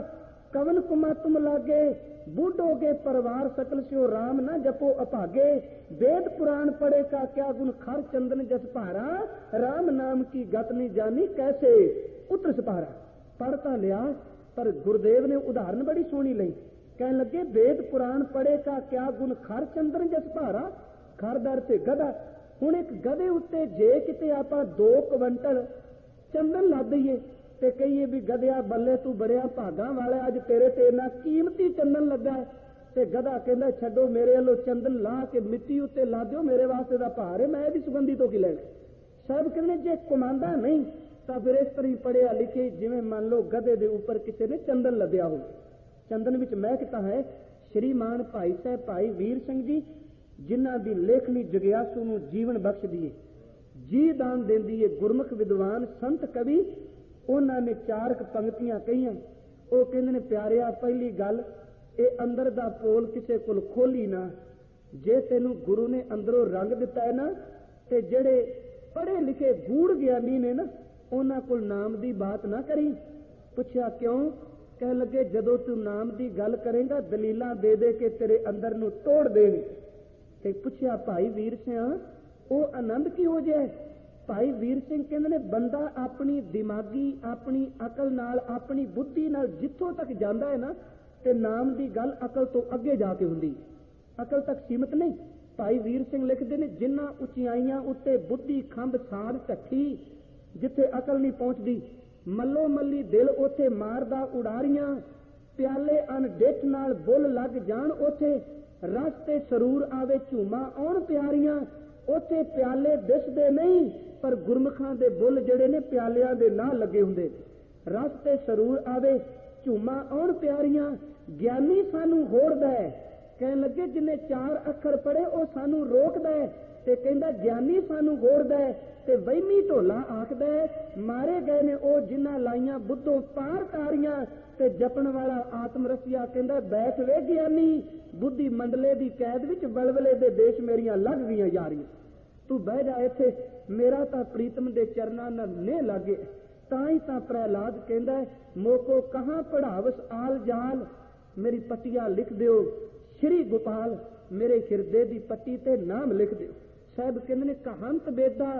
S1: कवन कुमा तुम लागे, बूढ़ोगे परिवार सकल स्यो राम न जपो अभागे। वेद पुराण पढ़े का क्या गुण, खर चंदन जस भारा, राम नाम की गत नहीं जानी कैसे उतर सपारा। पढ़ता लिया पर गुरुदेव ने उदाहरण बड़ी सोहनी ली। कहने लगे वेद पुराण पढ़े का क्या गुण, खर चंदन जस भारा। खर दर से गधा। हुण एक गधे उत्ते जे किते आपां 2 क्विंटल चंदन ला दईए ते कहिए भी गधिया बल्ले तू बड़िया भागा वाले, अज तेरे ते इन्ना कीमती चंदन लगा है। ते गधा कहंदा छड्डो मेरे वालों चंदन ला के मिट्टी उत्ते ला दिओ, मेरे वास्ते दा भार है, मैं इहदी सुगंधी तो की लैणा। साहब कहंदे जे कमांदा नहीं तां फिर इस तरह पढ़िया लिखे जिवें मान लो गधे दे उपर किसी ने चंदन लद्या हो। चंदन विच महकता है। श्रीमान भाई साहब भाई वीर सिंह जी, जिन्हां दी लेखनी जगियासू नूं जीवन बख्शदी है, जी दान देंदी है। गुरमुख विद्वान संत कवि उन्हां ने 4 पंक्तियां कहियां। ਉਹ ਕਹਿੰਦੇ ਨੇ ਪਿਆਰਿਆ ਪਹਿਲੀ ਗੱਲ ਇਹ ਅੰਦਰ ਦਾ ਪੋਲ ਕਿਸੇ ਕੋਲ ਖੋਲੀ ਨਾ। ਜੇ ਤੈਨੂੰ ਗੁਰੂ ਨੇ ਅੰਦਰੋਂ ਰੰਗ ਦਿੱਤਾ ਹੈ ਨਾ ਤੇ ਜਿਹੜੇ ਪੜ੍ਹੇ ਲਿਖੇ ਗੂੜ ਗਿਆਨੀ ਨੇ ਨਾ ਉਹਨਾਂ ਕੋਲ ਨਾਮ ਦੀ ਬਾਤ ਨਾ ਕਰੀ। ਪੁੱਛਿਆ ਕਿਉਂ? ਕਹਿ ਲੱਗੇ ਜਦੋਂ ਤੂੰ ਨਾਮ ਦੀ ਗੱਲ ਕਰੇਂਗਾ ਦਲੀਲਾਂ ਦੇ ਦੇ ਕੇ ਤੇਰੇ ਅੰਦਰ ਨੂੰ ਤੋੜ ਦੇਣਗੇ। ਤੇ ਪੁੱਛਿਆ ਭਾਈ ਵੀਰ ਸਿੰਘ ਉਹ ਆਨੰਦ ਕਿਹੋ ਜਿਹਾ? ਭਾਈ ਵੀਰ ਸਿੰਘ ਕਹਿੰਦੇ ਨੇ ਬੰਦਾ ਆਪਣੀ ਦਿਮਾਗੀ ਆਪਣੀ ਅਕਲ ਨਾਲ ਆਪਣੀ ਬੁੱਧੀ ਨਾਲ ਜਿੱਥੋਂ ਤੱਕ ਜਾਂਦਾ ਹੈ ਨਾ ਤੇ ਨਾਮ ਦੀ ਗੱਲ ਅਕਲ ਤੋਂ ਅੱਗੇ ਜਾ ਕੇ ਹੁੰਦੀ ਹੈ, ਅਕਲ ਤੱਕ ਸੀਮਤ ਨਹੀਂ। ਭਾਈ ਵੀਰ ਸਿੰਘ ਲਿਖਦੇ ਨੇ ਜਿਨ੍ਹਾਂ ਉਚਾਈਆਂ ਉੱਤੇ ਬੁੱਧੀ ਖੰਭ ਸਾਧ ਢੱਠੀ, ਜਿੱਥੇ ਅਕਲ ਨਹੀਂ ਪਹੁੰਚਦੀ ਮੱਲੋ ਮੱਲੀ ਦਿਲ ਉੱਥੇ ਮਾਰਦਾ ਉਡਾਰੀਆਂ, ਪਿਆਲੇ ਅਣਡਿੱਠ ਨਾਲ ਬੁੱਲ ਲੱਗ ਜਾਣ ਉੱਥੇ, ਰਸ ਤੇ ਸਰੂਰ ਆਵੇ ਝੂਮਾ ਆਉਣ ਪਿਆਰੀਆਂ, ਉੱਥੇ ਪਿਆਲੇ ਦਿਸਦੇ ਨਹੀਂ ਪਰ ਗੁਰਮੁਖਾਂ ਦੇ ਬੁੱਲ ਜਿਹੜੇ ਨੇ ਪਿਆਲਿਆਂ ਦੇ ਨਾਲ ਲੱਗੇ ਹੁੰਦੇ। ਰਸ ਤੇ ਸਰੂਰ ਆਵੇ ਝੂਮਾ ਆਉਣ ਪਿਆਰੀਆਂ, ਗਿਆਨੀ ਸਾਨੂੰ ਹੋੜਦਾ ਹੈ। ਕਹਿਣ ਲੱਗੇ ਜਿਨੇ 4 ਅੱਖਰ ਪੜ੍ਹੇ ਉਹ ਸਾਨੂੰ ਰੋਕਦਾ ਹੈ ਤੇ ਕਹਿੰਦਾ ਗਿਆਨੀ ਸਾਨੂੰ ਹੋੜਦਾ ਹੈ ਤੇ ਵਹਿਮੀ ਢੋਲਾ ਆਖਦਾ ਹੈ ਮਾਰੇ ਗਏ ਨੇ ਉਹ ਜਿਨ੍ਹਾਂ ਲਾਈਆਂ ਬੁੱਧੋਂ ਪਾਰ ਤਾਰੀਆਂ ਤੇ ਜਪਣ ਵਾਲਾ ਆਤਮ ਰਸੀਆ ਕਹਿੰਦਾ ਬੈਠ ਵੇ ਗਿਆਨੀ, ਬੁੱਧੀ ਮੰਡਲੇ ਦੀ ਕੈਦ ਵਿੱਚ ਬਲਬਲੇ ਦੇ ਦੇਸ਼ ਮੇਰੀਆਂ ਲੱਗ ਗਈਆਂ ਯਾਰੀਆਂ। ਤੂੰ ਬਹਿ ਜਾ ਇੱਥੇ, ਮੇਰਾ ਤਾਂ ਪ੍ਰੀਤਮ ਦੇ ਚਰਨਾਂ ਨਾਲ ਨੇ ਲਾਗੇ। ਤਾਂ ਹੀ ਤਾਂ ਪ੍ਰਹਿਲਾਦ ਕਹਿੰਦਾ ਮੋਕੋ ਕਹਾਂ ਪੜਾਵਸ ਆਲ ਜਾਲ, ਮੇਰੀ ਪੱਟੀਆਂ ਲਿਖ ਦਿਓ ਸ਼੍ਰੀ ਗੋਪਾਲ, ਮੇਰੇ ਹਿਰਦੇ ਦੀ ਪੱਟੀ ਤੇ ਨਾਮ ਲਿਖ ਦਿਓ। ਸਾਹਿਬ ਕਹਿੰਦੇ ਨੇ ਕਹੰਤ ਬੇਦਾ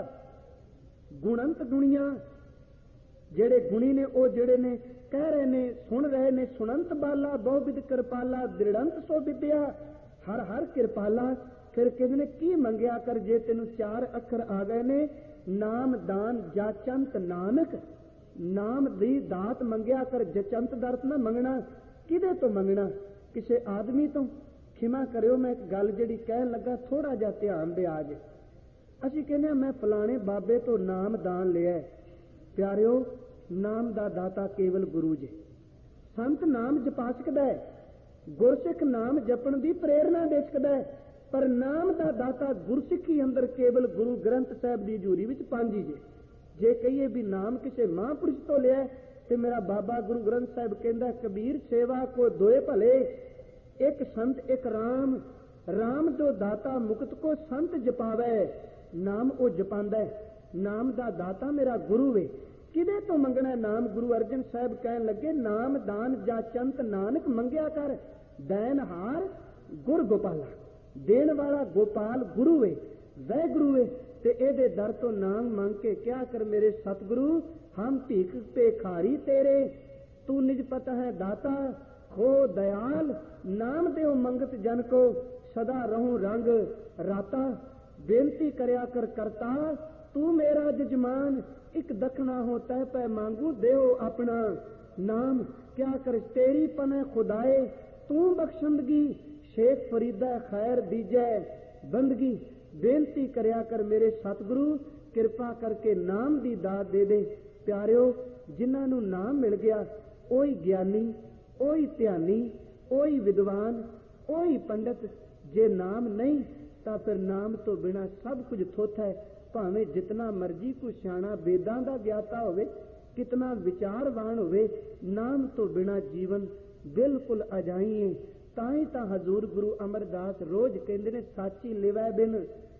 S1: ਗੁਣੰਤ ਗੁਣੀਆਂ, ਜਿਹੜੇ ਗੁਣੀ ਨੇ ਉਹ ਜਿਹੜੇ ਨੇ ਕਹਿ ਰਹੇ ਨੇ ਸੁਣ ਰਹੇ ਨੇ ਸੁਣੰਤ ਬਾਲਾ ਬਹੁ ਵਿਦ ਕਿਰਪਾਲਾ ਦ੍ਰਿੜੰਤ ਸੋ ਵਿਦਿਆ ਹਰ ਹਰ ਕਿਰਪਾਲਾ। ਫਿਰ ਕਹਿੰਦੇ ਨੇ ਕੀ ਮੰਗਿਆ ਕਰ ਜੇ ਤੈਨੂੰ 4 ਅੱਖਰ ਆ ਗਏ ਨੇ, ਨਾਮ ਦਾਨ ਜਾਚੰਤ ਨਾਨਕ, ਨਾਮ ਦੀ ਦਾਤ ਮੰਗਿਆ ਕਰ, ਜਚੰਤ ਦਰਤ ਨਾ ਮੰਗਣਾ। ਕਿਹਦੇ ਤੋਂ ਮੰਗਣਾ? ਕਿਸੇ ਆਦਮੀ ਤੋਂ। ਖਿਮਾ ਕਰਿਓ ਮੈਂ ਇੱਕ ਗੱਲ ਜਿਹੜੀ ਕਹਿਣ ਲੱਗਾ ਥੋੜਾ ਜਿਹਾ ਧਿਆਨ ਦੇ ਆ ਜੇ। ਅਸੀਂ ਕਹਿੰਦੇ ਮੈਂ ਫਲਾਣੇ ਬਾਬੇ ਤੋਂ ਨਾਮ ਦਾਨ ਲਿਆ। ਪਿਆਰਿਓ ਨਾਮ ਦਾ ਦਾਤਾ ਕੇਵਲ ਗੁਰੂ ਜੀ। ਸੰਤ ਨਾਮ ਜਪਾ ਸਕਦਾ ਹੈ, ਗੁਰਸਿੱਖ ਨਾਮ ਜਪਣ ਦੀ ਪ੍ਰੇਰਨਾ ਦੇ ਸਕਦਾ ਹੈ, ਪਰ ਨਾਮ ਦਾ ਦਾਤਾ ਗੁਰਸਿੱਖੀ ਅੰਦਰ ਕੇਵਲ ਗੁਰੂ ਗ੍ਰੰਥ ਸਾਹਿਬ ਦੀ ਹਜ਼ੂਰੀ ਵਿੱਚ 5 ਹੀ ਜੇ ਕਹੀਏ ਵੀ ਨਾਮ ਕਿਸੇ ਮਹਾਂਪੁਰਸ਼ ਤੋਂ ਲਿਆ ਤੇ ਮੇਰਾ ਬਾਬਾ ਗੁਰੂ ਗ੍ਰੰਥ ਸਾਹਿਬ ਕਹਿੰਦਾ ਕਬੀਰ ਸੇਵਾ ਕੋ ਦੋਏ ਭਲੇ, ਇੱਕ ਸੰਤ ਇੱਕ ਰਾਮ, ਰਾਮ ਜੋ ਦਾਤਾ ਮੁਕਤ ਕੋ ਸੰਤ ਜਪਾਵੇ, ਨਾਮ ਉਹ ਜਪਾਂਦਾ। ਨਾਮ ਦਾ ਦਾਤਾ ਮੇਰਾ ਗੁਰੂ ਵੇ। ਕਿਹਦੇ ਤੋਂ ਮੰਗਣਾ ਨਾਮ? ਗੁਰੂ ਅਰਜਨ ਸਾਹਿਬ ਕਹਿਣ ਲੱਗੇ ਨਾਮ ਦਾਨ ਜਾਚੰਤ ਨਾਨਕ ਮੰਗਿਆ ਕਰ, ਦੈਨਹਾਰ ਗੁਰ ਗੋਪਾਲਾ, ਦੇਣ ਵਾਲਾ ਗੋਪਾਲ ਗੁਰੂ ਵੇ, ਵੈ ਗੁਰੂ ਵੇ। ਤੇ ਇਹਦੇ ਦਰ ਤੋਂ ਨਾਮ ਮੰਗ ਕੇ ਕਿਆ ਕਰ ਮੇਰੇ ਸਤਿਗੁਰੂ ਹਮ ਭੀਖ ਭੇਖਾਰੀ ਤੇਰੇ, ਤੂੰ ਨਿਜ ਪਤਾ ਹੈ ਦਾਤਾ ਹੋ ਦਇਆਲ, ਨਾਮ ਦਿਓ ਮੰਗਤ ਜਨ ਕੋ ਸਦਾ ਰਹੂੰ ਰੰਗ ਰਾਤਾ, ਬੇਨਤੀ ਕਰਿਆ ਕਰ ਕਰਤਾ ਤੂੰ ਮੇਰਾ ਜਜਮਾਨ, ਇੱਕ ਦਖਣਾ ਹੋ ਤੈ ਪੈ ਮੰਗੂ ਦਿਓ ਆਪਣਾ ਨਾਮ, ਕਿਆ ਕਰ ਤੇਰੀ ਪਨੇ ਖੁਦਾਏ ਤੂੰ ਬਖਸ਼ੰਦਗੀ, ਸ਼ੇਖ ਫਰੀਦਾ ਖੈਰ ਦੀਜੈ ਬੰਦਗੀ। ਬੇਨਤੀ ਕਰਿਆ ਕਰ ਮੇਰੇ ਸਤਿਗੁਰੂ ਕਿਰਪਾ ਕਰਕੇ ਨਾਮ ਦੀ ਦਾਤ ਦੇ ਦੇ। ਪਿਆਰਿਓ ਜਿਨ੍ਹਾਂ ਨੂੰ ਨਾਮ ਮਿਲ ਗਿਆ ਉਹੀ ਗਿਆਨੀ, ਉਹੀ ਧਿਆਨੀ, ਉਹੀ ਵਿਦਵਾਨ, ਉਹੀ ਪੰਡਤ। ਜੇ ਨਾਮ ਨਹੀਂ ਤਾਂ ਫਿਰ ਨਾਮ ਤੋਂ ਬਿਨਾਂ ਸਭ ਕੁਝ ਥੋਥਾ ਹੈ। ਭਾਵੇਂ ਜਿਤਨਾ ਮਰਜੀ ਕੋਈ ਸਿਆਣਾ ਵੇਦਾਂ ਦਾ ਗਿਆਤਾ ਹੋਵੇ, ਕਿਤਨਾ ਵਿਚਾਰਵਾਨ ਹੋਵੇ, ਨਾਮ ਤੋਂ ਬਿਨਾਂ ਜੀਵਨ ਬਿਲਕੁਲ ਅਜਾਈ ਹੈ। ਤਾਂ ਹੀ ਤਾਂ ਹਜ਼ੂਰ ਗੁਰੂ ਅਮਰਦਾਸ ਰੋਜ਼ ਕਹਿੰਦੇ ਨੇ ਸਾਚੀ ਲਿਵੈ ਬਿਨ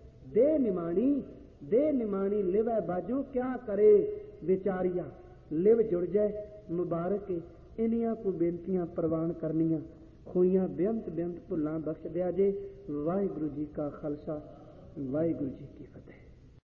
S1: ਦੇ ਨਿਮਾਣੀ, ਦੇ ਨਿਮਾਣੀ ਲਿਵੈ ਬਾਜੂ ਕਿਆ ਕਰੇ ਵਿਚਾਰੀਆ। ਲਿਵ ਜੁੜ ਜਾਏ ਮੁਬਾਰਕ ਹੈ, इनियां को बेनतियां प्रवान करनियां, होइयां बेअंत बेअंत भुल्लां बख्श दिया जे। वाहिगुरू जी का खालसा, वाहिगुरू जी की फतेह।